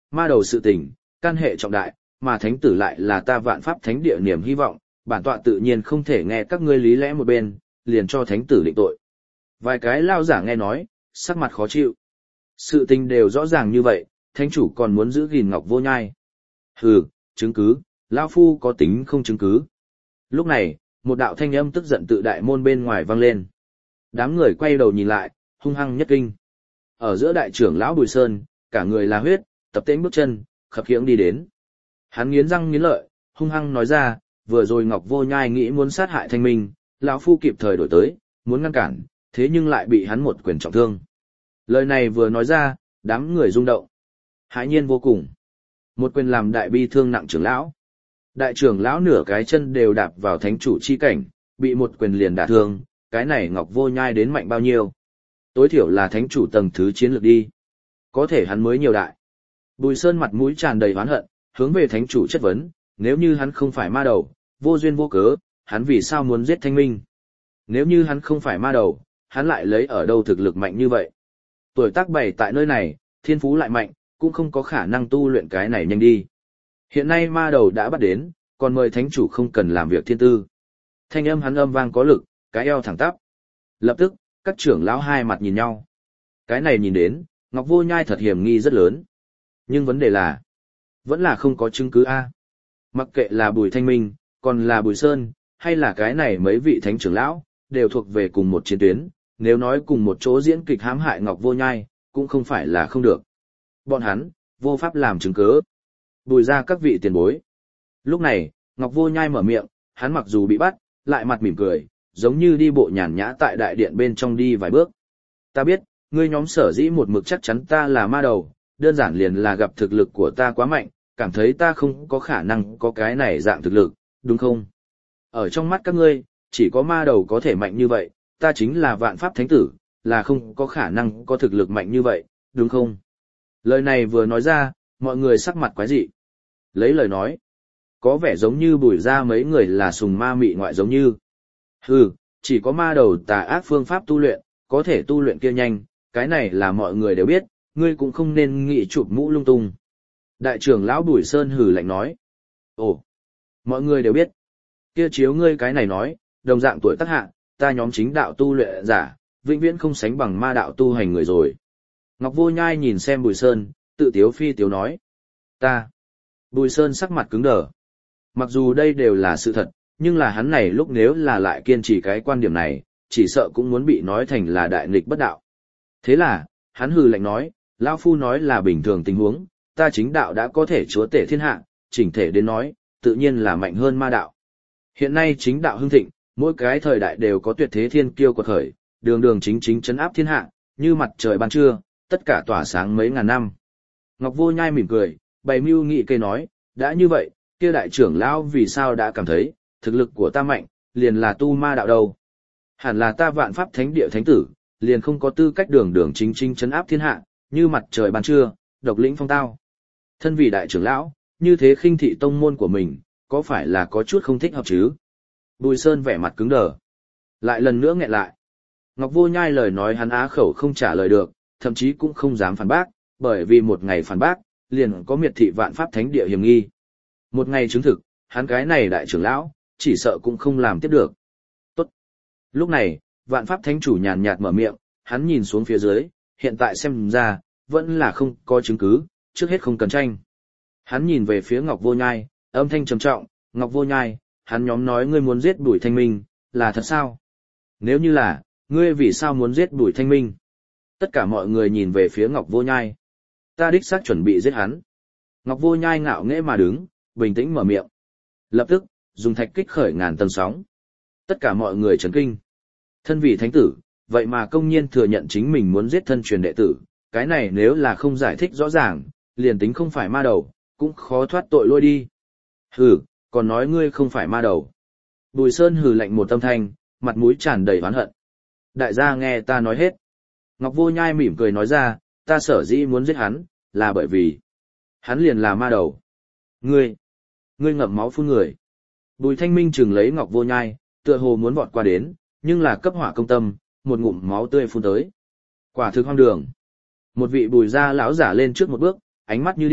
S1: ma đầu sự tình, căn hệ trọng đại, mà thánh tử lại là ta vạn pháp thánh địa niềm hy vọng, bản tọa tự nhiên không thể nghe các ngươi lý lẽ một bên, liền cho thánh tử định tội. Vài cái lao giả nghe nói, sắc mặt khó chịu. Sự tình đều rõ ràng như vậy, thánh chủ còn muốn giữ gìn Ngọc Vô Nhai. Hừ, chứng cứ, lão phu có tính không chứng cứ. Lúc này, một đạo thanh âm tức giận tự đại môn bên ngoài vang lên. Đám người quay đầu nhìn lại, hung hăng nhất kinh. Ở giữa đại trưởng lão Bùi Sơn, cả người là huyết, tập tễnh bước chân, khập khiễng đi đến. Hắn nghiến răng nghiến lợi, hung hăng nói ra, vừa rồi Ngọc Vô Nhai nghĩ muốn sát hại Thanh Minh, lão phu kịp thời đổi tới, muốn ngăn cản, thế nhưng lại bị hắn một quyền trọng thương. Lời này vừa nói ra, đám người rung động. Hãi nhiên vô cùng. Một quyền làm đại bi thương nặng trưởng lão. Đại trưởng lão nửa cái chân đều đạp vào thánh chủ chi cảnh, bị một quyền liền đả thương, cái này Ngọc Vô Nhai đến mạnh bao nhiêu. Tối thiểu là thánh chủ tầng thứ chiến lược đi. Có thể hắn mới nhiều đại. Bùi Sơn mặt mũi tràn đầy oán hận, hướng về thánh chủ chất vấn, nếu như hắn không phải ma đầu, vô duyên vô cớ, hắn vì sao muốn giết Thanh Minh? Nếu như hắn không phải ma đầu, hắn lại lấy ở đâu thực lực mạnh như vậy? Tuổi tác bảy tại nơi này, thiên phú lại mạnh, cũng không có khả năng tu luyện cái này nhanh đi. Hiện nay ma đầu đã bắt đến, còn mời thánh chủ không cần làm việc thiên tư. Thanh âm hắn âm vang có lực, cái eo thẳng tắp. Lập tức, các trưởng lão hai mặt nhìn nhau. Cái này nhìn đến, Ngọc Vô Nhai thật hiểm nghi rất lớn. Nhưng vấn đề là, vẫn là không có chứng cứ A. Mặc kệ là Bùi Thanh Minh, còn là Bùi Sơn, hay là cái này mấy vị thánh trưởng lão, đều thuộc về cùng một chiến tuyến, nếu nói cùng một chỗ diễn kịch hãm hại Ngọc Vô Nhai, cũng không phải là không được. Bọn hắn, vô pháp làm chứng cớ. Bùi ra các vị tiền bối. Lúc này, Ngọc Vô Nhai mở miệng, hắn mặc dù bị bắt, lại mặt mỉm cười, giống như đi bộ nhàn nhã tại đại điện bên trong đi vài bước. Ta biết, ngươi nhóm sở dĩ một mực chắc chắn ta là ma đầu, đơn giản liền là gặp thực lực của ta quá mạnh, cảm thấy ta không có khả năng có cái này dạng thực lực, đúng không? Ở trong mắt các ngươi, chỉ có ma đầu có thể mạnh như vậy, ta chính là vạn pháp thánh tử, là không có khả năng có thực lực mạnh như vậy, đúng không? Lời này vừa nói ra, mọi người sắc mặt quái dị. Lấy lời nói, có vẻ giống như Bùi ra mấy người là sùng ma mị ngoại giống như. Hừ, chỉ có ma đầu tà ác phương pháp tu luyện, có thể tu luyện kia nhanh, cái này là mọi người đều biết, ngươi cũng không nên nghĩ chụp mũ lung tung. Đại trưởng lão Bùi Sơn hừ lạnh nói. Ồ, mọi người đều biết. Kia chiếu ngươi cái này nói, đồng dạng tuổi tác hạ, ta nhóm chính đạo tu luyện giả, vĩnh viễn không sánh bằng ma đạo tu hành người rồi. Ngọc Vô Nhai nhìn xem Bùi Sơn, tự tiếu phi tiếu nói. Ta. Bùi Sơn sắc mặt cứng đờ. Mặc dù đây đều là sự thật, nhưng là hắn này lúc nếu là lại kiên trì cái quan điểm này, chỉ sợ cũng muốn bị nói thành là đại nghịch bất đạo. Thế là, hắn hừ lạnh nói, Lão Phu nói là bình thường tình huống, ta chính đạo đã có thể chúa tể thiên hạ, chỉnh thể đến nói, tự nhiên là mạnh hơn ma đạo. Hiện nay chính đạo hưng thịnh, mỗi cái thời đại đều có tuyệt thế thiên kiêu quật khởi, đường đường chính chính chấn áp thiên hạ, như mặt trời ban trưa, tất cả tỏa sáng mấy ngàn năm. Ngọc Vô Nhai mỉm cười, bày mưu nghị cây nói, đã như vậy, kia đại trưởng lão vì sao đã cảm thấy, thực lực của ta mạnh, liền là tu ma đạo đâu. Hẳn là ta vạn pháp thánh địa thánh tử, liền không có tư cách đường đường chính chính chấn áp thiên hạ, như mặt trời ban trưa, độc lĩnh phong tao. Thân vị đại trưởng lão, như thế khinh thị tông môn của mình, có phải là có chút không thích hợp chứ? Bùi Sơn vẻ mặt cứng đờ. Lại lần nữa nghẹn lại. Ngọc Vô Nhai lời nói hắn á khẩu không trả lời được, thậm chí cũng không dám phản bác, bởi vì một ngày phản bác, liền có miệt thị vạn pháp thánh địa hiểm nghi. Một ngày chứng thực, hắn cái này đại trưởng lão, chỉ sợ cũng không làm tiếp được. Tốt. Lúc này, vạn pháp thánh chủ nhàn nhạt mở miệng, hắn nhìn xuống phía dưới, hiện tại xem ra, vẫn là không có chứng cứ, trước hết không cần tranh. Hắn nhìn về phía Ngọc Vô Nhai, âm thanh trầm trọng, Ngọc Vô Nhai, hắn nhóm nói ngươi muốn giết Bùi Thanh Minh, là thật sao? Nếu như là, ngươi vì sao muốn giết Bùi Thanh Minh? Tất cả mọi người nhìn về phía Ngọc Vô Nhai. Ta đích xác chuẩn bị giết hắn. Ngọc Vô Nhai ngạo nghễ mà đứng, bình tĩnh mở miệng. Lập tức, dùng thạch kích khởi ngàn tầng sóng. Tất cả mọi người chấn kinh. Thân vị thánh tử, vậy mà công nhiên thừa nhận chính mình muốn giết thân truyền đệ tử, cái này nếu là không giải thích rõ ràng, liền tính không phải ma đầu, cũng khó thoát tội lôi đi. Hừ, còn nói ngươi không phải ma đầu. Bùi Sơn hừ lạnh một âm thanh, mặt mũi tràn đầy oán hận. Đại gia nghe ta nói hết. Ngọc Vô Nhai mỉm cười nói ra, ta sở dĩ muốn giết hắn, là bởi vì hắn liền là ma đầu. Ngươi, ngươi ngậm máu phun người. Bùi Thanh Minh chừng lấy Ngọc Vô Nhai, tựa hồ muốn vọt qua đến, nhưng là cấp hỏa công tâm, một ngụm máu tươi phun tới. Quả thực hoang đường. Một vị Bùi gia lão giả lên trước một bước, ánh mắt như điện,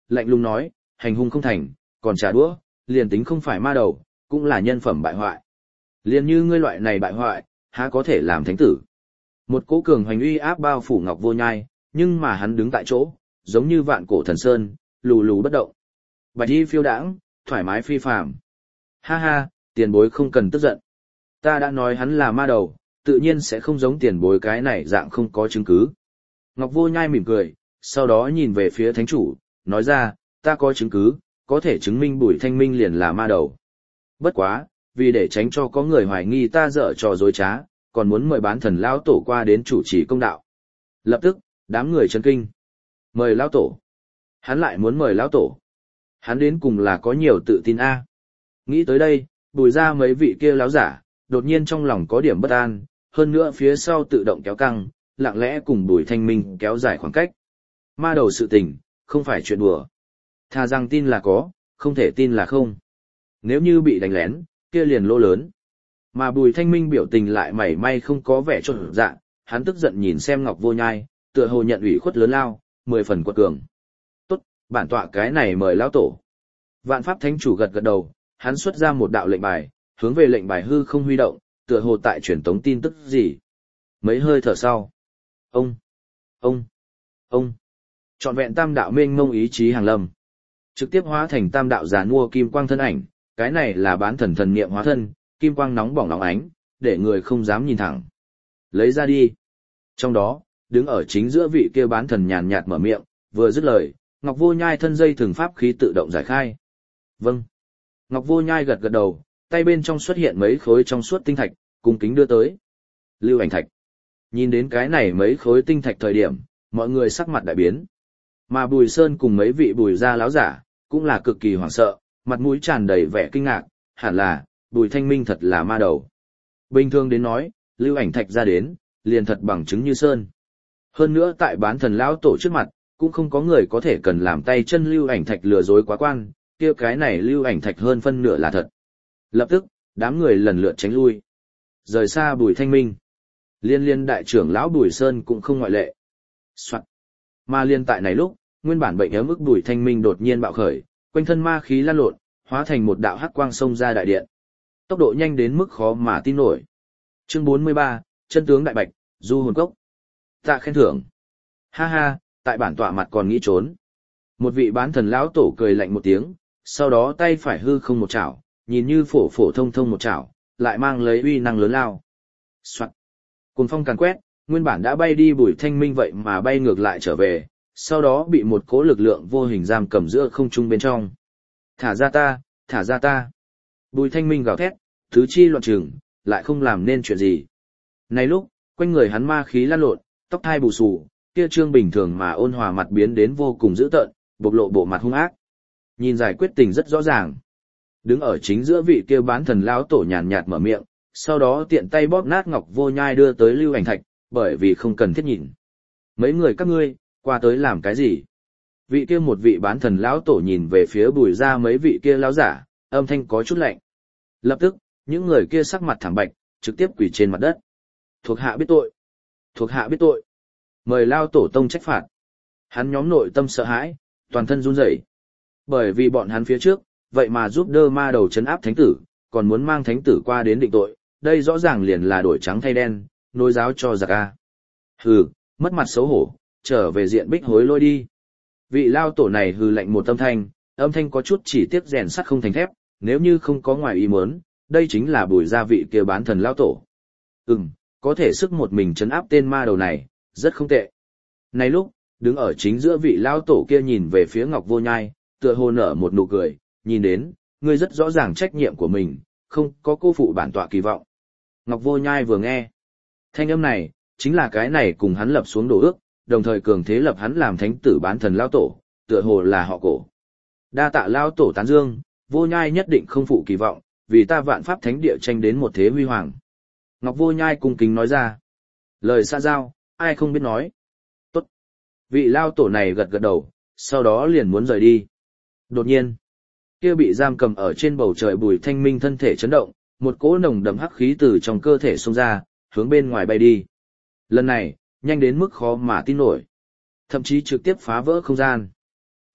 S1: lạnh lùng nói, hành hung không thành, còn trả đũa, liền tính không phải ma đầu, cũng là nhân phẩm bại hoại. Liền như ngươi loại này bại hoại, há có thể làm thánh tử. Một cỗ cường hoành uy áp bao phủ Ngọc Vô Nhai, nhưng mà hắn đứng tại chỗ, giống như vạn cổ thần sơn, lù lù bất động. Bạch y phiêu đãng, thoải mái phi phàm. Ha ha, tiền bối không cần tức giận. Ta đã nói hắn là ma đầu, tự nhiên sẽ không giống tiền bối cái này dạng không có chứng cứ. Ngọc Vô Nhai mỉm cười, sau đó nhìn về phía thánh chủ, nói ra, ta có chứng cứ, có thể chứng minh Bùi Thanh Minh liền là ma đầu. Bất quá, vì để tránh cho có người hoài nghi ta dở trò dối trá, còn muốn mời bán thần lão tổ qua đến chủ trì công đạo. Lập tức, đám người chấn kinh. Mời lão tổ. Hắn lại muốn mời lão tổ. Hắn đến cùng là có nhiều tự tin a. Nghĩ tới đây, Bùi ra mấy vị kia lão giả, đột nhiên trong lòng có điểm bất an, hơn nữa phía sau tự động kéo căng, lặng lẽ cùng Bùi Thanh Minh kéo dài khoảng cách. Ma đầu sự tình, không phải chuyện đùa. Thà rằng tin là có, không thể tin là không. Nếu như bị đánh lén, kia liền lỗ lớn. Mà Bùi Thanh Minh biểu tình lại mảy may không có vẻ trộn dạ, hắn tức giận nhìn xem Ngọc Vô Nhai, tựa hồ nhận ủy khuất lớn lao, mười phần quật cường. Tốt, bản tọa cái này mời lão tổ. Vạn Pháp Thánh chủ gật gật đầu, hắn xuất ra một đạo lệnh bài, hướng về lệnh bài hư không huy động, tựa hồ tại truyền tống tin tức gì. Mấy hơi thở sau. Ông, ông, ông. Trọn vẹn tam đạo mênh mông ý chí hàng lâm. Trực tiếp hóa thành tam đạo già nua kim quang thân ảnh, cái này là bán thần thần niệm hóa thân, kim quang nóng bỏng nóng ánh, để người không dám nhìn thẳng. Lấy ra đi. Trong đó, đứng ở chính giữa vị kia bán thần nhàn nhạt mở miệng, vừa dứt lời, Ngọc Vô Nhai thân dây thường pháp khí tự động giải khai. Vâng. Ngọc Vô Nhai gật gật đầu, tay bên trong xuất hiện mấy khối trong suốt tinh thạch, cung kính đưa tới. Lưu ảnh thạch. Nhìn đến cái này mấy khối tinh thạch thời điểm, mọi người sắc mặt đại biến. Mà Bùi Sơn cùng mấy vị Bùi gia láo giả, cũng là cực kỳ hoảng sợ, mặt mũi tràn đầy vẻ kinh ngạc, hẳn là, Bùi Thanh Minh thật là ma đầu. Bình thường đến nói, lưu ảnh thạch ra đến, liền thật bằng chứng như sơn. Hơn nữa tại bán thần lão tổ trước mặt, cũng không có người có thể cần làm tay chân lưu ảnh thạch lừa dối quá quan, kia cái này lưu ảnh thạch hơn phân nửa là thật. Lập tức, đám người lần lượt tránh lui. Rời xa Bùi Thanh Minh. Liên liên đại trưởng lão Bùi Sơn cũng không ngoại lệ. Soạn. Mà liên tại này lúc, nguyên bản bệnh ấm ức Bùi Thanh Minh đột nhiên bạo khởi, quanh thân ma khí lan lộn, hóa thành một đạo hắc quang xông ra đại điện. Tốc độ nhanh đến mức khó mà tin nổi. Chương bốn mươi ba, chân tướng đại bạch, du hồn cốc. Tạ khen thưởng. Ha ha, tại bản tọa mặt còn nghĩ trốn. Một vị bán thần lão tổ cười lạnh một tiếng, sau đó tay phải hư không một chảo, nhìn như phổ phổ thông thông một chảo, lại mang lấy uy năng lớn lao. Soạn. Cuồng phong càn quét, nguyên bản đã bay đi Bùi Thanh Minh vậy mà bay ngược lại trở về, sau đó bị một cỗ lực lượng vô hình giam cầm giữa không trung bên trong. Thả ra ta, thả ra ta. Bùi Thanh Minh gào thét, tứ chi loạn trừng, lại không làm nên chuyện gì. Này lúc, quanh người hắn ma khí lan lộn, tóc hai bù xù, kia trương bình thường mà ôn hòa mặt biến đến vô cùng dữ tợn, bộc lộ bộ mặt hung ác. Nhìn giải quyết tình rất rõ ràng. Đứng ở chính giữa vị kia bán thần lão tổ nhàn nhạt mở miệng, sau đó tiện tay bóp nát Ngọc Vô Nhai đưa tới lưu ảnh thạch, bởi vì không cần thiết nhìn. Mấy người các ngươi, qua tới làm cái gì? Vị kia một vị bán thần lão tổ nhìn về phía Bùi ra mấy vị kia lão giả, âm thanh có chút lạnh. Lập tức, những người kia sắc mặt thảm bạch, trực tiếp quỳ trên mặt đất. Thuộc hạ biết tội. Thuộc hạ biết tội. Mời lao tổ tông trách phạt. Hắn nhóm nội tâm sợ hãi, toàn thân run rẩy. Bởi vì bọn hắn phía trước, vậy mà giúp đơ ma đầu trấn áp thánh tử, còn muốn mang thánh tử qua đến định tội, đây rõ ràng liền là đổi trắng thay đen, nối giáo cho giặc a. Hừ, mất mặt xấu hổ, trở về diện bích hối lôi đi. Vị lao tổ này hừ lạnh một âm thanh, âm thanh có chút chỉ tiếc rèn sắt không thành thép, nếu như không có ngoài ý muốn, đây chính là Bùi gia vị kia bán thần lao tổ. Ừm, có thể sức một mình trấn áp tên ma đầu này, rất không tệ. Này lúc, đứng ở chính giữa vị lao tổ kia nhìn về phía Ngọc Vô Nhai, tựa hồ nở một nụ cười, nhìn đến, ngươi rất rõ ràng trách nhiệm của mình, không có cô phụ bản tọa kỳ vọng. Ngọc Vô Nhai vừa nghe, thanh âm này, chính là cái này cùng hắn lập xuống đồ ước, đồng thời cường thế lập hắn làm thánh tử bán thần lao tổ, tựa hồ là họ cổ. Đa tạ lao tổ tán dương, Vô Nhai nhất định không phụ kỳ vọng, vì ta vạn pháp thánh địa tranh đến một thế huy hoàng. Ngọc Vô Nhai cung kính nói ra. Lời xa giao, ai không biết nói. Tốt. Vị lao tổ này gật gật đầu, sau đó liền muốn rời đi. Đột nhiên, kia bị giam cầm ở trên bầu trời Bùi Thanh Minh thân thể chấn động, một cỗ nồng đậm hắc khí từ trong cơ thể xông ra, hướng bên ngoài bay đi. Lần này, nhanh đến mức khó mà tin nổi. Thậm chí trực tiếp phá vỡ không gian.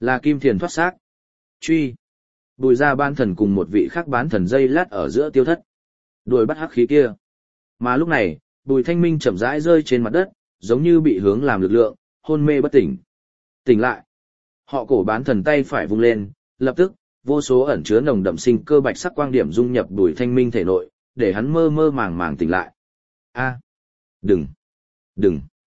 S1: Là Kim Thiền thoát xác. Truy. Bùi ra ban thần cùng một vị khác bán thần dây lát ở giữa tiêu thất. Đuổi bắt hắc khí kia. Mà lúc này, Bùi Thanh Minh chậm rãi rơi trên mặt đất, giống như bị hướng làm lực lượng, hôn mê bất tỉnh. Tỉnh lại. Họ cổ bán thần tay phải vung lên, lập tức, vô số ẩn chứa nồng đậm sinh cơ bạch sắc quang điểm dung nhập Bùi Thanh Minh thể nội, để hắn mơ mơ màng màng tỉnh lại. A, đừng, đừng,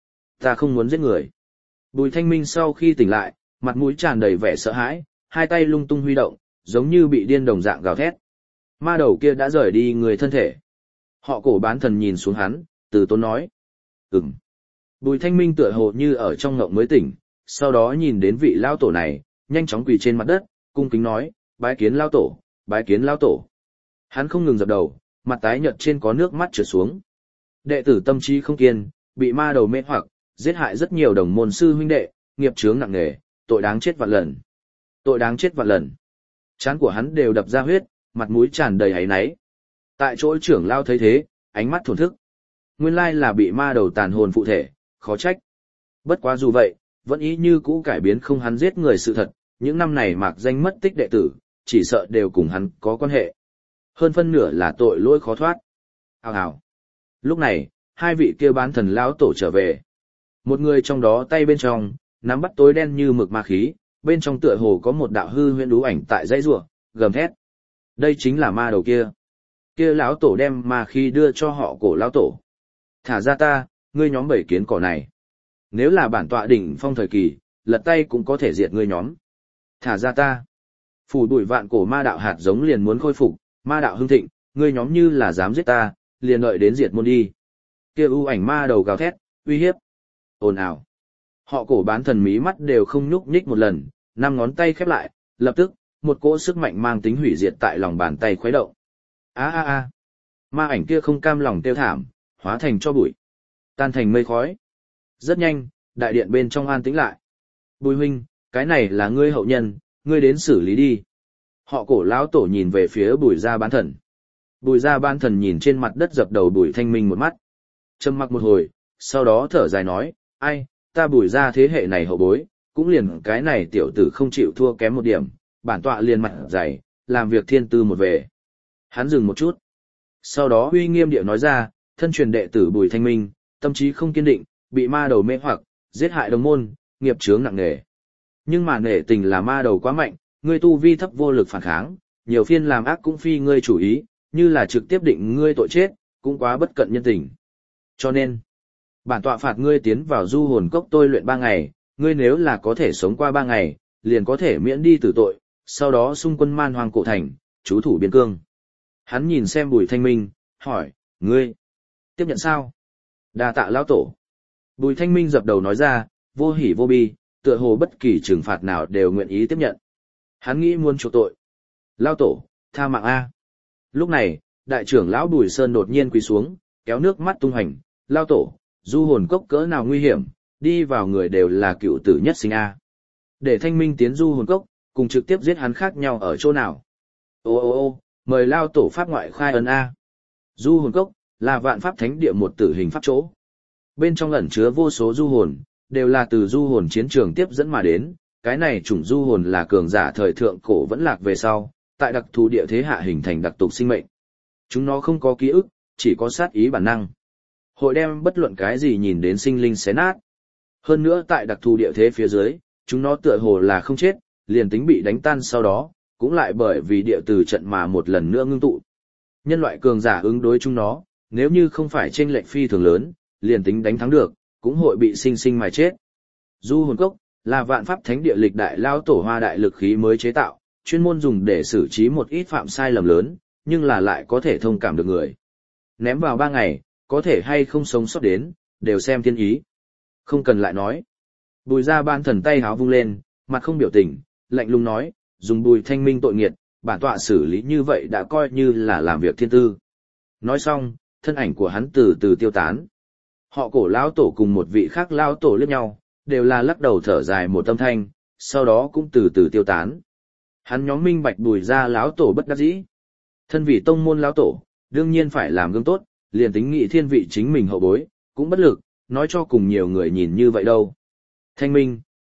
S1: ta không muốn giết người. Bùi Thanh Minh sau khi tỉnh lại, mặt mũi tràn đầy vẻ sợ hãi, hai tay lung tung huy động, giống như bị điên đồng dạng gào thét. Ma đầu kia đã rời đi người thân thể. Họ cổ bán thần nhìn xuống hắn, từ tốn nói. Ừm. Bùi Thanh Minh tựa hồ như ở trong ngộng mới tỉnh, sau đó nhìn đến vị lao tổ này, nhanh chóng quỳ trên mặt đất, cung kính nói, bái kiến lao tổ, bái kiến lao tổ. Hắn không ngừng dập đầu, mặt tái nhợt trên có nước mắt trượt xuống. Đệ tử tâm trí không kiên, bị ma đầu mê hoặc, giết hại rất nhiều đồng môn sư huynh đệ, nghiệp chướng nặng nề, tội đáng chết vạn lần. Tội đáng chết vạn lần. Trán của hắn đều đập ra huyết, mặt mũi tràn đầy áy náy. Tại chỗ trưởng lao thấy thế, ánh mắt thổn thức. Nguyên lai là bị ma đầu tàn hồn phụ thể, khó trách. Bất quá dù vậy, vẫn ý như cũ cải biến không hắn giết người sự thật, những năm này mạc danh mất tích đệ tử, chỉ sợ đều cùng hắn có quan hệ. Hơn phân nửa là tội lỗi khó thoát. Hào hào. Lúc này, hai vị kia bán thần lão tổ trở về. Một người trong đó tay bên trong, nắm bắt tối đen như mực ma khí, bên trong tựa hồ có một đạo hư huyễn đú ảnh tại dãy rủa, gầm thét. Đây chính là ma đầu kia. Kia lão tổ đem ma khí đưa cho họ cổ lão tổ. Thả ra ta, ngươi nhóm bảy kiến cỏ này. Nếu là bản tọa đỉnh phong thời kỳ, lật tay cũng có thể diệt ngươi nhóm. Thả ra ta. Phủ đuổi vạn cổ ma đạo hạt giống liền muốn khôi phục, ma đạo hưng thịnh, ngươi nhóm như là dám giết ta, liền đợi đến diệt môn đi. Kia ưu ảnh ma đầu gào thét, uy hiếp. Ồn ào. Họ cổ bán thần mí mắt đều không nhúc nhích một lần, năm ngón tay khép lại, lập tức, một cỗ sức mạnh mang tính hủy diệt tại lòng bàn tay khuấy động. A a a. Ma ảnh kia không cam lòng tiêu thảm, hóa thành cho bụi, tan thành mây khói. Rất nhanh, đại điện bên trong an tĩnh lại. Bùi huynh, cái này là ngươi hậu nhân, ngươi đến xử lý đi. Họ cổ lão tổ nhìn về phía Bùi gia bán thần. Bùi gia bán thần nhìn trên mặt đất dập đầu Bùi Thanh Minh một mắt. Trầm mặc một hồi, sau đó thở dài nói, ai, ta Bùi gia thế hệ này hậu bối, cũng liền cái này tiểu tử không chịu thua kém một điểm, bản tọa liền mặt dày, làm việc thiên tư một về. Hắn dừng một chút. Sau đó uy nghiêm điệu nói ra, thân truyền đệ tử Bùi Thanh Minh, tâm trí không kiên định, bị ma đầu mê hoặc, giết hại đồng môn, nghiệp chướng nặng nề. Nhưng mà nể tình là ma đầu quá mạnh, ngươi tu vi thấp vô lực phản kháng, nhiều phiên làm ác cũng phi ngươi chủ ý, như là trực tiếp định ngươi tội chết, cũng quá bất cận nhân tình. Cho nên, bản tọa phạt ngươi tiến vào du hồn cốc tôi luyện ba ngày, ngươi nếu là có thể sống qua ba ngày, liền có thể miễn đi tử tội, sau đó xung quân man hoang cổ thành, trú thủ biên cương. Hắn nhìn xem Bùi Thanh Minh, hỏi, ngươi, tiếp nhận sao? Đa tạ lão tổ. Bùi Thanh Minh dập đầu nói ra, vô hỉ vô bi, tựa hồ bất kỳ trừng phạt nào đều nguyện ý tiếp nhận. Hắn nghĩ muốn chuộc tội. Lão tổ, tha mạng A. Lúc này, đại trưởng lão Bùi Sơn đột nhiên quỳ xuống, kéo nước mắt tung hành, lão tổ, du hồn cốc cỡ nào nguy hiểm, đi vào người đều là cựu tử nhất sinh A. Để Thanh Minh tiến du hồn cốc, cùng trực tiếp giết hắn khác nhau ở chỗ nào. Ô ô ô, mời lão tổ pháp ngoại khai ấn A. Du hồn cốc, là vạn pháp thánh địa một tử hình pháp chỗ. Bên trong ẩn chứa vô số du hồn, đều là từ du hồn chiến trường tiếp dẫn mà đến, cái này chủng du hồn là cường giả thời thượng cổ vẫn lạc về sau, tại đặc thù địa thế hạ hình thành đặc tục sinh mệnh. Chúng nó không có ký ức, chỉ có sát ý bản năng. Hội đem bất luận cái gì nhìn đến sinh linh xé nát. Hơn nữa tại đặc thù địa thế phía dưới, chúng nó tựa hồ là không chết, liền tính bị đánh tan sau đó, cũng lại bởi vì địa từ trận mà một lần nữa ngưng tụ. Nhân loại cường giả ứng đối chúng nó, nếu như không phải chênh lệch phi thường lớn, liền tính đánh thắng được, cũng hội bị sinh sinh mà chết. Du hồn cốc là vạn pháp thánh địa lịch đại lao tổ hoa đại lực khí mới chế tạo, chuyên môn dùng để xử trí một ít phạm sai lầm lớn, nhưng là lại có thể thông cảm được người. Ném vào ba ngày, có thể hay không sống sót đến, đều xem thiên ý. Không cần lại nói. Bùi gia ban thần tay háo vung lên, mặt không biểu tình, lạnh lùng nói, dùng Bùi Thanh Minh tội nghiệt, bản tọa xử lý như vậy đã coi như là làm việc thiên tư. Nói xong, thân ảnh của hắn từ từ tiêu tán. Họ cổ lão tổ cùng một vị khác lão tổ liếc nhau, đều là lắc đầu thở dài một âm thanh, sau đó cũng từ từ tiêu tán. Hắn nhóm minh bạch Bùi gia lão tổ bất đắc dĩ. Thân vị tông môn lão tổ, đương nhiên phải làm gương tốt, liền tính nghị thiên vị chính mình hậu bối, cũng bất lực, nói cho cùng nhiều người nhìn như vậy đâu. Thanh Minh,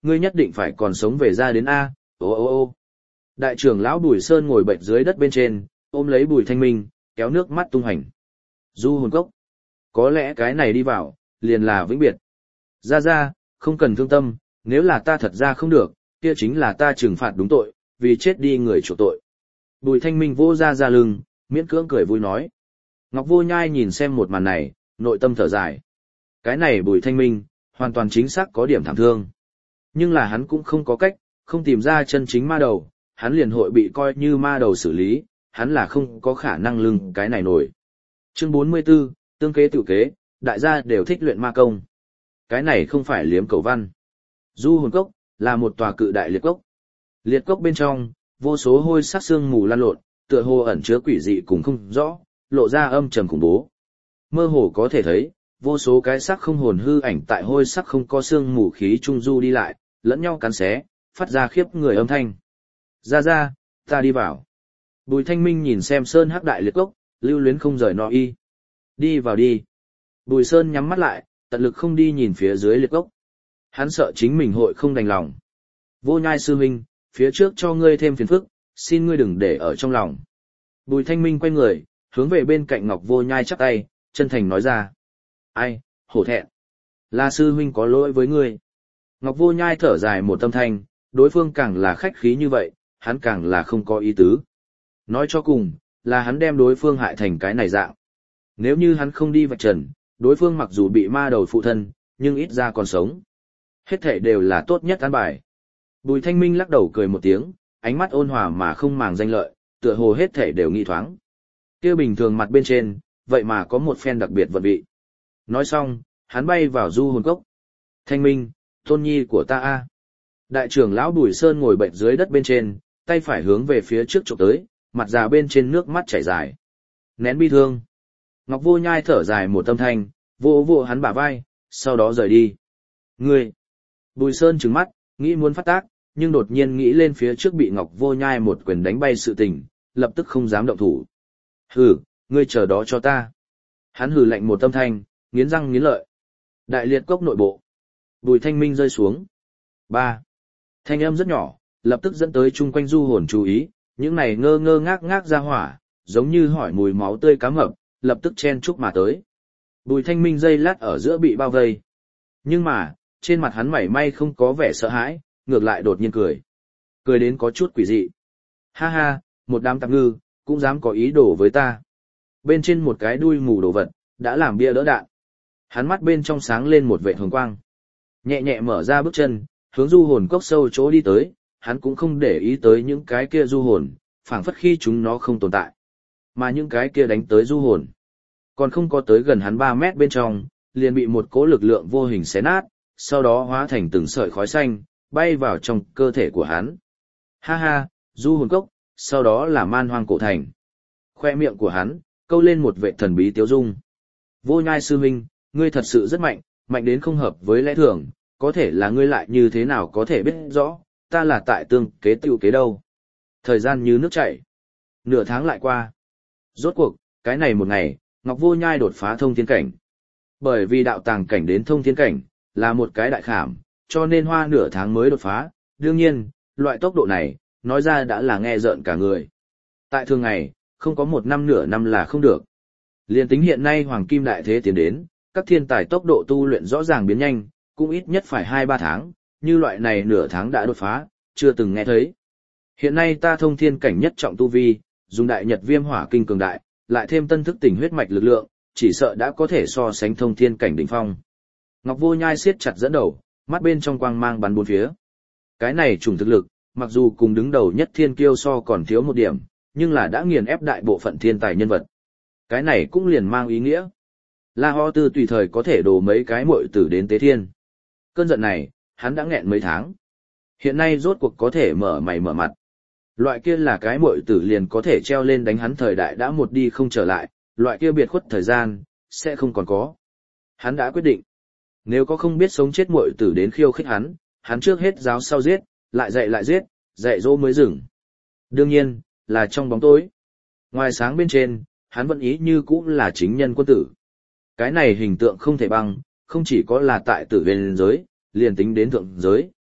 S1: ngươi nhất định phải còn sống về ra đến A, ô ô ô. Đại trưởng lão Bùi Sơn ngồi bệnh dưới đất bên trên, ôm lấy Bùi Thanh Minh, kéo nước mắt tung hành. Du hồn cốc. Có lẽ cái này đi vào, liền là vĩnh biệt. Ra ra, không cần thương tâm, nếu là ta thật ra không được, kia chính là ta trừng phạt đúng tội, vì chết đi người chủ tội. Bùi Thanh Minh vô ra ra lưng, miễn cưỡng cười vui nói. Ngọc Vô Nhai nhìn xem một màn này, nội tâm thở dài. Cái này Bùi Thanh Minh, hoàn toàn chính xác có điểm thảm thương. Nhưng là hắn cũng không có cách, không tìm ra chân chính ma đầu, hắn liền hội bị coi như ma đầu xử lý, hắn là không có khả năng lưng cái này nổi. Chương bốn mươi 44, tương kế tự kế, đại gia đều thích luyện ma công. Cái này không phải liếm cầu văn. Du hồn cốc, là một tòa cự đại liệt cốc. Liệt cốc bên trong, vô số hôi sắc xương mù lan lộn, tựa hồ ẩn chứa quỷ dị cũng không rõ, lộ ra âm trầm khủng bố. Mơ hồ có thể thấy, vô số cái xác không hồn hư ảnh tại hôi sắc không có xương mù khí trung du đi lại, lẫn nhau cắn xé, phát ra khiếp người âm thanh. Ra ra, ta đi vào. Bùi Thanh Minh nhìn xem sơn hắc đại liệt cốc, lưu luyến không rời no y. Đi vào đi. Bùi Sơn nhắm mắt lại, tận lực không đi nhìn phía dưới liệt cốc. Hắn sợ chính mình hội không đành lòng. Vô Nhai sư huynh, phía trước cho ngươi thêm phiền phức, xin ngươi đừng để ở trong lòng. Bùi Thanh Minh quay người, hướng về bên cạnh Ngọc Vô Nhai chắp tay, chân thành nói ra. Ai, hổ thẹn. Là sư huynh có lỗi với ngươi. Ngọc Vô Nhai thở dài một tâm thanh, đối phương càng là khách khí như vậy, hắn càng là không có ý tứ. Nói cho cùng, là hắn đem đối phương hại thành cái này dạng. Nếu như hắn không đi vạch trần, đối phương mặc dù bị ma đầu phụ thân, nhưng ít ra còn sống. Hết thể đều là tốt nhất an bài. Bùi Thanh Minh lắc đầu cười một tiếng, ánh mắt ôn hòa mà không màng danh lợi, tựa hồ hết thể đều nghi thoáng. Kia bình thường mặt bên trên, vậy mà có một phen đặc biệt vật vị. Nói xong, hắn bay vào du hồn cốc. Thanh Minh, tôn nhi của ta a. Đại trưởng lão Bùi Sơn ngồi bệnh dưới đất bên trên, tay phải hướng về phía trước chụp tới, mặt già bên trên nước mắt chảy dài. Nén bi thương. Ngọc Vô Nhai thở dài một tâm thanh, vô vô hắn bả vai, sau đó rời đi. Ngươi! Bùi Sơn trừng mắt, nghĩ muốn phát tác, nhưng đột nhiên nghĩ lên phía trước bị Ngọc Vô Nhai một quyền đánh bay sự tình, lập tức không dám động thủ. Hừ, ngươi chờ đó cho ta. Hắn hừ lạnh một tâm thanh, nghiến răng nghiến lợi. Đại liệt cốc nội bộ. Bùi Thanh Minh rơi xuống. Ba. Thanh âm rất nhỏ, lập tức dẫn tới chung quanh du hồn chú ý, những này ngơ ngơ ngác ngác ra hỏa, giống như hỏi mùi máu tươi cá mập, lập tức chen chúc mà tới. Bùi Thanh Minh giây lát ở giữa bị bao vây. Nhưng mà, trên mặt hắn mảy may không có vẻ sợ hãi, ngược lại đột nhiên cười. Cười đến có chút quỷ dị. Ha ha, một đám tạp ngư, cũng dám có ý đồ với ta. Bên trên một cái đuôi mù đồ vật, đã làm bia đỡ đạn. Hắn mắt bên trong sáng lên một vệt hồng quang. Nhẹ nhẹ mở ra bước chân, hướng du hồn cốc sâu chỗ đi tới, hắn cũng không để ý tới những cái kia du hồn, phảng phất khi chúng nó không tồn tại. Mà những cái kia đánh tới du hồn, còn không có tới gần hắn ba mét bên trong, liền bị một cỗ lực lượng vô hình xé nát, sau đó hóa thành từng sợi khói xanh, bay vào trong cơ thể của hắn. Ha ha, du hồn cốc, sau đó là man hoang cổ thành. Khoe miệng của hắn, câu lên một vệ thần bí tiếu dung. Vô Nhai sư huynh, ngươi thật sự rất mạnh, mạnh đến không hợp với lẽ thường, có thể là ngươi lại như thế nào có thể biết rõ, ta là tại tương kế tiêu kế đâu. Thời gian như nước chảy. Nửa tháng lại qua. Rốt cuộc, cái này một ngày, Ngọc Vô Nhai đột phá thông thiên cảnh. Bởi vì đạo tàng cảnh đến thông thiên cảnh, là một cái đại khảm, cho nên hoa nửa tháng mới đột phá. Đương nhiên, loại tốc độ này, nói ra đã là nghe rợn cả người. Tại thường ngày, không có một năm nửa năm là không được. Liên tính hiện nay Hoàng Kim Đại Thế tiến đến, các thiên tài tốc độ tu luyện rõ ràng biến nhanh, cũng ít nhất phải hai ba tháng, như loại này nửa tháng đã đột phá, chưa từng nghe thấy. Hiện nay ta thông thiên cảnh nhất trọng tu vi, dùng đại nhật viêm hỏa kinh cường đại, lại thêm tân thức tỉnh huyết mạch lực lượng, chỉ sợ đã có thể so sánh thông thiên cảnh đỉnh phong. Ngọc Vô Nhai siết chặt dẫn đầu, mắt bên trong quang mang bắn bốn phía. Cái này trùng thực lực, mặc dù cùng đứng đầu nhất thiên kiêu so còn thiếu một điểm, nhưng là đã nghiền ép đại bộ phận thiên tài nhân vật. Cái này cũng liền mang ý nghĩa. La Ho Tư tùy thời có thể đổ mấy cái muội tử đến tế thiên. Cơn giận này, hắn đã nghẹn mấy tháng. Hiện nay rốt cuộc có thể mở mày mở mặt. Loại kia là cái muội tử liền có thể treo lên đánh hắn thời đại đã một đi không trở lại, loại kia biệt khuất thời gian, sẽ không còn có. Hắn đã quyết định. Nếu có không biết sống chết muội tử đến khiêu khích hắn, hắn trước hết giáo sau giết, lại dạy lại giết, dạy dỗ mới dừng. Đương nhiên, là trong bóng tối. Ngoài sáng bên trên, hắn vẫn ý như cũ là chính nhân quân tử. Cái này hình tượng không thể bằng, không chỉ có là tại tử huyền giới, liền tính đến thượng giới,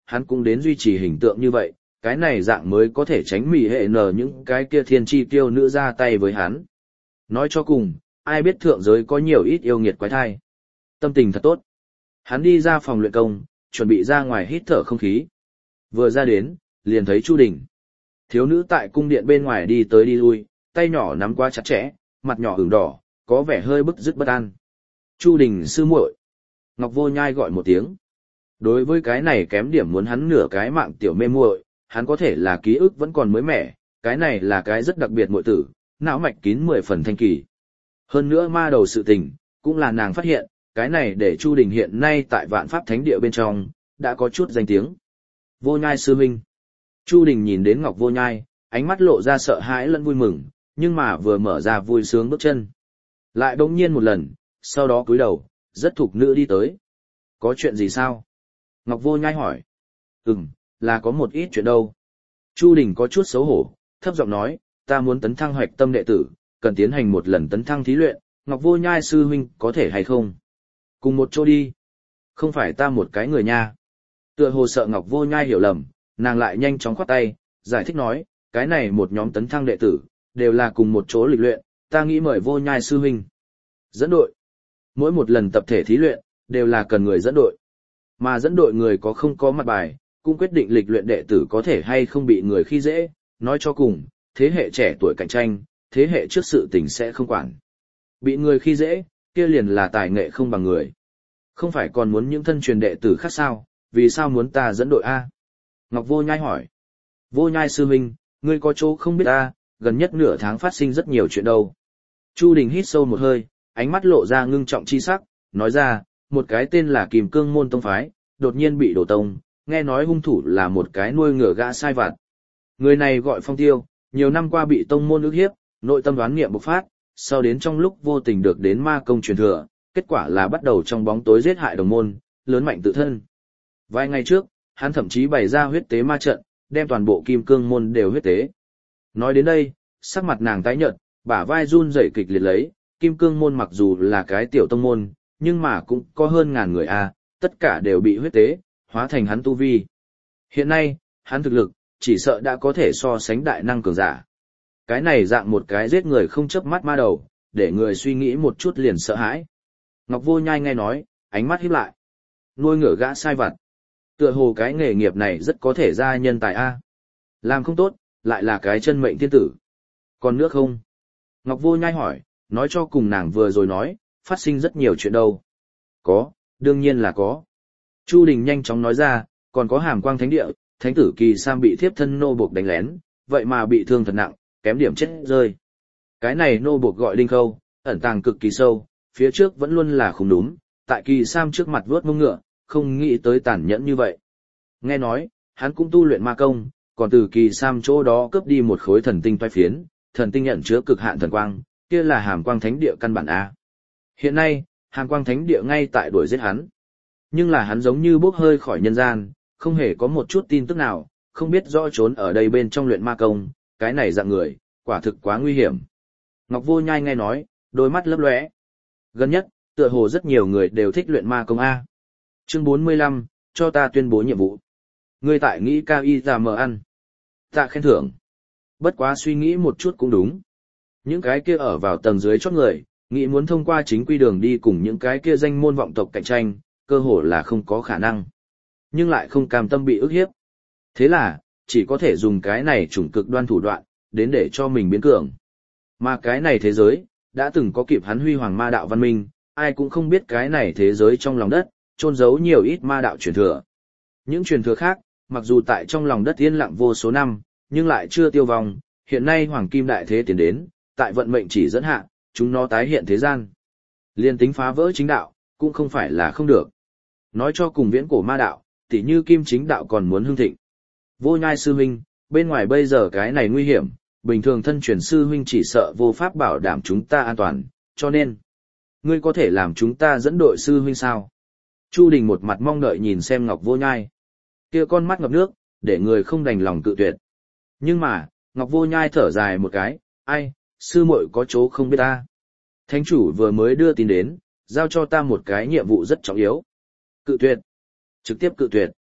S1: hắn cũng đến duy trì hình tượng như vậy, cái này dạng mới có thể tránh mỉ hệ nở những cái kia thiên chi tiêu nữ ra tay với hắn. Nói cho cùng, ai biết thượng giới có nhiều ít yêu nghiệt quái thai. Tâm tình thật tốt. Hắn đi ra phòng luyện công, chuẩn bị ra ngoài hít thở không khí. Vừa ra đến, liền thấy Chu Đình. Thiếu nữ tại cung điện bên ngoài đi tới đi lui, tay nhỏ nắm quá chặt chẽ, mặt nhỏ ửng đỏ, có vẻ hơi bức dứt bất an. Chu Đình sư muội. Ngọc Vô Nhai gọi một tiếng. Đối với cái này kém điểm muốn hắn nửa cái mạng tiểu mê muội, hắn có thể là ký ức vẫn còn mới mẻ, cái này là cái rất đặc biệt muội tử, não mạch kín mười phần thanh kỳ. Hơn nữa ma đầu sự tình, cũng là nàng phát hiện, cái này để Chu Đình hiện nay tại Vạn Pháp Thánh Địa bên trong, đã có chút danh tiếng. Vô Nhai sư huynh. Chu Đình nhìn đến Ngọc Vô Nhai, ánh mắt lộ ra sợ hãi lẫn vui mừng, nhưng mà vừa mở ra vui sướng bước chân. Lại bỗng nhiên một lần, sau đó cúi đầu, rất thục nữ đi tới. Có chuyện gì sao? Ngọc Vô Nhai hỏi. Ừm, là có một ít chuyện đâu. Chu Đình có chút xấu hổ, thấp giọng nói, ta muốn tấn thăng hoạch tâm đệ tử, cần tiến hành một lần tấn thăng thí luyện, Ngọc Vô Nhai sư huynh có thể hay không? Cùng một chỗ đi. Không phải ta một cái người nha. Tựa hồ sợ Ngọc Vô Nhai hiểu lầm, nàng lại nhanh chóng khoát tay, giải thích nói, cái này một nhóm tấn thăng đệ tử, đều là cùng một chỗ lịch luyện, ta nghĩ mời Vô Nhai sư huynh dẫn đội. Mỗi một lần tập thể thí luyện, đều là cần người dẫn đội. Mà dẫn đội người có không có mặt bài, cũng quyết định lịch luyện đệ tử có thể hay không bị người khi dễ, nói cho cùng, thế hệ trẻ tuổi cạnh tranh, thế hệ trước sự tình sẽ không quản. Bị người khi dễ, kia liền là tài nghệ không bằng người. Không phải còn muốn những thân truyền đệ tử khác sao, vì sao muốn ta dẫn đội A? Ngọc Vô Nhai hỏi. Vô Nhai sư huynh, ngươi có chỗ không biết ta, gần nhất nửa tháng phát sinh rất nhiều chuyện đâu. Chu Đình hít sâu một hơi, ánh mắt lộ ra ngưng trọng chi sắc, nói ra, một cái tên là Kìm Cương Môn Tông Phái, đột nhiên bị đổ tông, nghe nói hung thủ là một cái nuôi ngựa gã sai vặt. Người này gọi Phong Tiêu, nhiều năm qua bị tông môn ức hiếp, nội tâm đoán nghiệm bộc phát, sau đến trong lúc vô tình được đến ma công truyền thừa, kết quả là bắt đầu trong bóng tối giết hại đồng môn, lớn mạnh tự thân. Vài ngày trước, hắn thậm chí bày ra huyết tế ma trận, đem toàn bộ Kim Cương Môn đều huyết tế. Nói đến đây, sắc mặt nàng tái nhợt, bả vai run rẩy kịch liệt lấy, Kim Cương Môn mặc dù là cái tiểu tông môn, nhưng mà cũng có hơn ngàn người a, tất cả đều bị huyết tế, hóa thành hắn tu vi. Hiện nay, hắn thực lực, chỉ sợ đã có thể so sánh đại năng cường giả. Cái này dạng một cái giết người không chớp mắt ma đầu, để người suy nghĩ một chút liền sợ hãi. Ngọc Vô Nhai nghe nói, ánh mắt híp lại. Nuôi ngựa gã sai vặt. Tựa hồ cái nghề nghiệp này rất có thể ra nhân tài a. Làm không tốt, lại là cái chân mệnh thiên tử. Còn nước không? Ngọc Vô Nhai hỏi, nói cho cùng nàng vừa rồi nói, phát sinh rất nhiều chuyện đâu. Có, đương nhiên là có. Chu Đình nhanh chóng nói ra, còn có Hàm Quang Thánh Địa, Thánh tử Kỳ Sam bị thiếp thân nô buộc đánh lén, vậy mà bị thương thật nặng, kém điểm chết rơi. Cái này nô buộc gọi Đinh Khâu, ẩn tàng cực kỳ sâu, phía trước vẫn luôn là không đúng, tại Kỳ Sam trước mặt vuốt mông ngựa, không nghĩ tới tàn nhẫn như vậy. Nghe nói, hắn cũng tu luyện ma công, còn từ Kỳ Sam chỗ đó cướp đi một khối thần tinh toái phiến, thần tinh nhận chứa cực hạn thần quang, kia là Hàm Quang Thánh Địa căn bản a. Hiện nay, Hàm Quang Thánh Địa ngay tại đuổi giết hắn. Nhưng là hắn giống như bốc hơi khỏi nhân gian, không hề có một chút tin tức nào, không biết rõ trốn ở đây bên trong luyện ma công, cái này dạng người, quả thực quá nguy hiểm. Ngọc Vô Nhai nghe nói, đôi mắt lấp lóe. Gần nhất, tựa hồ rất nhiều người đều thích luyện ma công A. Chương bốn mươi lăm, cho ta tuyên bố nhiệm vụ. Ngươi tại nghĩ cao y ra mờ ăn. Ta khen thưởng. Bất quá suy nghĩ một chút cũng đúng. Những cái kia ở vào tầng dưới chót người, nghĩ muốn thông qua chính quy đường đi cùng những cái kia danh môn vọng tộc cạnh tranh, cơ hồ là không có khả năng. Nhưng lại không cam tâm bị ức hiếp. Thế là, chỉ có thể dùng cái này chủng cực đoan thủ đoạn, đến để cho mình biến cường. Mà cái này thế giới, đã từng có kịp hắn huy hoàng ma đạo văn minh, ai cũng không biết cái này thế giới trong lòng đất, chôn giấu nhiều ít ma đạo truyền thừa. Những truyền thừa khác, mặc dù tại trong lòng đất yên lặng vô số năm, nhưng lại chưa tiêu vong, hiện nay hoàng kim đại thế tiến đến, tại vận mệnh chỉ dẫn hạ, chúng nó tái hiện thế gian. Liên tính phá vỡ chính đạo, cũng không phải là không được. Nói cho cùng viễn cổ ma đạo, tỉ như kim chính đạo còn muốn hưng thịnh. Vô Nhai sư huynh, bên ngoài bây giờ cái này nguy hiểm, bình thường thân truyền sư huynh chỉ sợ vô pháp bảo đảm chúng ta an toàn, cho nên, ngươi có thể làm chúng ta dẫn đội sư huynh sao? Chu Đình một mặt mong đợi nhìn xem Ngọc Vô Nhai. Kia con mắt ngập nước, để người không đành lòng cự tuyệt. Nhưng mà, Ngọc Vô Nhai thở dài một cái, ai, sư muội có chỗ không biết ta. Thánh chủ vừa mới đưa tin đến, giao cho ta một cái nhiệm vụ rất trọng yếu. Cự tuyệt. Trực tiếp cự tuyệt.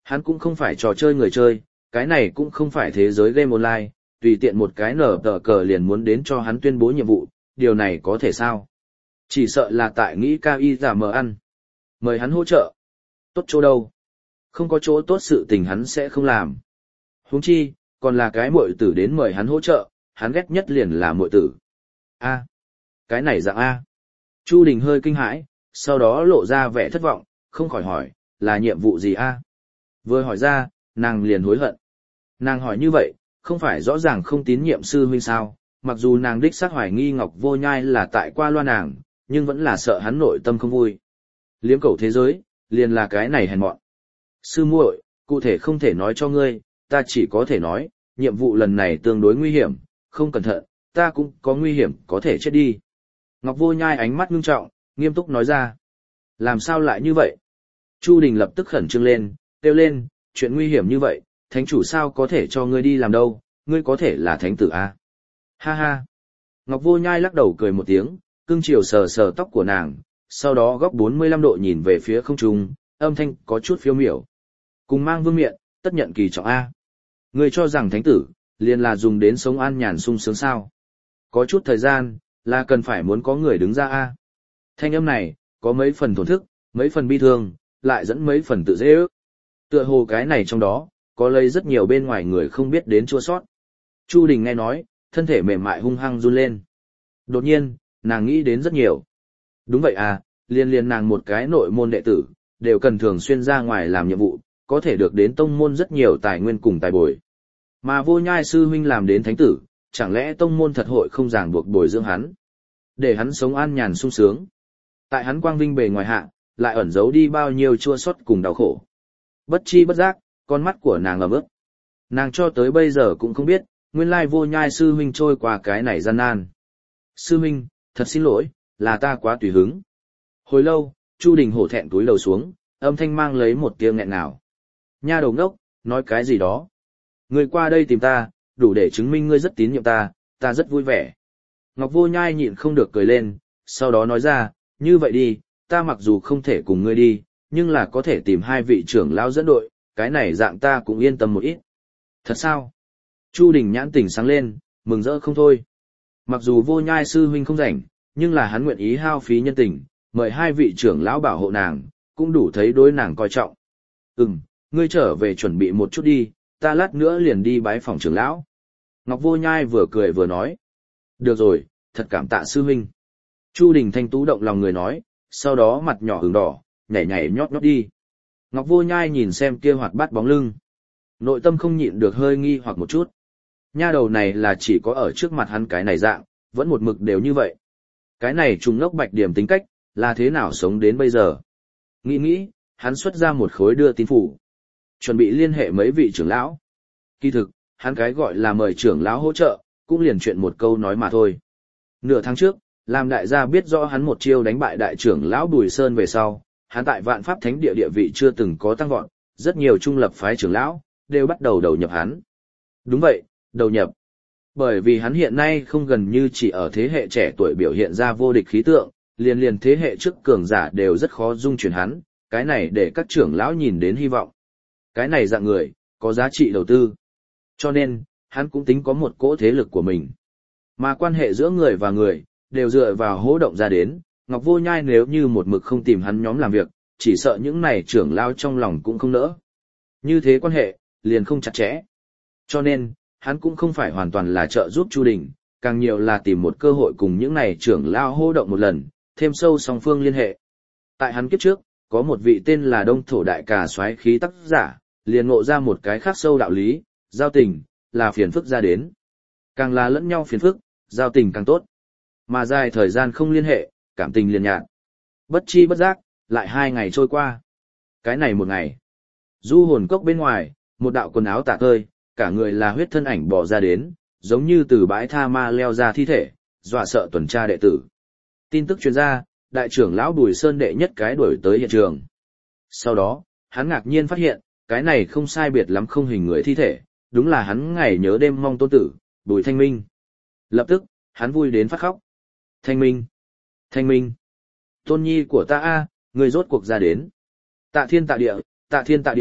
S1: Hắn cũng không phải trò chơi người chơi, cái này cũng không phải thế giới game online, tùy tiện một cái nở tờ cờ liền muốn đến cho hắn tuyên bố nhiệm vụ, điều này có thể sao? Chỉ sợ là tại nghĩ cao y giả mờ ăn. Mời hắn hỗ trợ. Tốt chỗ đâu? Không có chỗ tốt sự tình hắn sẽ không làm. Huống chi, còn là cái muội tử đến mời hắn hỗ trợ, hắn ghét nhất liền là muội tử. A, cái này dạng A. Chu Đình hơi kinh hãi, sau đó lộ ra vẻ thất vọng, không khỏi hỏi, là nhiệm vụ gì A? Vừa hỏi ra, nàng liền hối hận. Nàng hỏi như vậy, không phải rõ ràng không tín nhiệm sư huynh sao, mặc dù nàng đích xác hoài nghi Ngọc Vô Nhai là tại qua loa nàng, nhưng vẫn là sợ hắn nội tâm không vui. Liếm cầu thế giới, liền là cái này hèn mọn. Sư muội, cụ thể không thể nói cho ngươi, ta chỉ có thể nói, nhiệm vụ lần này tương đối nguy hiểm, không cẩn thận, ta cũng có nguy hiểm có thể chết đi. Ngọc Vô Nhai ánh mắt ngưng trọng, nghiêm túc nói ra. Làm sao lại như vậy? Chu Đình lập tức khẩn trương lên, kêu lên, chuyện nguy hiểm như vậy, thánh chủ sao có thể cho ngươi đi làm đâu, ngươi có thể là thánh tử à? Ha ha. Ngọc Vô Nhai lắc đầu cười một tiếng, cưng chiều sờ sờ tóc của nàng, sau đó góc bốn mươi lăm độ nhìn về phía không trung, âm thanh có chút phiêu miểu. Cùng mang vương miện, tất nhận kỳ trọng A. Ngươi cho rằng thánh tử, liền là dùng đến sống an nhàn sung sướng sao. Có chút thời gian, là cần phải muốn có người đứng ra A. Thanh âm này, có mấy phần thổn thức, mấy phần bi thương, lại dẫn mấy phần tự dễ ước. Tựa hồ cái này trong đó, có lấy rất nhiều bên ngoài người không biết đến chua sót. Chu Đình nghe nói, thân thể mềm mại hung hăng run lên. Đột nhiên, nàng nghĩ đến rất nhiều. Đúng vậy à, liên liên nàng một cái nội môn đệ tử, đều cần thường xuyên ra ngoài làm nhiệm vụ, có thể được đến tông môn rất nhiều tài nguyên cùng tài bồi. Mà Vô Nhai sư huynh làm đến thánh tử, chẳng lẽ tông môn thật hội không ràng buộc bồi dưỡng hắn, để hắn sống an nhàn sung sướng. Tại hắn quang vinh bề ngoài hạ, lại ẩn giấu đi bao nhiêu chua xót cùng đau khổ. Bất chi bất giác, con mắt của nàng ẩm ướt. Nàng cho tới bây giờ cũng không biết, nguyên lai Vô Nhai sư huynh trôi qua cái này gian nan. Sư huynh, thật xin lỗi, là ta quá tùy hứng. Hồi lâu, Chu Đình hổ thẹn túi lầu xuống, âm thanh mang lấy một tiếng nghẹn nào. Nha đầu ngốc, nói cái gì đó. Ngươi qua đây tìm ta, đủ để chứng minh ngươi rất tín nhiệm ta, ta rất vui vẻ. Ngọc Vô Nhai nhịn không được cười lên, sau đó nói ra, như vậy đi, ta mặc dù không thể cùng ngươi đi, nhưng là có thể tìm hai vị trưởng lão dẫn đội, cái này dạng ta cũng yên tâm một ít. Thật sao? Chu Đình nhãn tỉnh sáng lên, mừng rỡ không thôi. Mặc dù Vô Nhai sư huynh không rảnh, nhưng là hắn nguyện ý hao phí nhân tình, mời hai vị trưởng lão bảo hộ nàng, cũng đủ thấy đối nàng coi trọng. Ừm, ngươi trở về chuẩn bị một chút đi, ta lát nữa liền đi bái phòng trưởng lão. Ngọc Vô Nhai vừa cười vừa nói. Được rồi, thật cảm tạ sư huynh. Chu Đình thanh tú động lòng người nói, sau đó mặt nhỏ ửng đỏ, nhảy nhảy nhót nhót đi. Ngọc Vô Nhai nhìn xem kia hoạt bát bóng lưng. Nội tâm không nhịn được hơi nghi hoặc một chút. Nha đầu này là chỉ có ở trước mặt hắn cái này dạng, vẫn một mực đều như vậy. Cái này trùng ngốc bạch điểm tính cách, là thế nào sống đến bây giờ? Nghĩ nghĩ, hắn xuất ra một khối đưa tin phủ. Chuẩn bị liên hệ mấy vị trưởng lão. Kỳ thực, hắn cái gọi là mời trưởng lão hỗ trợ, cũng liền chuyện một câu nói mà thôi. Nửa tháng trước, làm đại gia biết rõ hắn một chiêu đánh bại đại trưởng lão Bùi Sơn về sau, hắn tại Vạn Pháp Thánh địa địa vị chưa từng có tăng vọt, rất nhiều trung lập phái trưởng lão đều bắt đầu đầu nhập hắn. Đúng vậy, đầu nhập. Bởi vì hắn hiện nay không gần như chỉ ở thế hệ trẻ tuổi biểu hiện ra vô địch khí tượng, liền liền thế hệ trước cường giả đều rất khó dung chuyển hắn, cái này để các trưởng lão nhìn đến hy vọng. Cái này dạng người, có giá trị đầu tư. Cho nên, hắn cũng tính có một cỗ thế lực của mình. Mà quan hệ giữa người và người, đều dựa vào hỗ động ra đến, Ngọc Vô Nhai nếu như một mực không tìm hắn nhóm làm việc, chỉ sợ những này trưởng lão trong lòng cũng không nỡ. Như thế quan hệ, liền không chặt chẽ. Cho nên, hắn cũng không phải hoàn toàn là trợ giúp Chu Đình, càng nhiều là tìm một cơ hội cùng những này trưởng lão hô động một lần, thêm sâu song phương liên hệ. Tại hắn kiếp trước, có một vị tên là Đông Thổ Đại Cà Soái khí tác giả, liền ngộ ra một cái khác sâu đạo lý, giao tình, là phiền phức ra đến. Càng là lẫn nhau phiền phức, giao tình càng tốt. Mà dài thời gian không liên hệ, cảm tình liền nhạt. Bất chi bất giác, lại hai ngày trôi qua. Cái này một ngày, du hồn cốc bên ngoài, một đạo quần áo tả tơi, cả người là huyết thân ảnh bỏ ra đến, giống như từ bãi tha ma leo ra thi thể, dọa sợ tuần tra đệ tử. Tin tức truyền ra, đại trưởng lão Bùi Sơn đệ nhất cái đuổi tới hiện trường. Sau đó, hắn ngạc nhiên phát hiện, cái này không sai biệt lắm không hình người thi thể, đúng là hắn ngày nhớ đêm mong tôn tử, Bùi Thanh Minh. Lập tức, hắn vui đến phát khóc. Thanh Minh! Thanh Minh! Tôn nhi của ta a, người rốt cuộc ra đến. Tạ thiên tạ địa, tạ thiên tạ địa,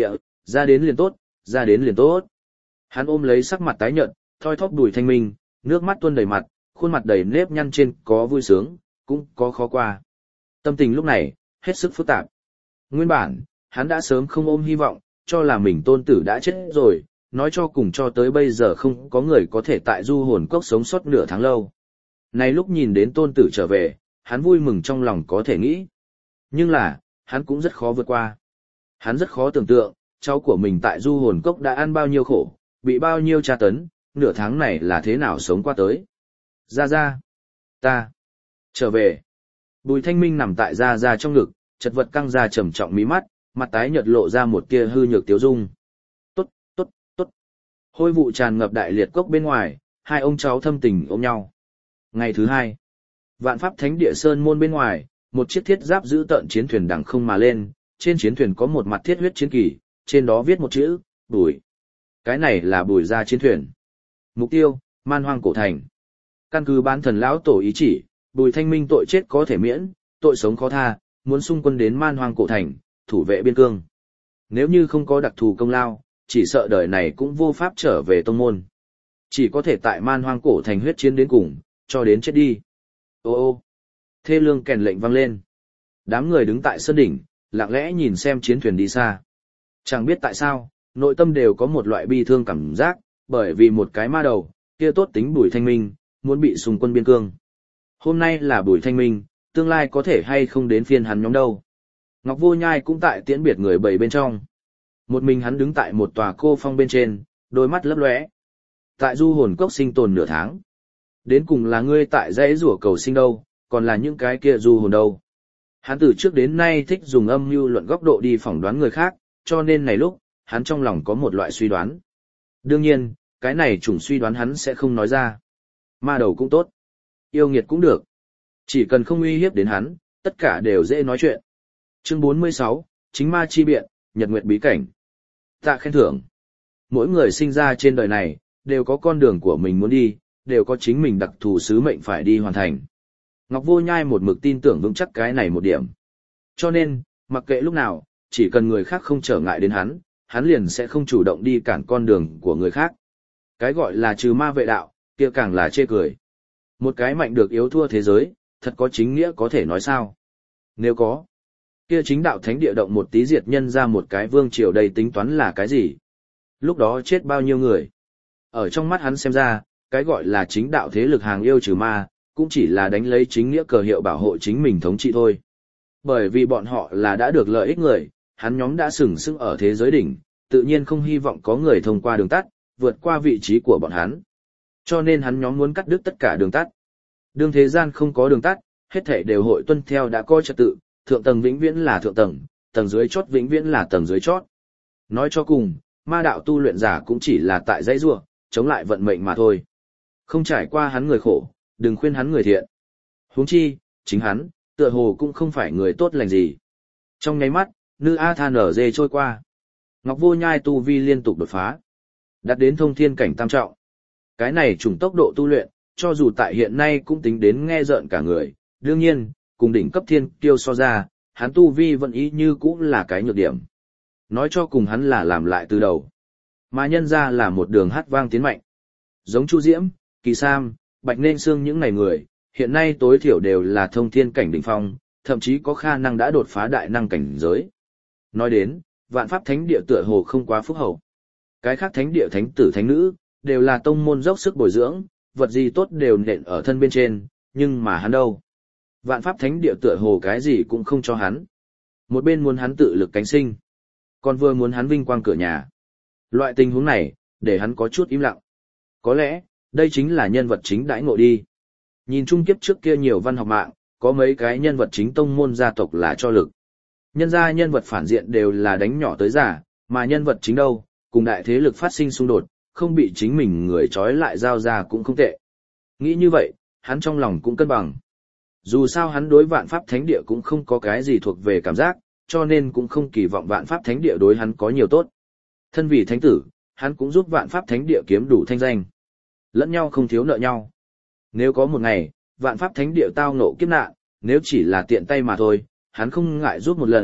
S1: ra đến liền tốt, ra đến liền tốt. Hắn ôm lấy sắc mặt tái nhợt, thoi thóp Bùi Thanh Minh, nước mắt tuôn đầy mặt, khuôn mặt đầy nếp nhăn trên có vui sướng, cũng có khó qua. Tâm tình lúc này, hết sức phức tạp. Nguyên bản, hắn đã sớm không ôm hy vọng, cho là mình tôn tử đã chết rồi, nói cho cùng cho tới bây giờ không có người có thể tại du hồn cốc sống sót nửa tháng lâu. Này lúc nhìn đến tôn tử trở về, hắn vui mừng trong lòng có thể nghĩ. Nhưng là, hắn cũng rất khó vượt qua. Hắn rất khó tưởng tượng, cháu của mình tại du hồn cốc đã ăn bao nhiêu khổ, bị bao nhiêu tra tấn, nửa tháng này là thế nào sống qua tới. Ra ra, ta, trở về. Bùi Thanh Minh nằm tại ra ra trong ngực, chật vật căng ra trầm trọng mí mắt, mặt tái nhợt lộ ra một tia hư nhược tiếu dung. Tốt, tốt, tốt. Hôi vụ tràn ngập đại liệt cốc bên ngoài, hai ông cháu thâm tình ôm nhau. Ngày thứ hai, Vạn Pháp Thánh Địa Sơn môn bên ngoài, một chiếc thiết giáp giữ tợn chiến thuyền đằng không mà lên, trên chiến thuyền có một mặt thiết huyết chiến kỳ, trên đó viết một chữ, Bùi. Cái này là Bùi gia chiến thuyền. Mục tiêu, Man Hoang cổ thành. Căn cứ bán thần lão tổ ý chỉ, Bùi Thanh Minh tội chết có thể miễn, tội sống khó tha, muốn xung quân đến Man Hoang cổ thành, thủ vệ biên cương. Nếu như không có đặc thù công lao, chỉ sợ đời này cũng vô pháp trở về tông môn. Chỉ có thể tại Man Hoang cổ thành huyết chiến đến cùng, cho đến chết đi. Ô ô, thê lương kèn lệnh vang lên. Đám người đứng tại sơn đỉnh, lặng lẽ nhìn xem chiến thuyền đi xa. Chẳng biết tại sao, nội tâm đều có một loại bi thương cảm giác, bởi vì một cái ma đầu, kia tốt tính Bùi Thanh Minh, muốn bị xung quân biên cương. Hôm nay là Bùi Thanh Minh, tương lai có thể hay không đến phiên hắn nhóm đâu. Ngọc Vô Nhai cũng tại tiễn biệt người bảy bên trong. Một mình hắn đứng tại một tòa cô phong bên trên, đôi mắt lấp lóe. Tại du hồn cốc sinh tồn nửa tháng. Đến cùng là ngươi tại dãy rủa cầu sinh đâu, còn là những cái kia du hồn đâu. Hắn từ trước đến nay thích dùng âm mưu luận góc độ đi phỏng đoán người khác, cho nên này lúc, hắn trong lòng có một loại suy đoán. Đương nhiên, cái này chủng suy đoán hắn sẽ không nói ra. Ma đầu cũng tốt, yêu nghiệt cũng được. Chỉ cần không uy hiếp đến hắn, tất cả đều dễ nói chuyện. Chương bốn mươi sáu, Chính ma chi biện, Nhật Nguyệt bí cảnh. Tạ khen thưởng. Mỗi người sinh ra trên đời này, đều có con đường của mình muốn đi, đều có chính mình đặc thù sứ mệnh phải đi hoàn thành. Ngọc Vô Nhai một mực tin tưởng vững chắc cái này một điểm. Cho nên, mặc kệ lúc nào, chỉ cần người khác không trở ngại đến hắn, hắn liền sẽ không chủ động đi cản con đường của người khác. Cái gọi là trừ ma vệ đạo, kia càng là chê cười. Một cái mạnh được yếu thua thế giới, thật có chính nghĩa có thể nói sao? Nếu có, kia chính đạo thánh địa động một tí diệt nhân ra một cái vương triều đầy tính toán là cái gì? Lúc đó chết bao nhiêu người? Ở trong mắt hắn xem ra, cái gọi là chính đạo thế lực hàng yêu trừ ma, cũng chỉ là đánh lấy chính nghĩa cờ hiệu bảo hộ chính mình thống trị thôi. Bởi vì bọn họ là đã được lợi ích người, hắn nhóm đã sừng sững ở thế giới đỉnh, tự nhiên không hy vọng có người thông qua đường tắt, vượt qua vị trí của bọn hắn. Cho nên hắn nhóm muốn cắt đứt tất cả đường tắt. Đương thế gian không có đường tắt, hết thảy đều hội tuân theo đã coi trật tự, thượng tầng vĩnh viễn là thượng tầng, tầng dưới chót vĩnh viễn là tầng dưới chót. Nói cho cùng, ma đạo tu luyện giả cũng chỉ là tại dãy rủa, chống lại vận mệnh mà thôi. Không trải qua hắn người khổ, đừng khuyên hắn người thiện. Huống chi, chính hắn, tựa hồ cũng không phải người tốt lành gì. Trong nháy mắt, Nữ A Than ở dê trôi qua. Ngọc Vô Nhai tu vi liên tục đột phá, đạt đến thông thiên cảnh tam trọng. Cái này trùng tốc độ tu luyện, cho dù tại hiện nay cũng tính đến nghe rợn cả người, đương nhiên, cùng đỉnh cấp thiên kiêu so ra, hắn tu vi vẫn ý như cũng là cái nhược điểm. Nói cho cùng hắn là làm lại từ đầu. Mà nhân ra là một đường hát vang tiến mạnh. Giống Chu Diễm, Kỳ Sam, Bạch Nên Sương những này người, hiện nay tối thiểu đều là thông thiên cảnh đỉnh phong, thậm chí có khả năng đã đột phá đại năng cảnh giới. Nói đến, Vạn Pháp Thánh Địa tựa hồ không quá phúc hậu. Cái khác thánh địa thánh tử thánh nữ, đều là tông môn dốc sức bồi dưỡng, vật gì tốt đều nện ở thân bên trên, nhưng mà hắn đâu. Vạn Pháp Thánh Địa tựa hồ cái gì cũng không cho hắn. Một bên muốn hắn tự lực cánh sinh, còn vừa muốn hắn vinh quang cửa nhà. Loại tình huống này, để hắn có chút im lặng. Có lẽ, đây chính là nhân vật chính đãi ngộ đi. Nhìn chung kiếp trước kia nhiều văn học mạng, có mấy cái nhân vật chính tông môn gia tộc là cho lực. Nhân ra nhân vật phản diện đều là đánh nhỏ tới giả, mà nhân vật chính đâu, cùng đại thế lực phát sinh xung đột, không bị chính mình người trói lại giao ra cũng không tệ. Nghĩ như vậy, hắn trong lòng cũng cân bằng. Dù sao hắn đối Vạn Pháp Thánh Địa cũng không có cái gì thuộc về cảm giác, cho nên cũng không kỳ vọng Vạn Pháp Thánh Địa đối hắn có nhiều tốt. Thân vì thánh tử, hắn cũng giúp Vạn Pháp Thánh Địa kiếm đủ thanh danh. Lẫn nhau không thiếu nợ nhau. Nếu có một ngày, Vạn Pháp Thánh Địa tao ngộ kiếp nạn, nếu chỉ là tiện tay mà thôi, hắn không ngại giúp một lần,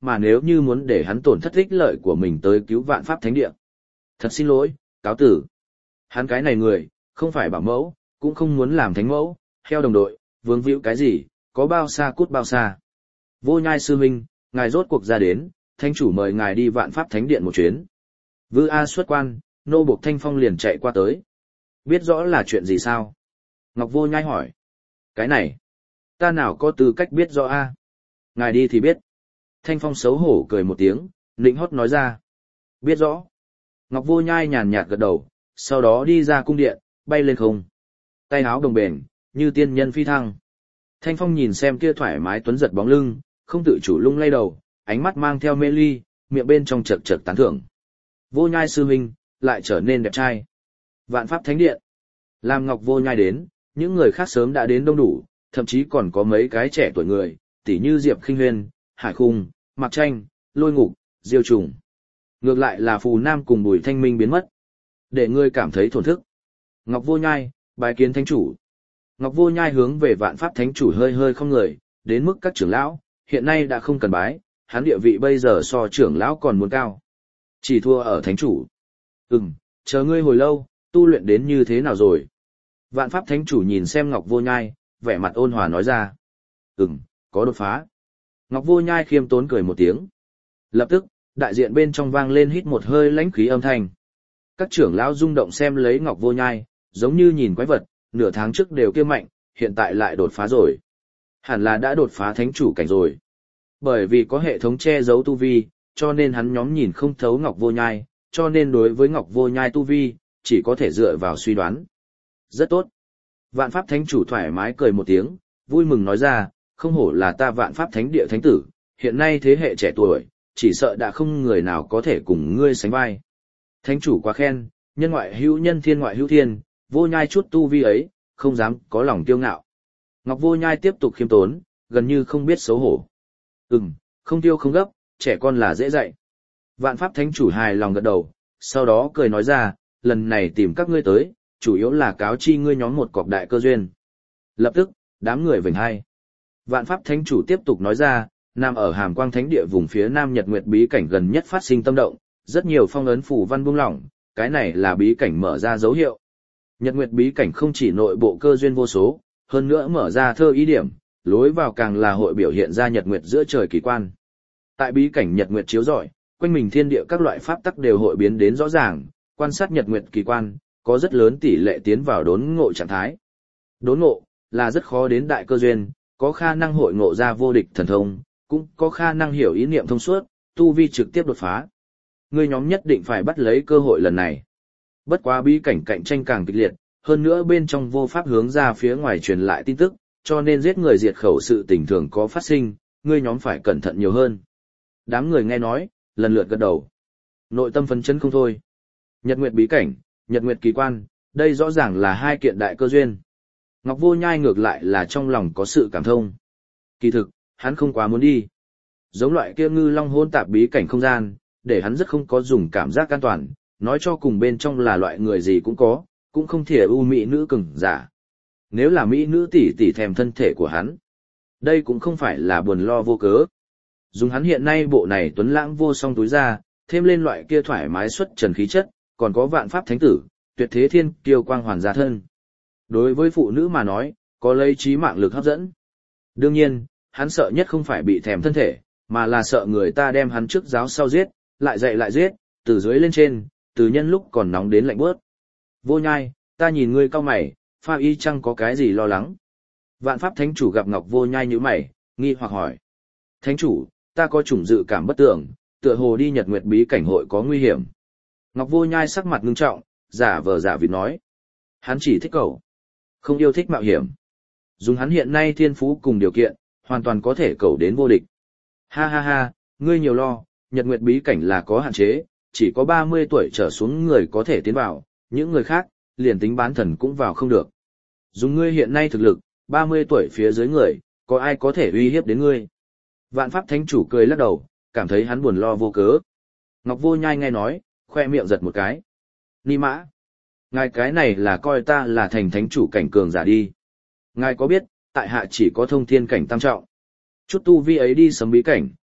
S1: mà nếu như muốn để hắn tổn thất ích lợi của mình tới cứu vạn pháp thánh địa. Thật xin lỗi, cáo tử. Hắn cái này người, không phải bảo mẫu, cũng không muốn làm thánh mẫu, heo đồng đội, vướng víu cái gì, có bao xa cút bao xa. Vô Nhai sư huynh, ngài rốt cuộc ra đến, thánh chủ mời ngài đi vạn pháp thánh điện một chuyến. Vư A xuất quan, nô buộc Thanh Phong liền chạy qua tới. Biết rõ là chuyện gì sao? Ngọc Vô Nhai hỏi. Cái này, ta nào có tư cách biết rõ A? Ngài đi thì biết. Thanh Phong xấu hổ cười một tiếng, nịnh hót nói ra. Biết rõ. Ngọc Vô Nhai nhàn nhạt gật đầu, sau đó đi ra cung điện, bay lên không. Tay áo đồng bền, như tiên nhân phi thăng. Thanh Phong nhìn xem kia thoải mái tuấn giật bóng lưng, không tự chủ lung lay đầu, ánh mắt mang theo mê ly, miệng bên trong chật chật tán thưởng. Vô Nhai sư huynh, lại trở nên đẹp trai. Vạn pháp thánh điện. Làm Ngọc Vô Nhai đến, những người khác sớm đã đến đông đủ, thậm chí còn có mấy cái trẻ tuổi người, tỉ như Diệp Khinh Huyên, Hải Khung, Mạc Tranh, Lôi Ngục, Diêu Trùng. Ngược lại là Phù Nam cùng Bùi Thanh Minh biến mất. Để ngươi cảm thấy thổn thức. Ngọc Vô Nhai, bái kiến thánh chủ. Ngọc Vô Nhai hướng về vạn pháp thánh chủ hơi hơi không người, đến mức các trưởng lão, hiện nay đã không cần bái, hắn địa vị bây giờ so trưởng lão còn muốn cao. Chỉ thua ở thánh chủ. Ừm, chờ ngươi hồi lâu, tu luyện đến như thế nào rồi? Vạn pháp thánh chủ nhìn xem Ngọc Vô Nhai, vẻ mặt ôn hòa nói ra. Ừm, có đột phá. Ngọc Vô Nhai khiêm tốn cười một tiếng. Lập tức, đại diện bên trong vang lên hít một hơi lãnh khí âm thanh. Các trưởng lão rung động xem lấy Ngọc Vô Nhai, giống như nhìn quái vật, nửa tháng trước đều kia mạnh, hiện tại lại đột phá rồi. Hẳn là đã đột phá thánh chủ cảnh rồi. Bởi vì có hệ thống che giấu tu vi, cho nên hắn nhóm nhìn không thấu Ngọc Vô Nhai, cho nên đối với Ngọc Vô Nhai tu vi, chỉ có thể dựa vào suy đoán. Rất tốt. Vạn pháp thánh chủ thoải mái cười một tiếng, vui mừng nói ra, không hổ là ta vạn pháp thánh địa thánh tử, hiện nay thế hệ trẻ tuổi, chỉ sợ đã không người nào có thể cùng ngươi sánh vai. Thánh chủ quá khen, nhân ngoại hữu nhân thiên ngoại hữu thiên, Vô Nhai chút tu vi ấy, không dám có lòng kiêu ngạo. Ngọc Vô Nhai tiếp tục khiêm tốn, gần như không biết xấu hổ. Ừm, không tiêu không gấp, trẻ con là dễ dạy. Vạn pháp thánh chủ hài lòng gật đầu, sau đó cười nói ra, lần này tìm các ngươi tới, chủ yếu là cáo chi ngươi nhóm một cọc đại cơ duyên. Lập tức, đám người vểnh hai. Vạn pháp thánh chủ tiếp tục nói ra, nằm ở Hàm Quang Thánh địa vùng phía Nam Nhật Nguyệt bí cảnh gần nhất phát sinh tâm động, rất nhiều phong ấn phù văn buông lỏng, cái này là bí cảnh mở ra dấu hiệu. Nhật Nguyệt bí cảnh không chỉ nội bộ cơ duyên vô số, hơn nữa mở ra thơ ý điểm, lối vào càng là hội biểu hiện ra Nhật Nguyệt giữa trời kỳ quan. Tại bí cảnh Nhật Nguyệt chiếu rọi, quanh mình thiên địa các loại pháp tắc đều hội biến đến rõ ràng, quan sát Nhật Nguyệt kỳ quan, có rất lớn tỷ lệ tiến vào đốn ngộ trạng thái. Đốn ngộ là rất khó đến đại cơ duyên, có khả năng hội ngộ ra vô địch thần thông, cũng có khả năng hiểu ý niệm thông suốt, tu vi trực tiếp đột phá. Ngươi nhóm nhất định phải bắt lấy cơ hội lần này. Bất quá bí cảnh cạnh tranh càng kịch liệt, hơn nữa bên trong vô pháp hướng ra phía ngoài truyền lại tin tức, cho nên giết người diệt khẩu sự tình thường có phát sinh, ngươi nhóm phải cẩn thận nhiều hơn. Đám người nghe nói, lần lượt gật đầu. Nội tâm phấn chấn không thôi. Nhật Nguyệt bí cảnh, Nhật Nguyệt kỳ quan, đây rõ ràng là hai kiện đại cơ duyên. Ngọc Vô Nhai ngược lại là trong lòng có sự cảm thông. Kỳ thực, hắn không quá muốn đi. Giống loại kia ngư long hôn tạp bí cảnh không gian, để hắn rất không có dùng cảm giác an toàn, nói cho cùng bên trong là loại người gì cũng có, cũng không thể ưu mỹ nữ cứng giả. Nếu là mỹ nữ tỷ tỷ thèm thân thể của hắn, đây cũng không phải là buồn lo vô cớ. Dùng hắn hiện nay bộ này tuấn lãng vô song túi ra, thêm lên loại kia thoải mái xuất trần khí chất, còn có vạn pháp thánh tử, tuyệt thế thiên kiêu quang hoàn gia thân. Đối với phụ nữ mà nói, có lấy trí mạng lực hấp dẫn. Đương nhiên, hắn sợ nhất không phải bị thèm thân thể, mà là sợ người ta đem hắn trước giáo sau giết, lại dạy lại giết, từ dưới lên trên, từ nhân lúc còn nóng đến lạnh bớt. Vô Nhai, ta nhìn ngươi cau mày, pha y chăng có cái gì lo lắng? Vạn pháp thánh chủ gặp Ngọc Vô Nhai như mày, nghi hoặc hỏi. Thánh chủ, ta có chủng dự cảm bất tưởng, tựa hồ đi Nhật Nguyệt bí cảnh hội có nguy hiểm. Ngọc Vô Nhai sắc mặt ngưng trọng, giả vờ giả vịt nói. Hắn chỉ thích cậu, không yêu thích mạo hiểm. Dùng hắn hiện nay thiên phú cùng điều kiện, hoàn toàn có thể cậu đến vô địch. Ha ha ha, ngươi nhiều lo, Nhật Nguyệt bí cảnh là có hạn chế, chỉ có ba mươi tuổi trở xuống người có thể tiến vào, những người khác, liền tính bán thần cũng vào không được. Dùng ngươi hiện nay thực lực, ba mươi tuổi phía dưới người, có ai có thể uy hiếp đến ngươi? Vạn pháp thánh chủ cười lắc đầu, cảm thấy hắn buồn lo vô cớ. Ngọc Vô Nhai nghe nói, khoe miệng giật một cái. Ni mã, ngài cái này là coi ta là thành thánh chủ cảnh cường giả đi. Ngài có biết, tại hạ chỉ có thông thiên cảnh tam trọng. Chút tu vi ấy đi sấm bí cảnh,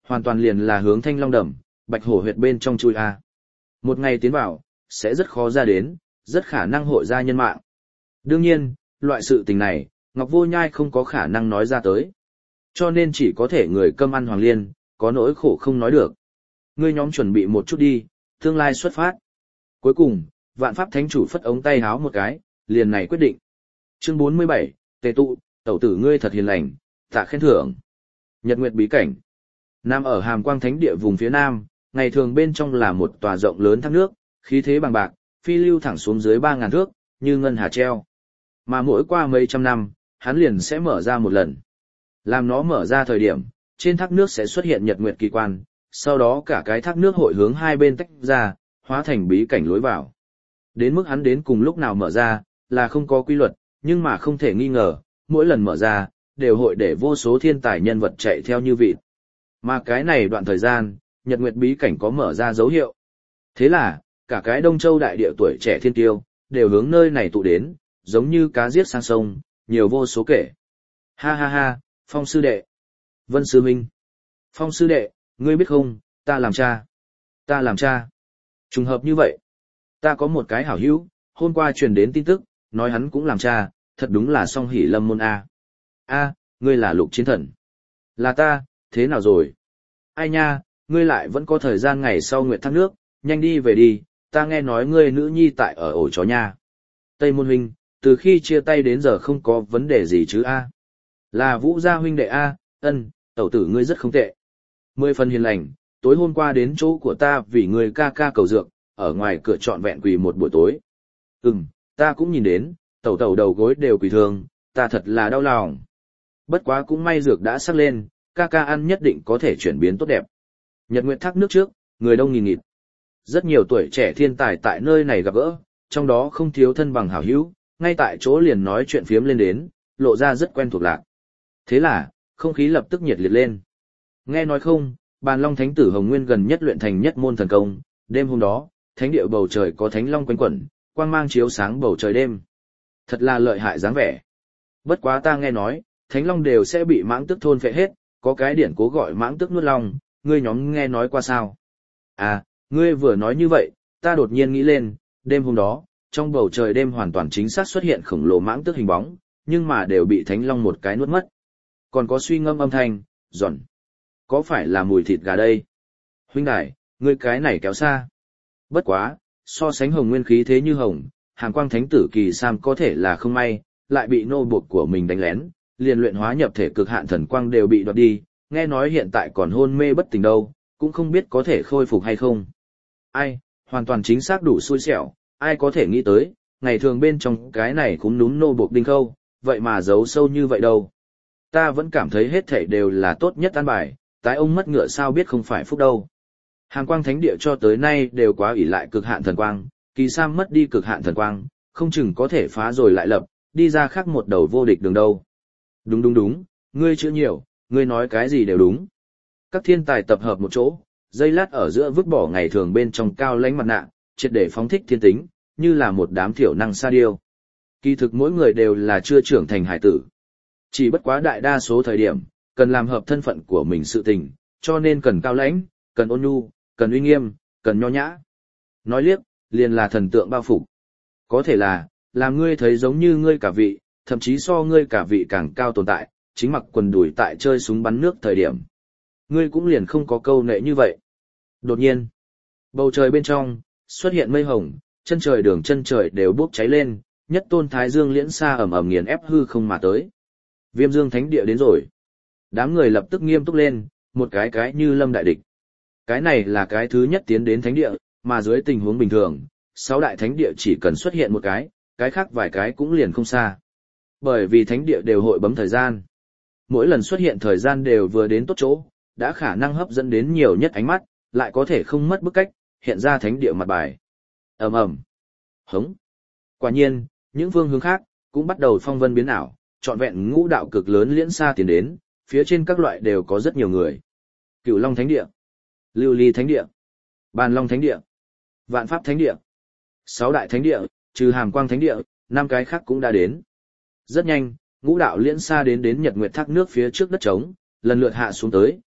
S1: hoàn toàn liền là hướng Thanh Long Đầm, Bạch Hổ huyệt bên trong chui a. Một ngày tiến vào, sẽ rất khó ra đến, rất khả năng hội ra nhân mạng. Đương nhiên, loại sự tình này, Ngọc Vô Nhai không có khả năng nói ra tới. Cho nên chỉ có thể người cơm ăn Hoàng Liên, có nỗi khổ không nói được. Ngươi nhóm chuẩn bị một chút đi, tương lai xuất phát. Cuối cùng, Vạn Pháp Thánh Chủ phất ống tay háo một cái, liền này quyết định. Chương bốn mươi bảy, Tề tụ, tẩu tử ngươi thật hiền lành, tạ khen thưởng. Nhật Nguyệt bí cảnh. Nam ở Hàm Quang Thánh Địa vùng phía Nam, ngày thường bên trong là một tòa rộng lớn thác nước, khí thế bằng bạc, phi lưu thẳng xuống dưới ba ngàn thước, như ngân hà treo. Mà mỗi qua mấy trăm năm, hắn liền sẽ mở ra một lần. Làm nó mở ra thời điểm, trên thác nước sẽ xuất hiện nhật nguyệt kỳ quan, sau đó cả cái thác nước hội hướng hai bên tách ra, hóa thành bí cảnh lối vào. Đến mức hắn đến cùng lúc nào mở ra, là không có quy luật, nhưng mà không thể nghi ngờ, mỗi lần mở ra, đều hội để vô số thiên tài nhân vật chạy theo như vịt. Mà cái này đoạn thời gian, nhật nguyệt bí cảnh có mở ra dấu hiệu. Thế là, cả cái Đông Châu đại địa tuổi trẻ thiên tiêu, đều hướng nơi này tụ đến, giống như cá giết sang sông, nhiều vô số kể. Ha ha ha, Phong sư đệ, Vân sư huynh, Phong sư đệ, ngươi biết không, ta làm cha, ta làm cha. Trùng hợp như vậy, ta có một cái hảo hữu, hôm qua truyền đến tin tức, nói hắn cũng làm cha, thật đúng là song hỷ lâm môn a. A, ngươi là Lục Chiến Thần. Là ta, thế nào rồi? Ai nha, ngươi lại vẫn có thời gian ngày sau nguyệt thác nước, nhanh đi về đi, ta nghe nói ngươi nữ nhi tại ở ổ chó nha. Tây Môn huynh, từ khi chia tay đến giờ không có vấn đề gì chứ a? Là Vũ gia huynh đệ a, ân, tẩu tử ngươi rất không tệ. Mười phần hiền lành, tối hôm qua đến chỗ của ta vì người ca ca cầu dược, ở ngoài cửa trọn vẹn quỳ một buổi tối. Ừm, ta cũng nhìn đến, tẩu tẩu đầu gối đều quỳ thương, ta thật là đau lòng. Bất quá cũng may dược đã sắc lên, ca ca ăn nhất định có thể chuyển biến tốt đẹp. Nhật nguyệt thác nước trước, người đông nghìn nghịt. Rất nhiều tuổi trẻ thiên tài tại nơi này gặp gỡ, trong đó không thiếu thân bằng hảo hữu, ngay tại chỗ liền nói chuyện phiếm lên đến, lộ ra rất quen thuộc lạc. Thế là, không khí lập tức nhiệt liệt lên. Nghe nói không, Bàn Long Thánh tử Hồng Nguyên gần nhất luyện thành nhất môn thần công, đêm hôm đó, thánh địa bầu trời có thánh long quanh quẩn, quang mang chiếu sáng bầu trời đêm. Thật là lợi hại dáng vẻ. Bất quá ta nghe nói, thánh long đều sẽ bị mãng tước thôn phệ hết, có cái điển cố gọi mãng tước nuốt long, ngươi nhóm nghe nói qua sao? À, ngươi vừa nói như vậy, ta đột nhiên nghĩ lên, đêm hôm đó, trong bầu trời đêm hoàn toàn chính xác xuất hiện khổng lồ mãng tước hình bóng, nhưng mà đều bị thánh long một cái nuốt mất. Còn có suy ngâm âm thanh, giòn. Có phải là mùi thịt gà đây? Huynh đài, ngươi cái này kéo xa. Bất quá, so sánh Hồng Nguyên khí thế như hồng, Hàn Quang Thánh tử Kỳ Sam có thể là không may, lại bị nô buộc của mình đánh lén, liền luyện hóa nhập thể cực hạn thần quang đều bị đoạt đi, nghe nói hiện tại còn hôn mê bất tỉnh đâu, cũng không biết có thể khôi phục hay không. Ai, hoàn toàn chính xác đủ xui xẻo, ai có thể nghĩ tới, ngày thường bên trong cái này cũng núm nô buộc đinh khâu, vậy mà giấu sâu như vậy đâu. Ta vẫn cảm thấy hết thảy đều là tốt nhất an bài, tái ông mất ngựa sao biết không phải phúc đâu. Hàn Quang Thánh địa cho tới nay đều quá ỷ lại cực hạn thần quang, Kỳ Sam mất đi cực hạn thần quang, không chừng có thể phá rồi lại lập, đi ra khác một đầu vô địch đường đâu. Đúng đúng đúng, ngươi chữ nhiều, ngươi nói cái gì đều đúng. Các thiên tài tập hợp một chỗ, giây lát ở giữa vứt bỏ ngày thường bên trong cao lãnh mặt nạ, triệt để phóng thích thiên tính, như là một đám thiểu năng sa điêu. Kỳ thực mỗi người đều là chưa trưởng thành hải tử. Chỉ bất quá đại đa số thời điểm, cần làm hợp thân phận của mình sự tình, cho nên cần cao lãnh, cần ôn nhu, cần uy nghiêm, cần nho nhã. Nói liếc, liền là thần tượng bao phục. Có thể là, làm ngươi thấy giống như ngươi cả vị, thậm chí so ngươi cả vị càng cao tồn tại, chính mặc quần đùi tại chơi súng bắn nước thời điểm. Ngươi cũng liền không có câu nệ như vậy. Đột nhiên, bầu trời bên trong, xuất hiện mây hồng, chân trời đường chân trời đều bốc cháy lên, nhất tôn thái dương liễn xa ẩm ẩm nghiền ép hư không mà tới. Viêm Dương Thánh địa đến rồi. Đám người lập tức nghiêm túc lên, một cái cái như lâm đại địch. Cái này là cái thứ nhất tiến đến thánh địa, mà dưới tình huống bình thường, sáu đại thánh địa chỉ cần xuất hiện một cái, cái khác vài cái cũng liền không xa. Bởi vì thánh địa đều hội bấm thời gian. Mỗi lần xuất hiện thời gian đều vừa đến tốt chỗ, đã khả năng hấp dẫn đến nhiều nhất ánh mắt, lại có thể không mất bức cách, hiện ra thánh địa mặt bài. Ầm ầm. Hống. Quả nhiên, những phương hướng khác cũng bắt đầu phong vân biến ảo, trọn vẹn ngũ đạo cực lớn liễn xa tiến đến, phía trên các loại đều có rất nhiều người. Cửu Long Thánh địa, Lưu Ly Thánh địa, Bàn Long Thánh địa, Vạn Pháp Thánh địa, sáu đại thánh địa, trừ Hàm Quang Thánh địa, năm cái khác cũng đã đến. Rất nhanh, ngũ đạo liễn xa đến đến Nhật Nguyệt thác nước phía trước đất trống, lần lượt hạ xuống tới,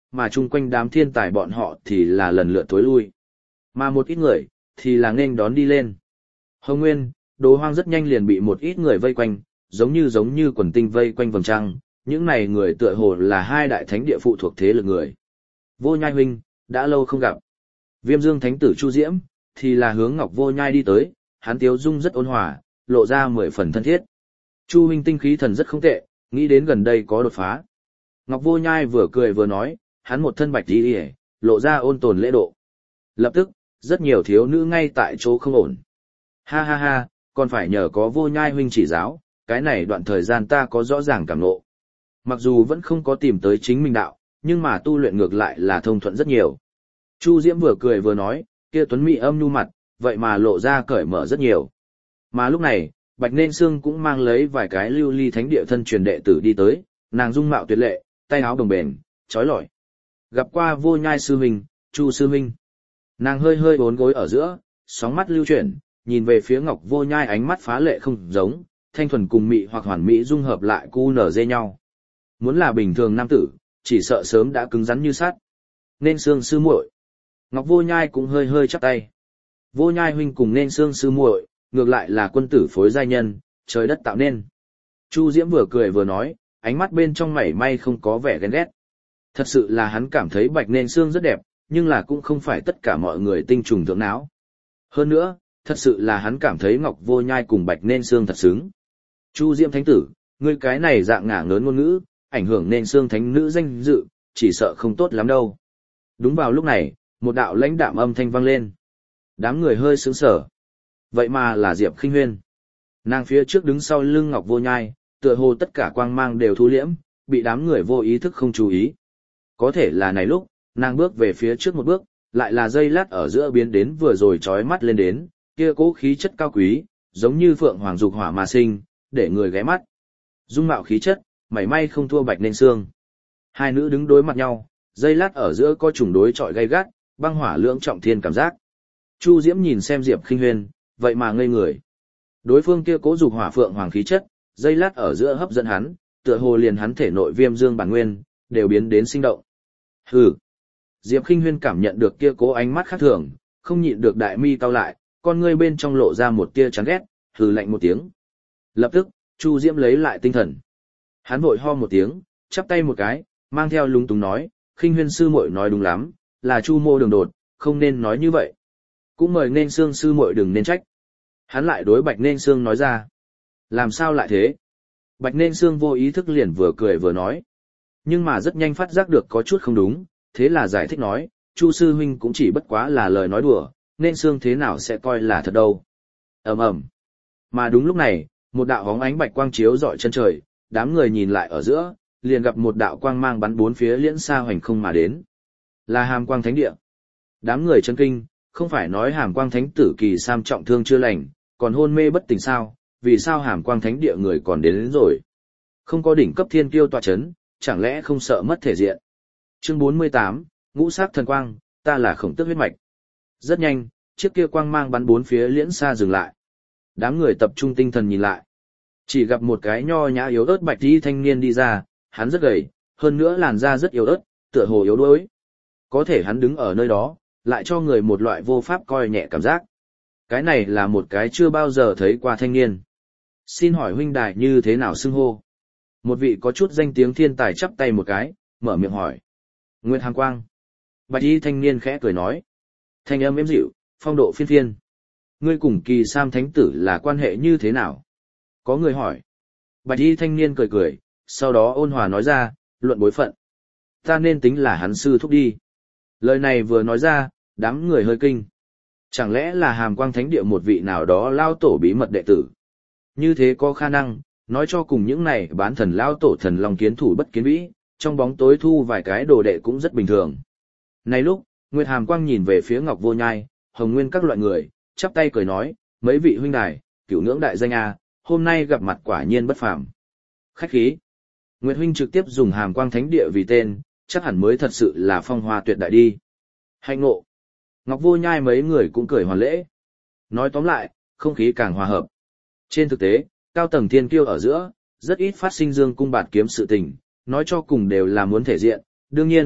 S1: mà chung quanh đám thiên tài bọn họ thì là lần lượt tối lui. Mà một ít người, thì là nên đón đi lên. Hồng Nguyên, Đồ Hoang rất nhanh liền bị một ít người vây quanh, giống như giống như quần tinh vây quanh vầng trăng, những này người tựa hồ là hai đại thánh địa phụ thuộc thế lực người. Vô Nhai huynh, đã lâu không gặp. Viêm Dương thánh tử Chu Diễm, thì là hướng Ngọc Vô Nhai đi tới, hắn tiếu dung rất ôn hòa, lộ ra mười phần thân thiết. Chu huynh tinh khí thần rất không tệ, nghĩ đến gần đây có đột phá. Ngọc Vô Nhai vừa cười vừa nói, hắn một thân bạch đi hề, lộ ra ôn tồn lễ độ. Lập tức, rất nhiều thiếu nữ ngay tại chỗ không ổn. Ha ha ha, còn phải nhờ có Vô Nhai huynh chỉ giáo, cái này đoạn thời gian ta có rõ ràng cảm ngộ. Mặc dù vẫn không có tìm tới chính mình đạo, nhưng mà tu luyện ngược lại là thông thuận rất nhiều. Chu Diễm vừa cười vừa nói, kia tuấn mỹ âm nhu mặt, vậy mà lộ ra cởi mở rất nhiều. Mà lúc này, Bạch Nên Sương cũng mang lấy vài cái lưu ly thánh địa thân truyền đệ tử đi tới, nàng dung mạo tuyệt lệ, tay áo đồng bền, trói lọi. Gặp qua Vô Nhai sư huynh, Chu sư huynh. Nàng hơi hơi bốn gối ở giữa, sóng mắt lưu chuyển, nhìn về phía Ngọc Vô Nhai, ánh mắt phá lệ không giống, thanh thuần cùng mị hoặc hoàn mỹ dung hợp lại cu nở dê nhau. Muốn là bình thường nam tử, chỉ sợ sớm đã cứng rắn như sắt. Nên Sương sư muội. Ngọc Vô Nhai cũng hơi hơi chắp tay. Vô Nhai huynh cùng Nên Sương sư muội, ngược lại là quân tử phối giai nhân, trời đất tạo nên. Chu Diễm vừa cười vừa nói, ánh mắt bên trong mảy may không có vẻ ghen ghét. Thật sự là hắn cảm thấy Bạch Nên Sương rất đẹp, nhưng là cũng không phải tất cả mọi người tinh trùng thượng não. Hơn nữa, thật sự là hắn cảm thấy Ngọc Vô Nhai cùng Bạch Nên Sương thật xứng. Chu Diễm thánh tử, ngươi cái này dạng ngả ngớn ngôn ngữ, ảnh hưởng Nên Sương thánh nữ danh dự, chỉ sợ không tốt lắm đâu. Đúng vào lúc này, một đạo lãnh đạm âm thanh vang lên. Đám người hơi sững sờ. Vậy mà là Diệp Khinh Huyên. Nàng phía trước đứng sau lưng Ngọc Vô Nhai, tựa hồ tất cả quang mang đều thu liễm, bị đám người vô ý thức không chú ý. Có thể là này lúc, nàng bước về phía trước một bước, lại là giây lát ở giữa biến đến vừa rồi chói mắt lên đến, kia cố khí chất cao quý, giống như phượng hoàng dục hỏa mà sinh, để người ghé mắt. Dung mạo khí chất, mảy may không thua Bạch Nên Sương. Hai nữ đứng đối mặt nhau, giây lát ở giữa có chủng đối chọi gay gắt, băng hỏa lưỡng trọng thiên cảm giác. Chu Diễm nhìn xem Diệp Khinh Huyên, vậy mà ngây người. Đối phương kia cố dục hỏa phượng hoàng khí chất, giây lát ở giữa hấp dẫn hắn, tựa hồ liền hắn thể nội viêm dương bản nguyên, đều biến đến sinh động. Hừ. Diệp Khinh Huyên cảm nhận được kia cố ánh mắt khác thường, không nhịn được đại mi cau lại, con ngươi bên trong lộ ra một tia chán ghét, hừ lạnh một tiếng. Lập tức, Chu Diễm lấy lại tinh thần. Hắn vội ho một tiếng, chắp tay một cái, mang theo lúng túng nói, Khinh Huyên sư muội nói đúng lắm, là Chu mô đường đột, không nên nói như vậy. Cũng mời Nên Sương sư muội đừng nên trách. Hắn lại đối Bạch Nên Sương nói ra. Làm sao lại thế? Bạch Nên Sương vô ý thức liền vừa cười vừa nói. Nhưng mà rất nhanh phát giác được có chút không đúng, thế là giải thích nói, Chu sư huynh cũng chỉ bất quá là lời nói đùa, Nên Sương thế nào sẽ coi là thật đâu. Ầm ầm. Mà đúng lúc này, một đạo hóng ánh bạch quang chiếu rọi chân trời, đám người nhìn lại ở giữa, liền gặp một đạo quang mang bắn bốn phía liễn xa hoành không mà đến. Là Hàm Quang Thánh Địa. Đám người chấn kinh, không phải nói Hàm Quang Thánh tử Kỳ Sam trọng thương chưa lành, còn hôn mê bất tỉnh sao, vì sao Hàm Quang Thánh Địa người còn đến, đến rồi. Không có đỉnh cấp thiên kiêu tọa chấn, chẳng lẽ không sợ mất thể diện. Chương bốn mươi tám, Ngũ Sắc Thần Quang, ta là Khổng Tước huyết mạch. Rất nhanh, chiếc kia quang mang bắn bốn phía liễn xa dừng lại. Đám người tập trung tinh thần nhìn lại. Chỉ gặp một cái nho nhã yếu ớt bạch y thanh niên đi ra, hắn rất gầy, hơn nữa làn da rất yếu ớt, tựa hồ yếu đuối. Có thể hắn đứng ở nơi đó, lại cho người một loại vô pháp coi nhẹ cảm giác. Cái này là một cái chưa bao giờ thấy qua thanh niên. Xin hỏi huynh đài như thế nào xưng hô? Một vị có chút danh tiếng thiên tài chắp tay một cái, mở miệng hỏi. Nguyệt Hàm Quang. Bạch y thanh niên khẽ cười nói. Thanh âm êm dịu, phong độ phiên phiên. Ngươi cùng Kỳ Sam thánh tử là quan hệ như thế nào? Có người hỏi. Bạch y thanh niên cười cười, sau đó ôn hòa nói ra, luận bối phận. Ta nên tính là hắn sư thúc đi. Lời này vừa nói ra, đám người hơi kinh. Chẳng lẽ là Hàm Quang Thánh Địa một vị nào đó lao tổ bí mật đệ tử? Như thế có khả năng, nói cho cùng những này bán thần lao tổ thần long kiến thủ bất kiến vĩ, trong bóng tối thu vài cái đồ đệ cũng rất bình thường. Này lúc, Nguyệt Hàm Quang nhìn về phía Ngọc Vô Nhai, Hồng Nguyên các loại người, chắp tay cười nói, mấy vị huynh đài, cửu ngưỡng đại danh a, hôm nay gặp mặt quả nhiên bất phàm. Khách khí. Nguyệt huynh trực tiếp dùng Hàm Quang Thánh Địa vì tên, chắc hẳn mới thật sự là phong hoa tuyệt đại đi. Hạnh ngộ. Ngọc Vô Nhai mấy người cũng cười hoàn lễ. Nói tóm lại, không khí càng hòa hợp. Trên thực tế, cao tầng thiên kiêu ở giữa, rất ít phát sinh dương cung bạt kiếm sự tình, nói cho cùng đều là muốn thể diện. Đương nhiên,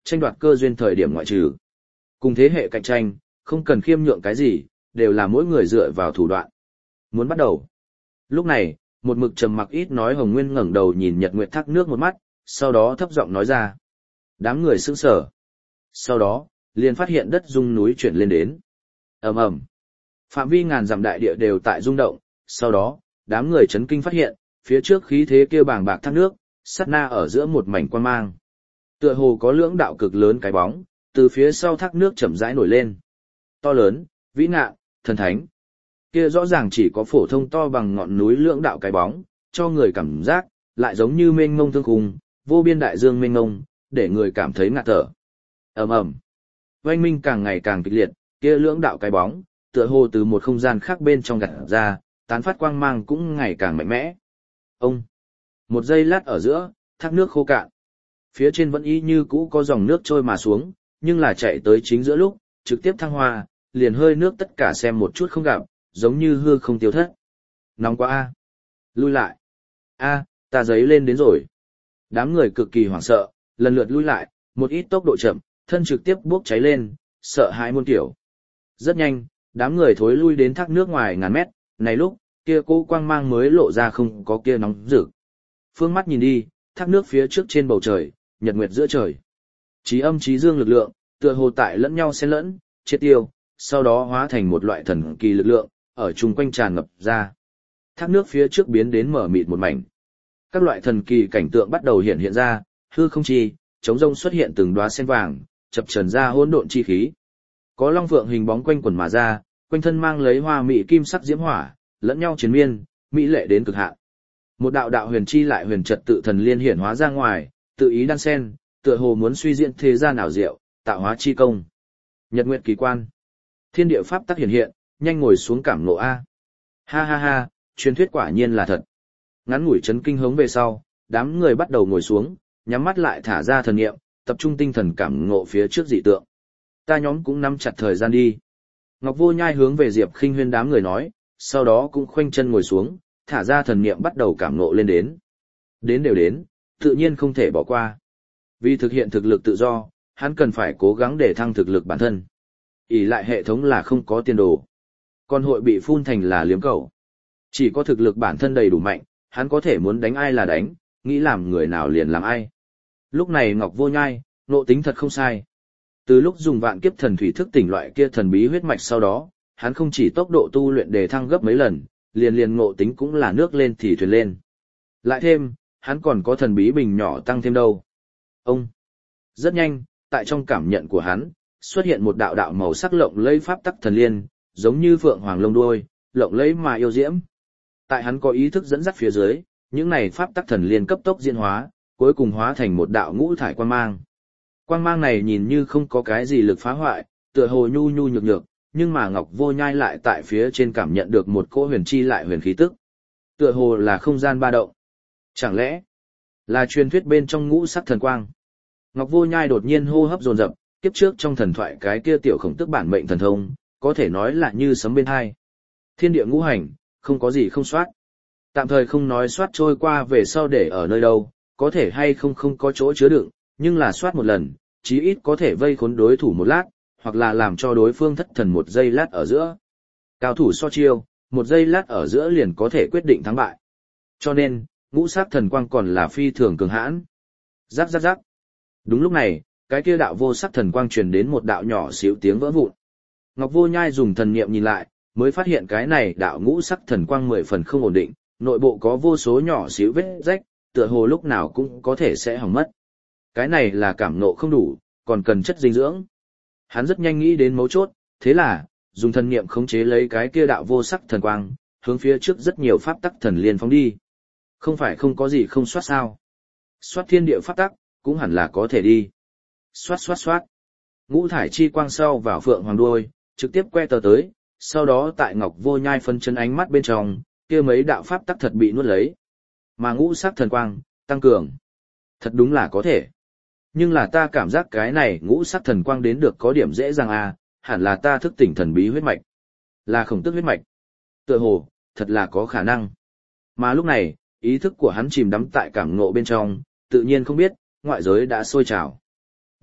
S1: tranh đoạt cơ duyên thời điểm ngoại trừ. Cùng thế hệ cạnh tranh, không cần khiêm nhượng cái gì, đều là mỗi người dựa vào thủ đoạn. Muốn bắt đầu. Lúc này, một mực trầm mặc ít nói Hồng Nguyên ngẩng đầu nhìn Nhật Nguyệt thác nước một mắt, sau đó thấp giọng nói ra. Đám người sững sờ. Sau đó, liền phát hiện đất rung núi chuyển lên đến. Ầm ầm. Phạm vi ngàn dặm đại địa đều tại rung động, sau đó, đám người chấn kinh phát hiện, phía trước khí thế kia bàng bạc thác nước, sát na ở giữa một mảnh quang mang. Tựa hồ có lưỡng đạo cực lớn cái bóng, từ phía sau thác nước chậm rãi nổi lên. To lớn, vĩ ngạn, thần thánh. Kia rõ ràng chỉ có phổ thông to bằng ngọn núi lưỡng đạo cái bóng, cho người cảm giác, lại giống như mênh mông thương khung, vô biên đại dương mênh mông, để người cảm thấy ngạt thở. Ầm ầm. Oanh minh càng ngày càng kịch liệt, kia lưỡng đạo cái bóng, tựa hồ từ một không gian khác bên trong gặt ra, tán phát quang mang cũng ngày càng mạnh mẽ. Ông. Một giây lát ở giữa, thác nước khô cạn. Phía trên vẫn y như cũ có dòng nước trôi mà xuống, nhưng là chạy tới chính giữa lúc, trực tiếp thăng hoa, liền hơi nước tất cả xem một chút không gặp, giống như hư không tiêu thất. Nóng quá a. Lui lại. A, ta giấy lên đến rồi. Đám người cực kỳ hoảng sợ, lần lượt lui lại, một ít tốc độ chậm, thân trực tiếp bốc cháy lên, sợ hãi muôn kiểu. Rất nhanh, đám người thối lui đến thác nước ngoài ngàn mét, này lúc, kia cô quang mang mới lộ ra không có kia nóng rực. Phương mắt nhìn đi, thác nước phía trước trên bầu trời, nhật nguyệt giữa trời. Chí âm chí dương lực lượng, tựa hồ tại lẫn nhau xen lẫn, triệt tiêu, sau đó hóa thành một loại thần kỳ lực lượng, ở chung quanh tràn ngập ra. Thác nước phía trước biến đến mở mịt một mảnh. Các loại thần kỳ cảnh tượng bắt đầu hiện hiện ra, hư không chi, trống rông xuất hiện từng đóa sen vàng, chập chờn ra hỗn độn chi khí. Có long phượng hình bóng quanh quần mà ra, quanh thân mang lấy hoa mỹ kim sắc diễm hỏa, lẫn nhau chiến miên, mỹ lệ đến cực hạn. Một đạo đạo huyền chi lại huyền trật tự thần liên hiển hóa ra ngoài, tự ý đan sen, tựa hồ muốn suy diễn thế gian ảo diệu, tạo hóa chi công. Nhật nguyệt kỳ quan, thiên địa pháp tắc hiển hiện, nhanh ngồi xuống cảm ngộ a. Ha ha ha, truyền thuyết quả nhiên là thật. Ngắn ngủi chấn kinh hống về sau, đám người bắt đầu ngồi xuống, nhắm mắt lại thả ra thần niệm, tập trung tinh thần cảm ngộ phía trước dị tượng. Ta nhóm cũng nắm chặt thời gian đi. Ngọc Vô Nhai hướng về Diệp Khinh Huyên đám người nói, sau đó cũng khoanh chân ngồi xuống, thả ra thần niệm bắt đầu cảm ngộ lên đến. Đến đều đến, tự nhiên không thể bỏ qua. Vì thực hiện thực lực tự do, hắn cần phải cố gắng để thăng thực lực bản thân. ỷ lại hệ thống là không có tiền đồ. Còn hội bị phun thành là liếm cẩu. Chỉ có thực lực bản thân đầy đủ mạnh, hắn có thể muốn đánh ai là đánh, nghĩ làm người nào liền làm ai. Lúc này Ngọc Vô Nhai, nộ tính thật không sai. Từ lúc dùng vạn kiếp thần thủy thức tỉnh loại kia thần bí huyết mạch sau đó, hắn không chỉ tốc độ tu luyện đề thăng gấp mấy lần, liền liền ngộ tính cũng là nước lên thì thuyền lên. Lại thêm, hắn còn có thần bí bình nhỏ tăng thêm đâu. Ông, rất nhanh, tại trong cảm nhận của hắn, xuất hiện một đạo đạo màu sắc lộng lẫy pháp tắc thần liên, giống như phượng hoàng lông đuôi, lộng lẫy mà yêu diễm. Tại hắn có ý thức dẫn dắt phía dưới, những này pháp tắc thần liên cấp tốc diễn hóa, cuối cùng hóa thành một đạo ngũ thải quang mang. Quang mang này nhìn như không có cái gì lực phá hoại, tựa hồ nhu nhu nhược nhược, nhưng mà Ngọc Vô Nhai lại tại phía trên cảm nhận được một cỗ huyền chi lại huyền khí tức. Tựa hồ là không gian ba động. Chẳng lẽ là truyền thuyết bên trong ngũ sắc thần quang? Ngọc Vô Nhai đột nhiên hô hấp dồn dập, kiếp trước trong thần thoại cái kia tiểu khổng tức bản mệnh thần thông, có thể nói là như sấm bên hai. Thiên địa ngũ hành, không có gì không soát. Tạm thời không nói soát trôi qua về sau để ở nơi đâu, có thể hay không không có chỗ chứa đựng, nhưng là soát một lần, chí ít có thể vây khốn đối thủ một lát, hoặc là làm cho đối phương thất thần một giây lát ở giữa. Cao thủ so chiêu, một giây lát ở giữa liền có thể quyết định thắng bại. Cho nên, ngũ sắc thần quang còn là phi thường cường hãn. Rắc rắc rắc. Đúng lúc này, cái kia đạo vô sắc thần quang truyền đến một đạo nhỏ xíu tiếng vỡ vụn. Ngọc Vô Nhai dùng thần niệm nhìn lại, mới phát hiện cái này đạo ngũ sắc thần quang mười phần không ổn định, nội bộ có vô số nhỏ xíu vết rách, tựa hồ lúc nào cũng có thể sẽ hỏng mất. Cái này là cảm nộ không đủ, còn cần chất dinh dưỡng. Hắn rất nhanh nghĩ đến mấu chốt, thế là, dùng thần niệm khống chế lấy cái kia đạo vô sắc thần quang, hướng phía trước rất nhiều pháp tắc thần liên phóng đi. Không phải không có gì không soát sao. Soát thiên địa pháp tắc, cũng hẳn là có thể đi. Soát soát soát. Ngũ thải chi quang sau vào phượng hoàng đuôi, trực tiếp que tờ tới, sau đó tại Ngọc Vô Nhai phân chân ánh mắt bên trong, kia mấy đạo pháp tắc thật bị nuốt lấy. Mà ngũ sắc thần quang, tăng cường. Thật đúng là có thể. Nhưng là ta cảm giác cái này ngũ sắc thần quang đến được có điểm dễ dàng à, hẳn là ta thức tỉnh thần bí huyết mạch. Là khổng tức huyết mạch. Tựa hồ, thật là có khả năng. Mà lúc này, ý thức của hắn chìm đắm tại cảm ngộ bên trong, tự nhiên không biết, ngoại giới đã sôi trào.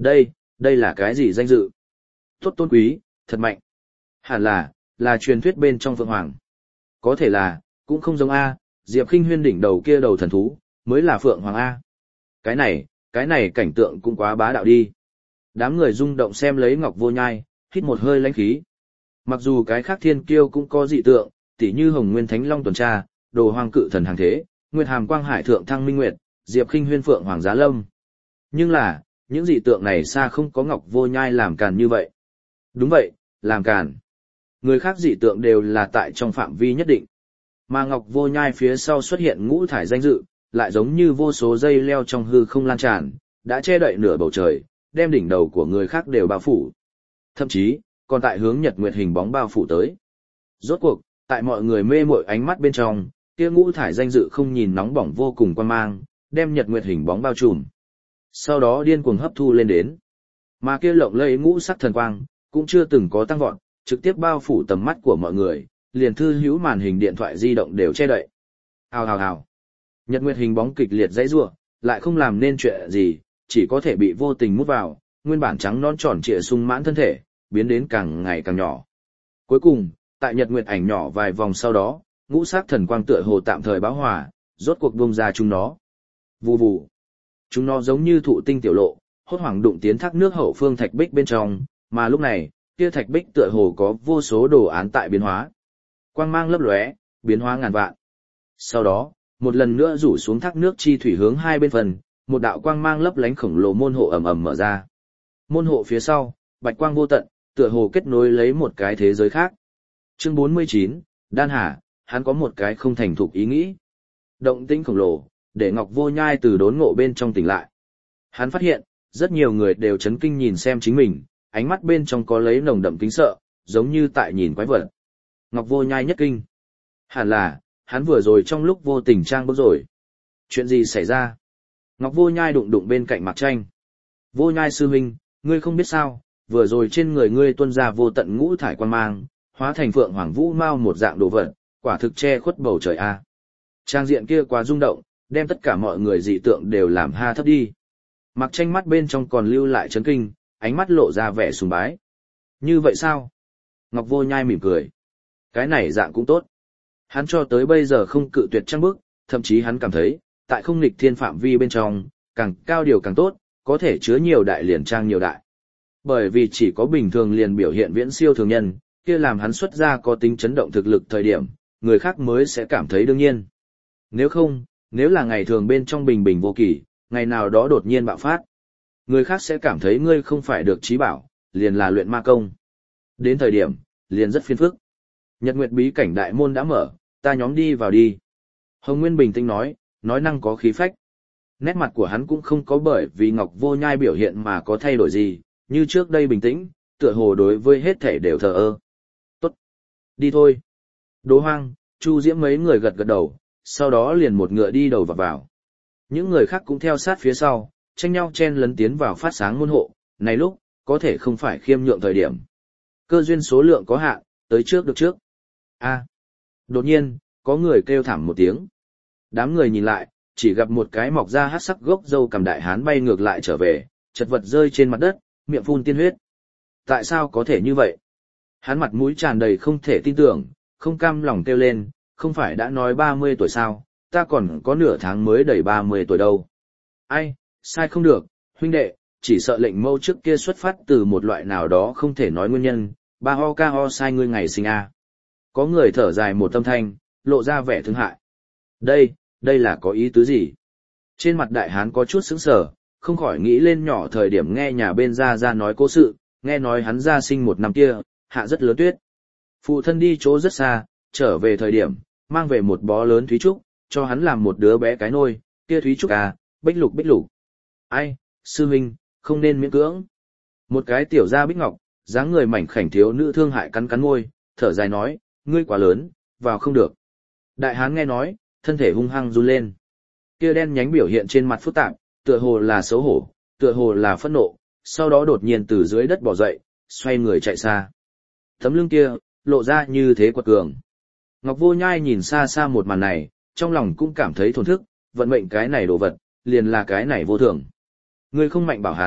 S1: Đây, đây là cái gì danh dự? Tốt tôn quý, thật mạnh. Hẳn là, là truyền thuyết bên trong Phượng Hoàng. Có thể là, cũng không giống A, Diệp Khinh Huyên đỉnh đầu kia đầu thần thú, mới là Phượng Hoàng A. Cái này, cái này cảnh tượng cũng quá bá đạo đi. Đám người rung động xem lấy Ngọc Vô Nhai, hít một hơi lãnh khí. Mặc dù cái khác thiên kiêu cũng có dị tượng, tỉ như Hồng Nguyên Thánh Long tuần tra, Đồ Hoàng Cự Thần hàng thế, Nguyệt Hàm Quang Hải Thượng Thăng Minh Nguyệt, Diệp Khinh Huyên Phượng Hoàng Giá Lâm. Nhưng là, những dị tượng này xa không có Ngọc Vô Nhai làm càn như vậy. Đúng vậy, làm càn. Người khác dị tượng đều là tại trong phạm vi nhất định. Mà Ngọc Vô Nhai phía sau xuất hiện ngũ thải danh dự, lại giống như vô số dây leo trong hư không lan tràn, đã che đậy nửa bầu trời, đem đỉnh đầu của người khác đều bao phủ. Thậm chí, còn tại hướng nhật nguyệt hình bóng bao phủ tới. Rốt cuộc, tại mọi người mê mội ánh mắt bên trong, kia ngũ thải danh dự không nhìn nóng bỏng vô cùng quan mang, đem nhật nguyệt hình bóng bao trùm. Sau đó điên cuồng hấp thu lên đến. Mà kia lộng lẫy ngũ sắc thần quang, cũng chưa từng có tăng vọt, trực tiếp bao phủ tầm mắt của mọi người, liền thư hữu màn hình điện thoại di động đều che đậy. Hào hào hào. Nhật nguyệt hình bóng kịch liệt dãy rủa, lại không làm nên chuyện gì, chỉ có thể bị vô tình mút vào, nguyên bản trắng non tròn trịa sung mãn thân thể, biến đến càng ngày càng nhỏ. Cuối cùng, tại nhật nguyệt ảnh nhỏ vài vòng sau đó, ngũ sắc thần quang tựa hồ tạm thời báo hòa, rốt cuộc bung ra chúng nó. Vù vù. Chúng nó giống như thụ tinh tiểu lộ, hốt hoảng đụng tiến thác nước hậu phương thạch bích bên trong, mà lúc này, kia thạch bích tựa hồ có vô số đồ án tại biến hóa. Quang mang lấp lóe, biến hóa ngàn vạn. Sau đó, một lần nữa rủ xuống thác nước chi thủy hướng hai bên phần, một đạo quang mang lấp lánh khổng lồ môn hộ ầm ầm mở ra. Môn hộ phía sau, bạch quang vô tận, tựa hồ kết nối lấy một cái thế giới khác. Chương bốn mươi chín, Đan Hà, hắn có một cái không thành thục ý nghĩ. Động tĩnh khổng lồ, để Ngọc Vô Nhai từ đốn ngộ bên trong tỉnh lại. Hắn phát hiện, rất nhiều người đều chấn kinh nhìn xem chính mình, ánh mắt bên trong có lấy nồng đậm kính sợ, giống như tại nhìn quái vật. Ngọc Vô Nhai nhất kinh. Hẳn là, hắn vừa rồi trong lúc vô tình trang bức rồi. Chuyện gì xảy ra? Ngọc Vô Nhai đụng đụng bên cạnh Mạc Tranh. Vô Nhai sư huynh, ngươi không biết sao, vừa rồi trên người ngươi tuôn ra vô tận ngũ thải quan mang, hóa thành phượng hoàng vũ mau một dạng đồ vật, quả thực che khuất bầu trời a. Trang diện kia quá rung động, đem tất cả mọi người dị tượng đều làm ha thấp đi. Mạc Tranh mắt bên trong còn lưu lại chấn kinh, ánh mắt lộ ra vẻ sùng bái. Như vậy sao? Ngọc Vô Nhai mỉm cười. Cái này dạng cũng tốt. Hắn cho tới bây giờ không cự tuyệt trang bức, thậm chí hắn cảm thấy, tại không nghịch thiên phạm vi bên trong, càng cao điều càng tốt, có thể chứa nhiều đại liền trang nhiều đại. Bởi vì chỉ có bình thường liền biểu hiện viễn siêu thường nhân, kia làm hắn xuất ra có tính chấn động thực lực thời điểm, người khác mới sẽ cảm thấy đương nhiên. Nếu không, nếu là ngày thường bên trong bình bình vô kỳ, ngày nào đó đột nhiên bạo phát, người khác sẽ cảm thấy ngươi không phải được trí bảo, liền là luyện ma công. Đến thời điểm, liền rất phiền phức. Nhật Nguyệt bí cảnh đại môn đã mở, ta nhóm đi vào đi. Hồng Nguyên bình tĩnh nói, nói năng có khí phách. Nét mặt của hắn cũng không có bởi vì Ngọc Vô Nhai biểu hiện mà có thay đổi gì, như trước đây bình tĩnh, tựa hồ đối với hết thể đều thờ ơ. Tốt. Đi thôi. Đỗ Hoang, Chu Diễm mấy người gật gật đầu, sau đó liền một ngựa đi đầu vào vào. Những người khác cũng theo sát phía sau, tranh nhau chen lấn tiến vào phát sáng môn hộ, này lúc, có thể không phải khiêm nhượng thời điểm. Cơ duyên số lượng có hạn, tới trước được trước. A. Đột nhiên, có người kêu thảm một tiếng. Đám người nhìn lại, chỉ gặp một cái mọc ra hắc sắc gốc râu cầm đại hán bay ngược lại trở về, chật vật rơi trên mặt đất, miệng phun tiên huyết. Tại sao có thể như vậy? Hắn mặt mũi tràn đầy không thể tin tưởng, không cam lòng kêu lên, không phải đã nói ba mươi tuổi sao, ta còn có nửa tháng mới đầy ba mươi tuổi đâu. Ai, sai không được, huynh đệ, chỉ sợ lệnh mâu trước kia xuất phát từ một loại nào đó không thể nói nguyên nhân, ba ho ca ho sai ngươi ngày sinh a. Có người thở dài một tâm thanh, lộ ra vẻ thương hại. Đây, đây là có ý tứ gì? Trên mặt đại hán có chút sững sờ, không khỏi nghĩ lên nhỏ thời điểm nghe nhà bên gia gia nói cố sự, nghe nói hắn gia sinh một năm kia, hạ rất lớn tuyết. Phụ thân đi chỗ rất xa, trở về thời điểm, mang về một bó lớn thúy trúc, cho hắn làm một đứa bé cái nôi, kia thúy trúc à, bích lục bích lục. Ai, sư huynh, không nên miễn cưỡng. Một cái tiểu gia bích ngọc, dáng người mảnh khảnh thiếu nữ thương hại cắn cắn môi, thở dài nói, ngươi quá lớn, vào không được. Đại hán nghe nói, thân thể hung hăng run lên. Kia đen nhánh biểu hiện trên mặt phức tạp, tựa hồ là xấu hổ, tựa hồ là phẫn nộ, sau đó đột nhiên từ dưới đất bò dậy, xoay người chạy xa. Tấm lưng kia, lộ ra như thế quật cường. Ngọc Vô Nhai nhìn xa xa một màn này, trong lòng cũng cảm thấy thổn thức, vận mệnh cái này đồ vật, liền là cái này vô thường. Ngươi không mạnh bảo hắn,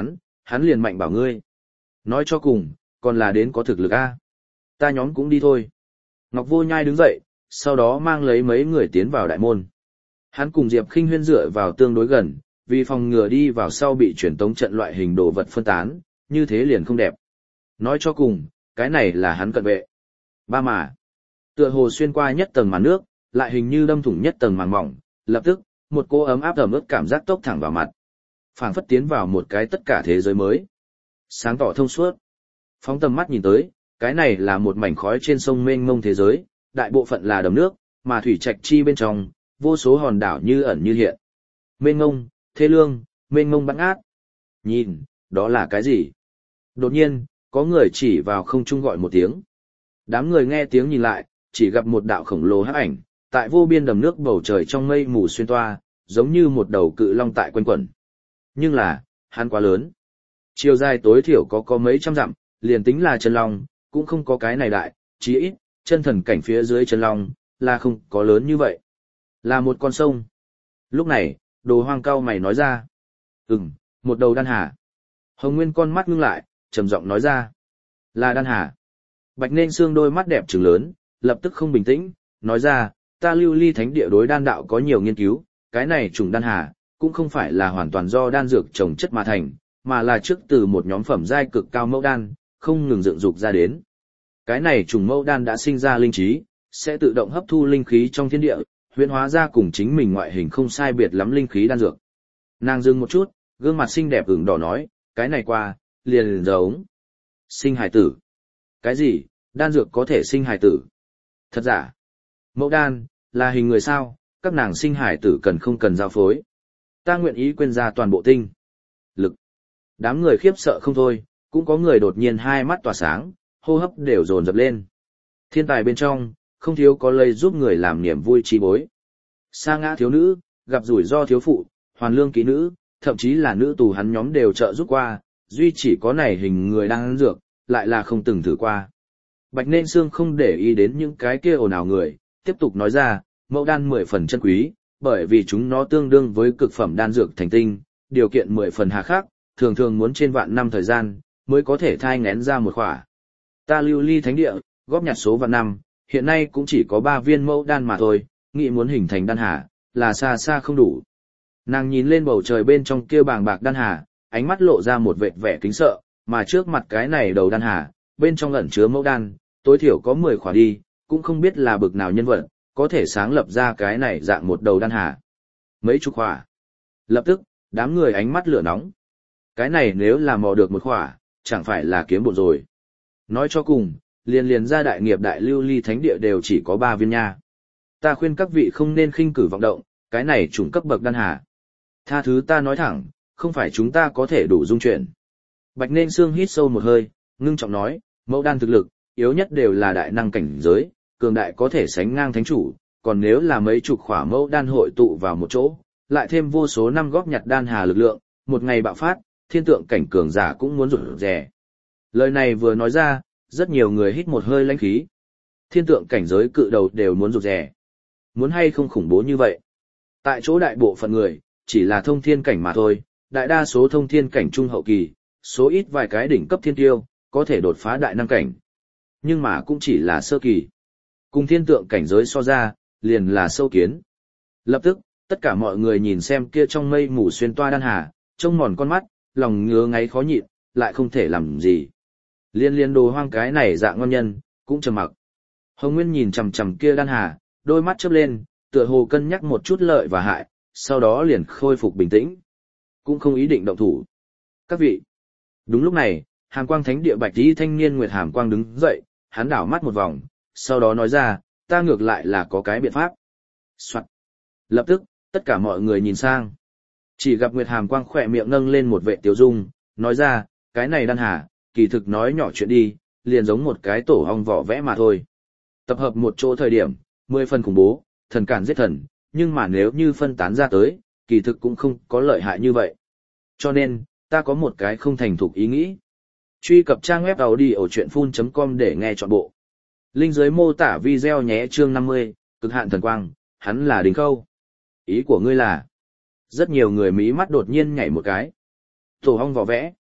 S1: hắn liền mạnh bảo ngươi. Nói cho cùng, còn là đến có thực lực a. Ta nhóm cũng đi thôi. Ngọc Vô Nhai đứng dậy, sau đó mang lấy mấy người tiến vào đại môn. Hắn cùng Diệp Khinh Huyên dựa vào tương đối gần, vì phòng ngừa đi vào sau bị truyền tống trận loại hình đồ vật phân tán, như thế liền không đẹp. Nói cho cùng, cái này là hắn cận vệ. Ba mà, tựa hồ xuyên qua nhất tầng màn nước, lại hình như đâm thủng nhất tầng màn mỏng, lập tức, một cô ấm áp ẩm ướt cảm giác tốc thẳng vào mặt. Phảng phất tiến vào một cái tất cả thế giới mới. Sáng tỏ thông suốt. Phóng tầm mắt nhìn tới, cái này là một mảnh khói trên sông mênh mông thế giới, đại bộ phận là đầm nước, mà thủy trạch chi bên trong, vô số hòn đảo như ẩn như hiện. Mênh mông, thê lương, mênh mông bắn át. Nhìn, đó là cái gì? Đột nhiên, có người chỉ vào không trung gọi một tiếng. Đám người nghe tiếng nhìn lại, chỉ gặp một đạo khổng lồ hắc ảnh, tại vô biên đầm nước bầu trời trong mây mù xuyên toa, giống như một đầu cự long tại quanh quẩn. Nhưng là, hắn quá lớn. Chiều dài tối thiểu có có mấy trăm dặm, liền tính là chân long, cũng không có cái này đại, chí ít, chân thần cảnh phía dưới chân long, là không có lớn như vậy. Là một con sông. Lúc này, Đồ Hoang cao mày nói ra. Ừm, một đầu đan hà. Hồng Nguyên con mắt ngưng lại, trầm giọng nói ra. Là đan hà. Bạch Nên Xương đôi mắt đẹp trừng lớn, lập tức không bình tĩnh, nói ra, ta Lưu Ly Thánh Địa đối đan đạo có nhiều nghiên cứu, cái này trùng đan hà, cũng không phải là hoàn toàn do đan dược trồng chất mà thành, mà là trước từ một nhóm phẩm giai cực cao mẫu đan, không ngừng dựng dục ra đến. Cái này trùng mẫu đan đã sinh ra linh trí, sẽ tự động hấp thu linh khí trong thiên địa, huyễn hóa ra cùng chính mình ngoại hình không sai biệt lắm linh khí đan dược. Nàng dừng một chút, gương mặt xinh đẹp ửng đỏ nói, cái này qua, liền liền giống. Sinh hài tử. Cái gì, đan dược có thể sinh hài tử? Thật giả. Mẫu đan, là hình người sao, các nàng sinh hài tử cần không cần giao phối. Ta nguyện ý quên ra toàn bộ tinh. Lực. Đám người khiếp sợ không thôi, cũng có người đột nhiên hai mắt tỏa sáng, hô hấp đều dồn dập lên. Thiên tài bên trong, không thiếu có lây giúp người làm niềm vui trí bối. Sa ngã thiếu nữ, gặp rủi ro thiếu phụ, hoàn lương kỹ nữ, thậm chí là nữ tù hắn nhóm đều trợ giúp qua, duy chỉ có này hình người đang ăn dược, lại là không từng thử qua. Bạch Nên Xương không để ý đến những cái kia ồn ào người, tiếp tục nói ra, mẫu đan mười phần chân quý, bởi vì chúng nó tương đương với cực phẩm đan dược thành tinh, điều kiện mười phần hà khắc, thường thường muốn trên vạn năm thời gian, mới có thể thai ngén ra một khỏa. Ta Lưu Ly Thánh Địa, góp nhặt số vạn năm, hiện nay cũng chỉ có ba viên mẫu đan mà thôi, nghĩ muốn hình thành đan hà, là xa xa không đủ. Nàng nhìn lên bầu trời bên trong kia bàng bạc đan hà, ánh mắt lộ ra một vệt vẻ kính sợ, mà trước mặt cái này đầu đan hà, bên trong ẩn chứa mẫu đan, tối thiểu có mười khỏa đi, cũng không biết là bực nào nhân vật, có thể sáng lập ra cái này dạng một đầu đan hà. Mấy chục khỏa. Lập tức, đám người ánh mắt lửa nóng. Cái này nếu là mò được một khỏa, chẳng phải là kiếm bộn rồi. Nói cho cùng, liền liền ra đại nghiệp đại Lưu Ly Thánh Địa đều chỉ có ba viên nha. Ta khuyên các vị không nên khinh cử vọng động, cái này trùng cấp bậc đan hà. Tha thứ ta nói thẳng, không phải chúng ta có thể đủ dung chuyển. Bạch Nên Xương hít sâu một hơi, ngưng trọng nói, mẫu đan thực lực, yếu nhất đều là đại năng cảnh giới, cường đại có thể sánh ngang thánh chủ, còn nếu là mấy chục khỏa mẫu đan hội tụ vào một chỗ, lại thêm vô số năm góp nhặt đan hà lực lượng, một ngày bạo phát, thiên tượng cảnh cường giả cũng muốn rụt rè. Lời này vừa nói ra, rất nhiều người hít một hơi lãnh khí. Thiên tượng cảnh giới cự đầu đều muốn rụt rè. Muốn hay không khủng bố như vậy? Tại chỗ đại bộ phận người, chỉ là thông thiên cảnh mà thôi, đại đa số thông thiên cảnh trung hậu kỳ, số ít vài cái đỉnh cấp thiên tiêu, có thể đột phá đại năng cảnh. Nhưng mà cũng chỉ là sơ kỳ. Cùng thiên tượng cảnh giới so ra, liền là sâu kiến. Lập tức, tất cả mọi người nhìn xem kia trong mây mù xuyên toa đan hà, trông mòn con mắt, lòng ngứa ngáy khó nhịn, lại không thể làm gì. Liên liên Đồ Hoang cái này dạng ngon nhân, cũng trầm mặc. Hồng Nguyên nhìn chằm chằm kia đan hà, đôi mắt chớp lên, tựa hồ cân nhắc một chút lợi và hại, sau đó liền khôi phục bình tĩnh. Cũng không ý định động thủ. Các vị. Đúng lúc này, Hàm Quang Thánh Địa bạch tí thanh niên Nguyệt Hàm Quang đứng dậy, hắn đảo mắt một vòng, sau đó nói ra, ta ngược lại là có cái biện pháp. Soạn. Lập tức, tất cả mọi người nhìn sang. Chỉ gặp Nguyệt Hàm Quang khỏe miệng nâng lên một vệ tiêu dung, nói ra, cái này đan hà, kỳ thực nói nhỏ chuyện đi, liền giống một cái tổ ong vỏ vẽ mà thôi. Tập hợp một chỗ thời điểm, mười phần khủng bố, thần cản giết thần, nhưng mà nếu như phân tán ra tới, kỳ thực cũng không có lợi hại như vậy. Cho nên, ta có một cái không thành thục ý nghĩ. Truy cập trang web audiochuyenphun chấm com để nghe trọn bộ. Link dưới mô tả video nhé. Chương năm mươi, cực hạn thần quang, hắn là Đỉnh Khâu. Ý của ngươi là? Rất nhiều người mí mắt đột nhiên nhảy một cái. Tổ ong vỏ vẽ.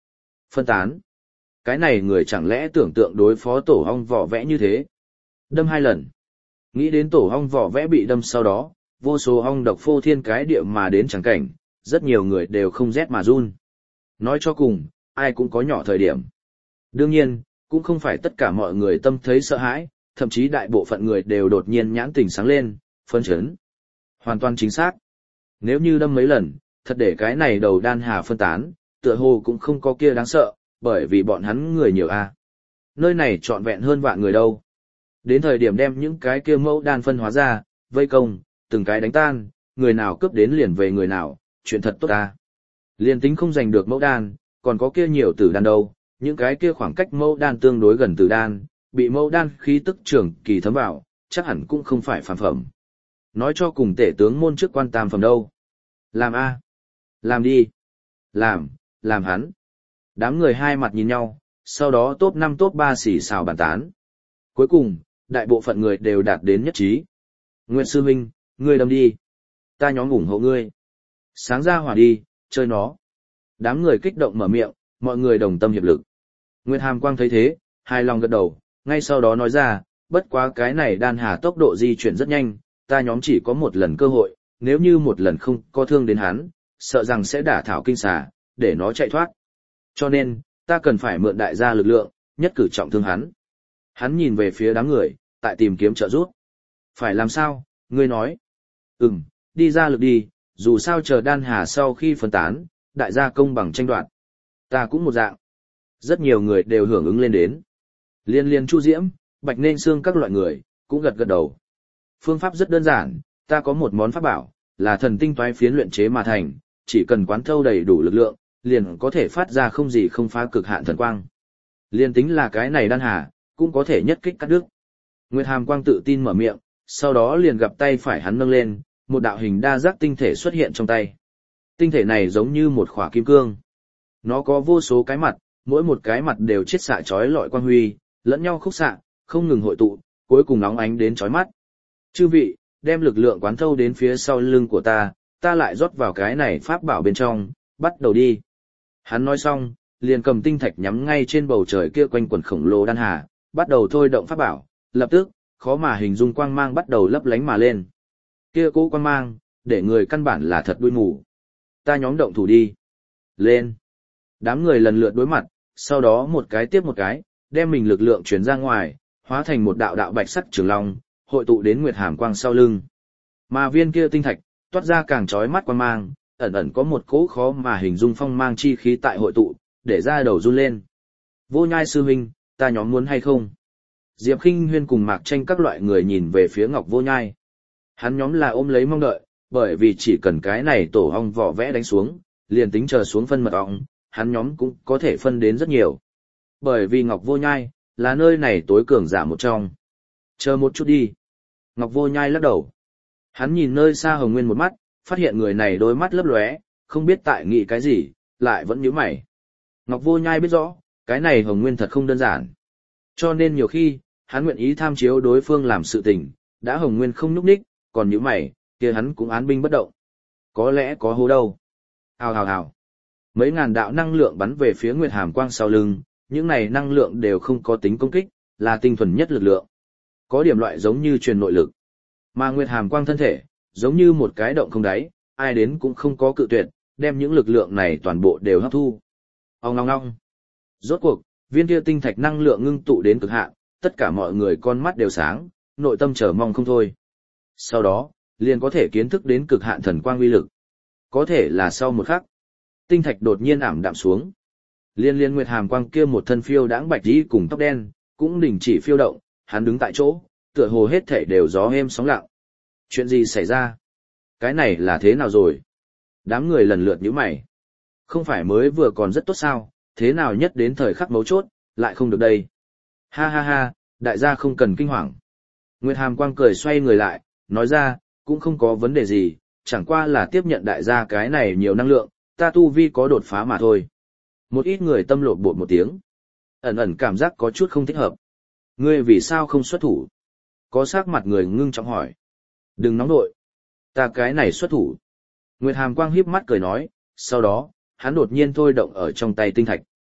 S1: Phân tán. Cái này người chẳng lẽ tưởng tượng đối phó tổ ong vỏ vẽ như thế? Đâm hai lần. Nghĩ đến tổ ong vỏ vẽ bị đâm sau đó, vô số ong độc phô thiên cái địa mà đến chẳng cảnh, rất nhiều người đều không rét mà run. Nói cho cùng, ai cũng có nhỏ thời điểm. Đương nhiên, cũng không phải tất cả mọi người tâm thấy sợ hãi, thậm chí đại bộ phận người đều đột nhiên nhãn tình sáng lên, phấn chấn. Hoàn toàn chính xác. Nếu như đâm mấy lần, thật để cái này đầu đan hà phân tán, tựa hồ cũng không có kia đáng sợ, bởi vì bọn hắn người nhiều a. Nơi này trọn vẹn hơn vạn người đâu. Đến thời điểm đem những cái kia mẫu đan phân hóa ra, vây công, từng cái đánh tan, người nào cướp đến liền về người nào, chuyện thật tốt ta. Liên tính không giành được mẫu đan, còn có kia nhiều tử đan đâu, những cái kia khoảng cách mẫu đan tương đối gần tử đan, bị mẫu đan khí tức trưởng kỳ thấm vào, chắc hẳn cũng không phải phàm phẩm. Nói cho cùng tể tướng môn trước quan tam phẩm đâu. Làm a, làm đi, làm, làm hắn. Đám người hai mặt nhìn nhau, sau đó top năm top ba xỉ xào bàn tán. Cuối cùng, đại bộ phận người đều đạt đến nhất trí. Nguyệt sư huynh, ngươi đâm đi. Ta nhóm ủng hộ ngươi. Sáng ra hỏa đi, chơi nó. Đám người kích động mở miệng, mọi người đồng tâm hiệp lực. Nguyệt Hàm Quang thấy thế, hài lòng gật đầu, ngay sau đó nói ra, bất quá cái này đan hà tốc độ di chuyển rất nhanh, ta nhóm chỉ có một lần cơ hội, nếu như một lần không có thương đến hắn, sợ rằng sẽ đả thảo kinh xà, để nó chạy thoát. Cho nên, ta cần phải mượn đại gia lực lượng, nhất cử trọng thương hắn. Hắn nhìn về phía đám người, tại tìm kiếm trợ giúp. Phải làm sao, ngươi nói. Ừm, đi ra lực đi, dù sao chờ đan hà sau khi phân tán, đại gia công bằng tranh đoạt. Ta cũng một dạng. Rất nhiều người đều hưởng ứng lên đến. Liên liên Chu Diễm, Bạch Nên Xương các loại người, cũng gật gật đầu. Phương pháp rất đơn giản, ta có một món pháp bảo, là thần tinh toái phiến luyện chế mà thành, chỉ cần quán thâu đầy đủ lực lượng, liền có thể phát ra không gì không phá cực hạn thần quang. Liên tính là cái này đan hà, cũng có thể nhất kích cắt đứt. Nguyệt Hàm Quang tự tin mở miệng, sau đó liền gặp tay phải hắn nâng lên, một đạo hình đa giác tinh thể xuất hiện trong tay. Tinh thể này giống như một khỏa kim cương. Nó có vô số cái mặt, mỗi một cái mặt đều chiết xạ chói lọi quang huy, lẫn nhau khúc xạ, không ngừng hội tụ, cuối cùng nóng ánh đến chói mắt. Chư vị, đem lực lượng quán thâu đến phía sau lưng của ta, ta lại rót vào cái này pháp bảo bên trong, bắt đầu đi. Hắn nói xong, liền cầm tinh thạch nhắm ngay trên bầu trời kia quanh quần khổng lồ đan hà, bắt đầu thôi động pháp bảo, lập tức, khó mà hình dung quang mang bắt đầu lấp lánh mà lên. Kia cố quang mang, để người căn bản là thật đuôi mù. Ta nhóm động thủ đi. Lên. Đám người lần lượt đối mặt, sau đó một cái tiếp một cái, đem mình lực lượng chuyển ra ngoài, hóa thành một đạo đạo bạch sắc trường long, hội tụ đến Nguyệt Hàm Quang sau lưng. Mà viên kia tinh thạch, toát ra càng chói mắt quang mang, ẩn ẩn có một cỗ khó mà hình dung phong mang chi khí tại hội tụ, để ra đầu run lên. Vô Nhai sư huynh, ta nhóm muốn hay không? Diệp Khinh Huyên cùng Mạc Tranh các loại người nhìn về phía Ngọc Vô Nhai. Hắn nhóm là ôm lấy mong đợi, bởi vì chỉ cần cái này tổ ong vỏ vẽ đánh xuống, liền tính chờ xuống phân mật ong, hắn nhóm cũng có thể phân đến rất nhiều. Bởi vì Ngọc Vô Nhai là nơi này tối cường giả một trong. Chờ một chút đi. Ngọc Vô Nhai lắc đầu. Hắn nhìn nơi xa Hồng Nguyên một mắt, phát hiện người này đôi mắt lấp lóe, không biết tại nghĩ cái gì, lại vẫn nhíu mày. Ngọc Vô Nhai biết rõ, cái này Hồng Nguyên thật không đơn giản. Cho nên nhiều khi, hắn nguyện ý tham chiếu đối phương làm sự tình, đã Hồng Nguyên không nhúc nhích, còn nhíu mày, kia hắn cũng án binh bất động. Có lẽ có hố đâu. Hào hào hào. Mấy ngàn đạo năng lượng bắn về phía Nguyệt Hàm Quang sau lưng, những này năng lượng đều không có tính công kích, là tinh thuần nhất lực lượng. Có điểm loại giống như truyền nội lực. Mà Nguyệt Hàm Quang thân thể, giống như một cái động không đáy, ai đến cũng không có cự tuyệt, đem những lực lượng này toàn bộ đều hấp thu. Ong ong ong. Rốt cuộc, viên kia tinh thạch năng lượng ngưng tụ đến cực hạn, tất cả mọi người con mắt đều sáng, nội tâm chờ mong không thôi. Sau đó, liền có thể kiến thức đến cực hạn thần quang uy lực. Có thể là sau một khắc, tinh thạch đột nhiên ảm đạm xuống. Liên liên Nguyệt Hàm Quang kia một thân phiêu đãng bạch y cùng tóc đen, cũng đình chỉ phiêu động, hắn đứng tại chỗ, tựa hồ hết thảy đều gió êm sóng lặng. Chuyện gì xảy ra? Cái này là thế nào rồi? Đám người lần lượt nhíu mày. Không phải mới vừa còn rất tốt sao, thế nào nhất đến thời khắc mấu chốt, lại không được đây. Ha ha ha, đại gia không cần kinh hoàng. Nguyệt Hàm Quang cười xoay người lại, nói ra, cũng không có vấn đề gì, chẳng qua là tiếp nhận đại gia cái này nhiều năng lượng, ta tu vi có đột phá mà thôi. Một ít người tâm lột bột một tiếng. Ẩn ẩn cảm giác có chút không thích hợp. Ngươi vì sao không xuất thủ? Có sắc mặt người ngưng trọng hỏi. Đừng nóng nội. Ta cái này xuất thủ. Nguyệt Hàm Quang híp mắt cười nói, sau đó, hắn đột nhiên thôi động ở trong tay tinh thạch.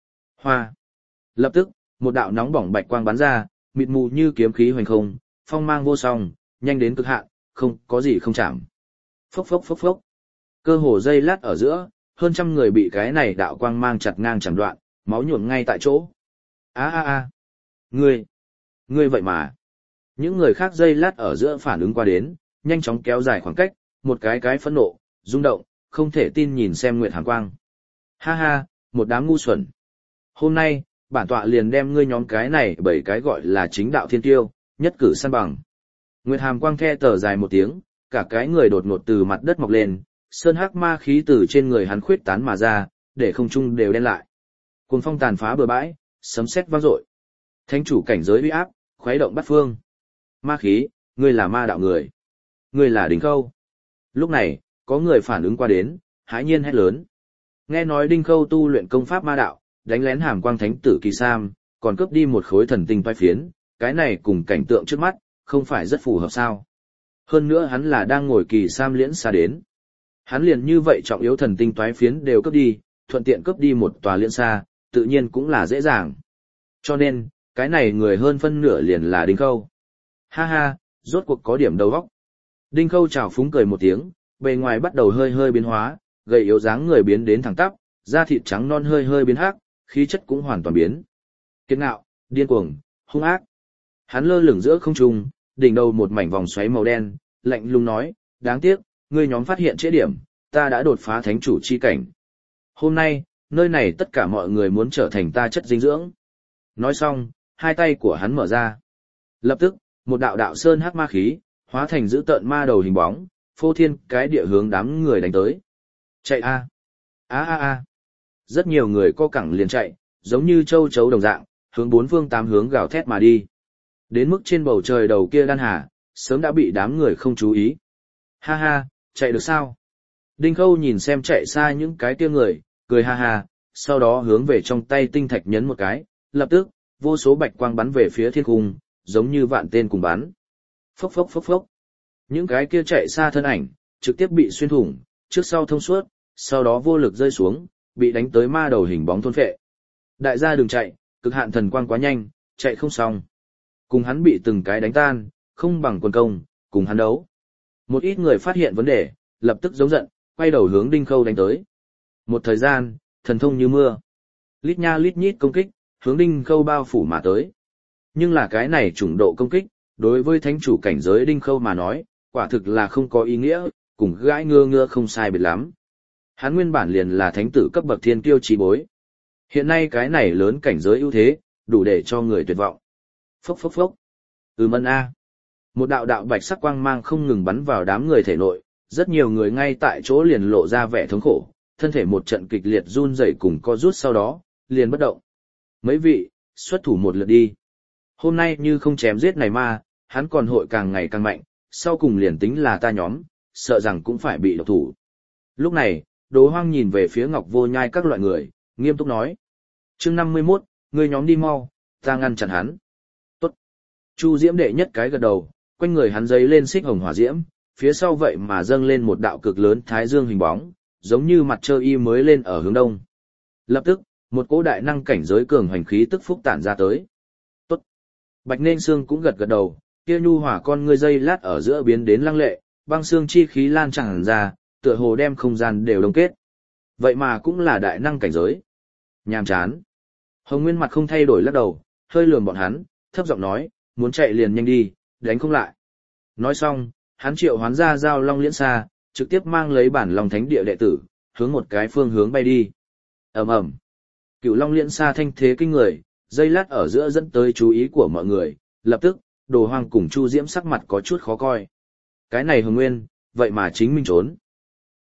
S1: Hoa. Lập tức, một đạo nóng bỏng bạch quang bắn ra, mịt mù như kiếm khí hoành không, phong mang vô song, nhanh đến cực hạn, không có gì không chạm. Phốc phốc phốc phốc. Cơ hồ dây lát ở giữa, hơn trăm người bị cái này đạo quang mang chặt ngang chẳng đoạn, máu nhuộm ngay tại chỗ. A a a. Ngươi, ngươi vậy mà. Những người khác dây lát ở giữa phản ứng qua đến, nhanh chóng kéo dài khoảng cách, một cái cái phẫn nộ, rung động, không thể tin nhìn xem Nguyệt Hàn Quang. Ha ha, một đám ngu xuẩn. Hôm nay, bản tọa liền đem ngươi nhóm cái này bảy cái gọi là chính đạo thiên tiêu, nhất cử săn bằng. Nguyệt Hàm Quang the tờ dài một tiếng, cả cái người đột ngột từ mặt đất mọc lên, sơn hắc ma khí từ trên người hắn khuyết tán mà ra, để không trung đều đen lại. Cuồng phong tàn phá bờ bãi, sấm sét vang dội. Thánh chủ cảnh giới uy áp, khuấy động bát phương. Ma khí, ngươi là ma đạo người. Ngươi là Đinh Khâu. Lúc này, có người phản ứng qua đến, hãi nhiên hét lớn. Nghe nói Đinh Khâu tu luyện công pháp ma đạo, đánh lén Hàm Quang Thánh tử Kỳ Sam, còn cướp đi một khối thần tinh toái phiến, cái này cùng cảnh tượng trước mắt, không phải rất phù hợp sao. Hơn nữa hắn là đang ngồi Kỳ Sam liễn xa đến. Hắn liền như vậy trọng yếu thần tinh toái phiến đều cướp đi, thuận tiện cướp đi một tòa liễn xa, tự nhiên cũng là dễ dàng. Cho nên, cái này người hơn phân nửa liền là Đinh Khâu. Ha ha, rốt cuộc có điểm đầu óc. Đinh Khâu chào phúng cười một tiếng, bề ngoài bắt đầu hơi hơi biến hóa, gầy yếu dáng người biến đến thẳng tắp, da thịt trắng non hơi hơi biến hắc, khí chất cũng hoàn toàn biến. Kiệt ngạo, điên cuồng, hung ác. Hắn lơ lửng giữa không trung, đỉnh đầu một mảnh vòng xoáy màu đen, lạnh lùng nói, đáng tiếc, ngươi nhóm phát hiện trễ điểm, ta đã đột phá thánh chủ chi cảnh. Hôm nay, nơi này tất cả mọi người muốn trở thành ta chất dinh dưỡng. Nói xong, hai tay của hắn mở ra. Lập tức, một đạo đạo sơn hắc ma khí, hóa thành dữ tợn ma đầu hình bóng, phô thiên cái địa hướng đám người đánh tới. Chạy a, a a a. Rất nhiều người co cẳng liền chạy, giống như châu chấu đồng dạng, hướng bốn phương tám hướng gào thét mà đi. Đến mức trên bầu trời đầu kia đan hà, sớm đã bị đám người không chú ý. Ha ha, chạy được sao? Đinh Khâu nhìn xem chạy xa những cái kia người, cười ha ha, sau đó hướng về trong tay tinh thạch nhấn một cái, lập tức, vô số bạch quang bắn về phía thiên cung, giống như vạn tên cùng bắn. Phốc phốc phốc phốc. Những cái kia chạy xa thân ảnh, trực tiếp bị xuyên thủng, trước sau thông suốt, sau đó vô lực rơi xuống, bị đánh tới ma đầu hình bóng thôn phệ. Đại gia đừng chạy, cực hạn thần quang quá nhanh, chạy không xong. Cùng hắn bị từng cái đánh tan, không bằng quần công, cùng hắn đấu. Một ít người phát hiện vấn đề, lập tức giống giận, quay đầu hướng Đinh Khâu đánh tới. Một thời gian, thần thông như mưa. Lít nha lít nhít công kích, hướng Đinh Khâu bao phủ mà tới. Nhưng là cái này chủng độ công kích, đối với thánh chủ cảnh giới Đinh Khâu mà nói, quả thực là không có ý nghĩa, cùng gãi ngưa ngưa không sai biệt lắm. Hắn nguyên bản liền là thánh tử cấp bậc thiên tiêu chí bối. Hiện nay cái này lớn cảnh giới ưu thế, đủ để cho người tuyệt vọng. Phốc phốc phốc. Ừm ân a. Một đạo đạo bạch sắc quang mang không ngừng bắn vào đám người thể nội, rất nhiều người ngay tại chỗ liền lộ ra vẻ thống khổ, thân thể một trận kịch liệt run rẩy cùng co rút sau đó, liền bất động. Mấy vị, xuất thủ một lượt đi. Hôm nay như không chém giết này ma, hắn còn hội càng ngày càng mạnh, sau cùng liền tính là ta nhóm, sợ rằng cũng phải bị độc thủ. Lúc này, Đỗ Hoang nhìn về phía Ngọc Vô Nhai các loại người, nghiêm túc nói. Chương năm mươi mốt, người nhóm đi mau, ta ngăn chặn hắn. Tốt. Chu Diễm đệ nhất cái gật đầu, quanh người hắn giấy lên xích hồng hỏa diễm, phía sau vậy mà dâng lên một đạo cực lớn thái dương hình bóng, giống như mặt trời y mới lên ở hướng đông. Lập tức, một cỗ đại năng cảnh giới cường hoành khí tức phúc tản ra tới. Tốt. Bạch Nên Xương cũng gật gật đầu, kia nhu hỏa con ngươi dây lát ở giữa biến đến lăng lệ, băng xương chi khí lan tràn ra, tựa hồ đem không gian đều đông kết. Vậy mà cũng là đại năng cảnh giới. Nhàm chán. Hồng Nguyên mặt không thay đổi lắc đầu, hơi lườm bọn hắn, thấp giọng nói, muốn chạy liền nhanh đi, đánh không lại. Nói xong, hắn triệu hoán ra giao long liễn xa, trực tiếp mang lấy bản long thánh địa đệ tử, hướng một cái phương hướng bay đi. Ầm ầm. Cửu long liễn xa thanh thế kinh người, dây lát ở giữa dẫn tới chú ý của mọi người, lập tức, Đồ Hoang cùng Chu Diễm sắc mặt có chút khó coi. Cái này Hồng Nguyên, vậy mà chính mình trốn.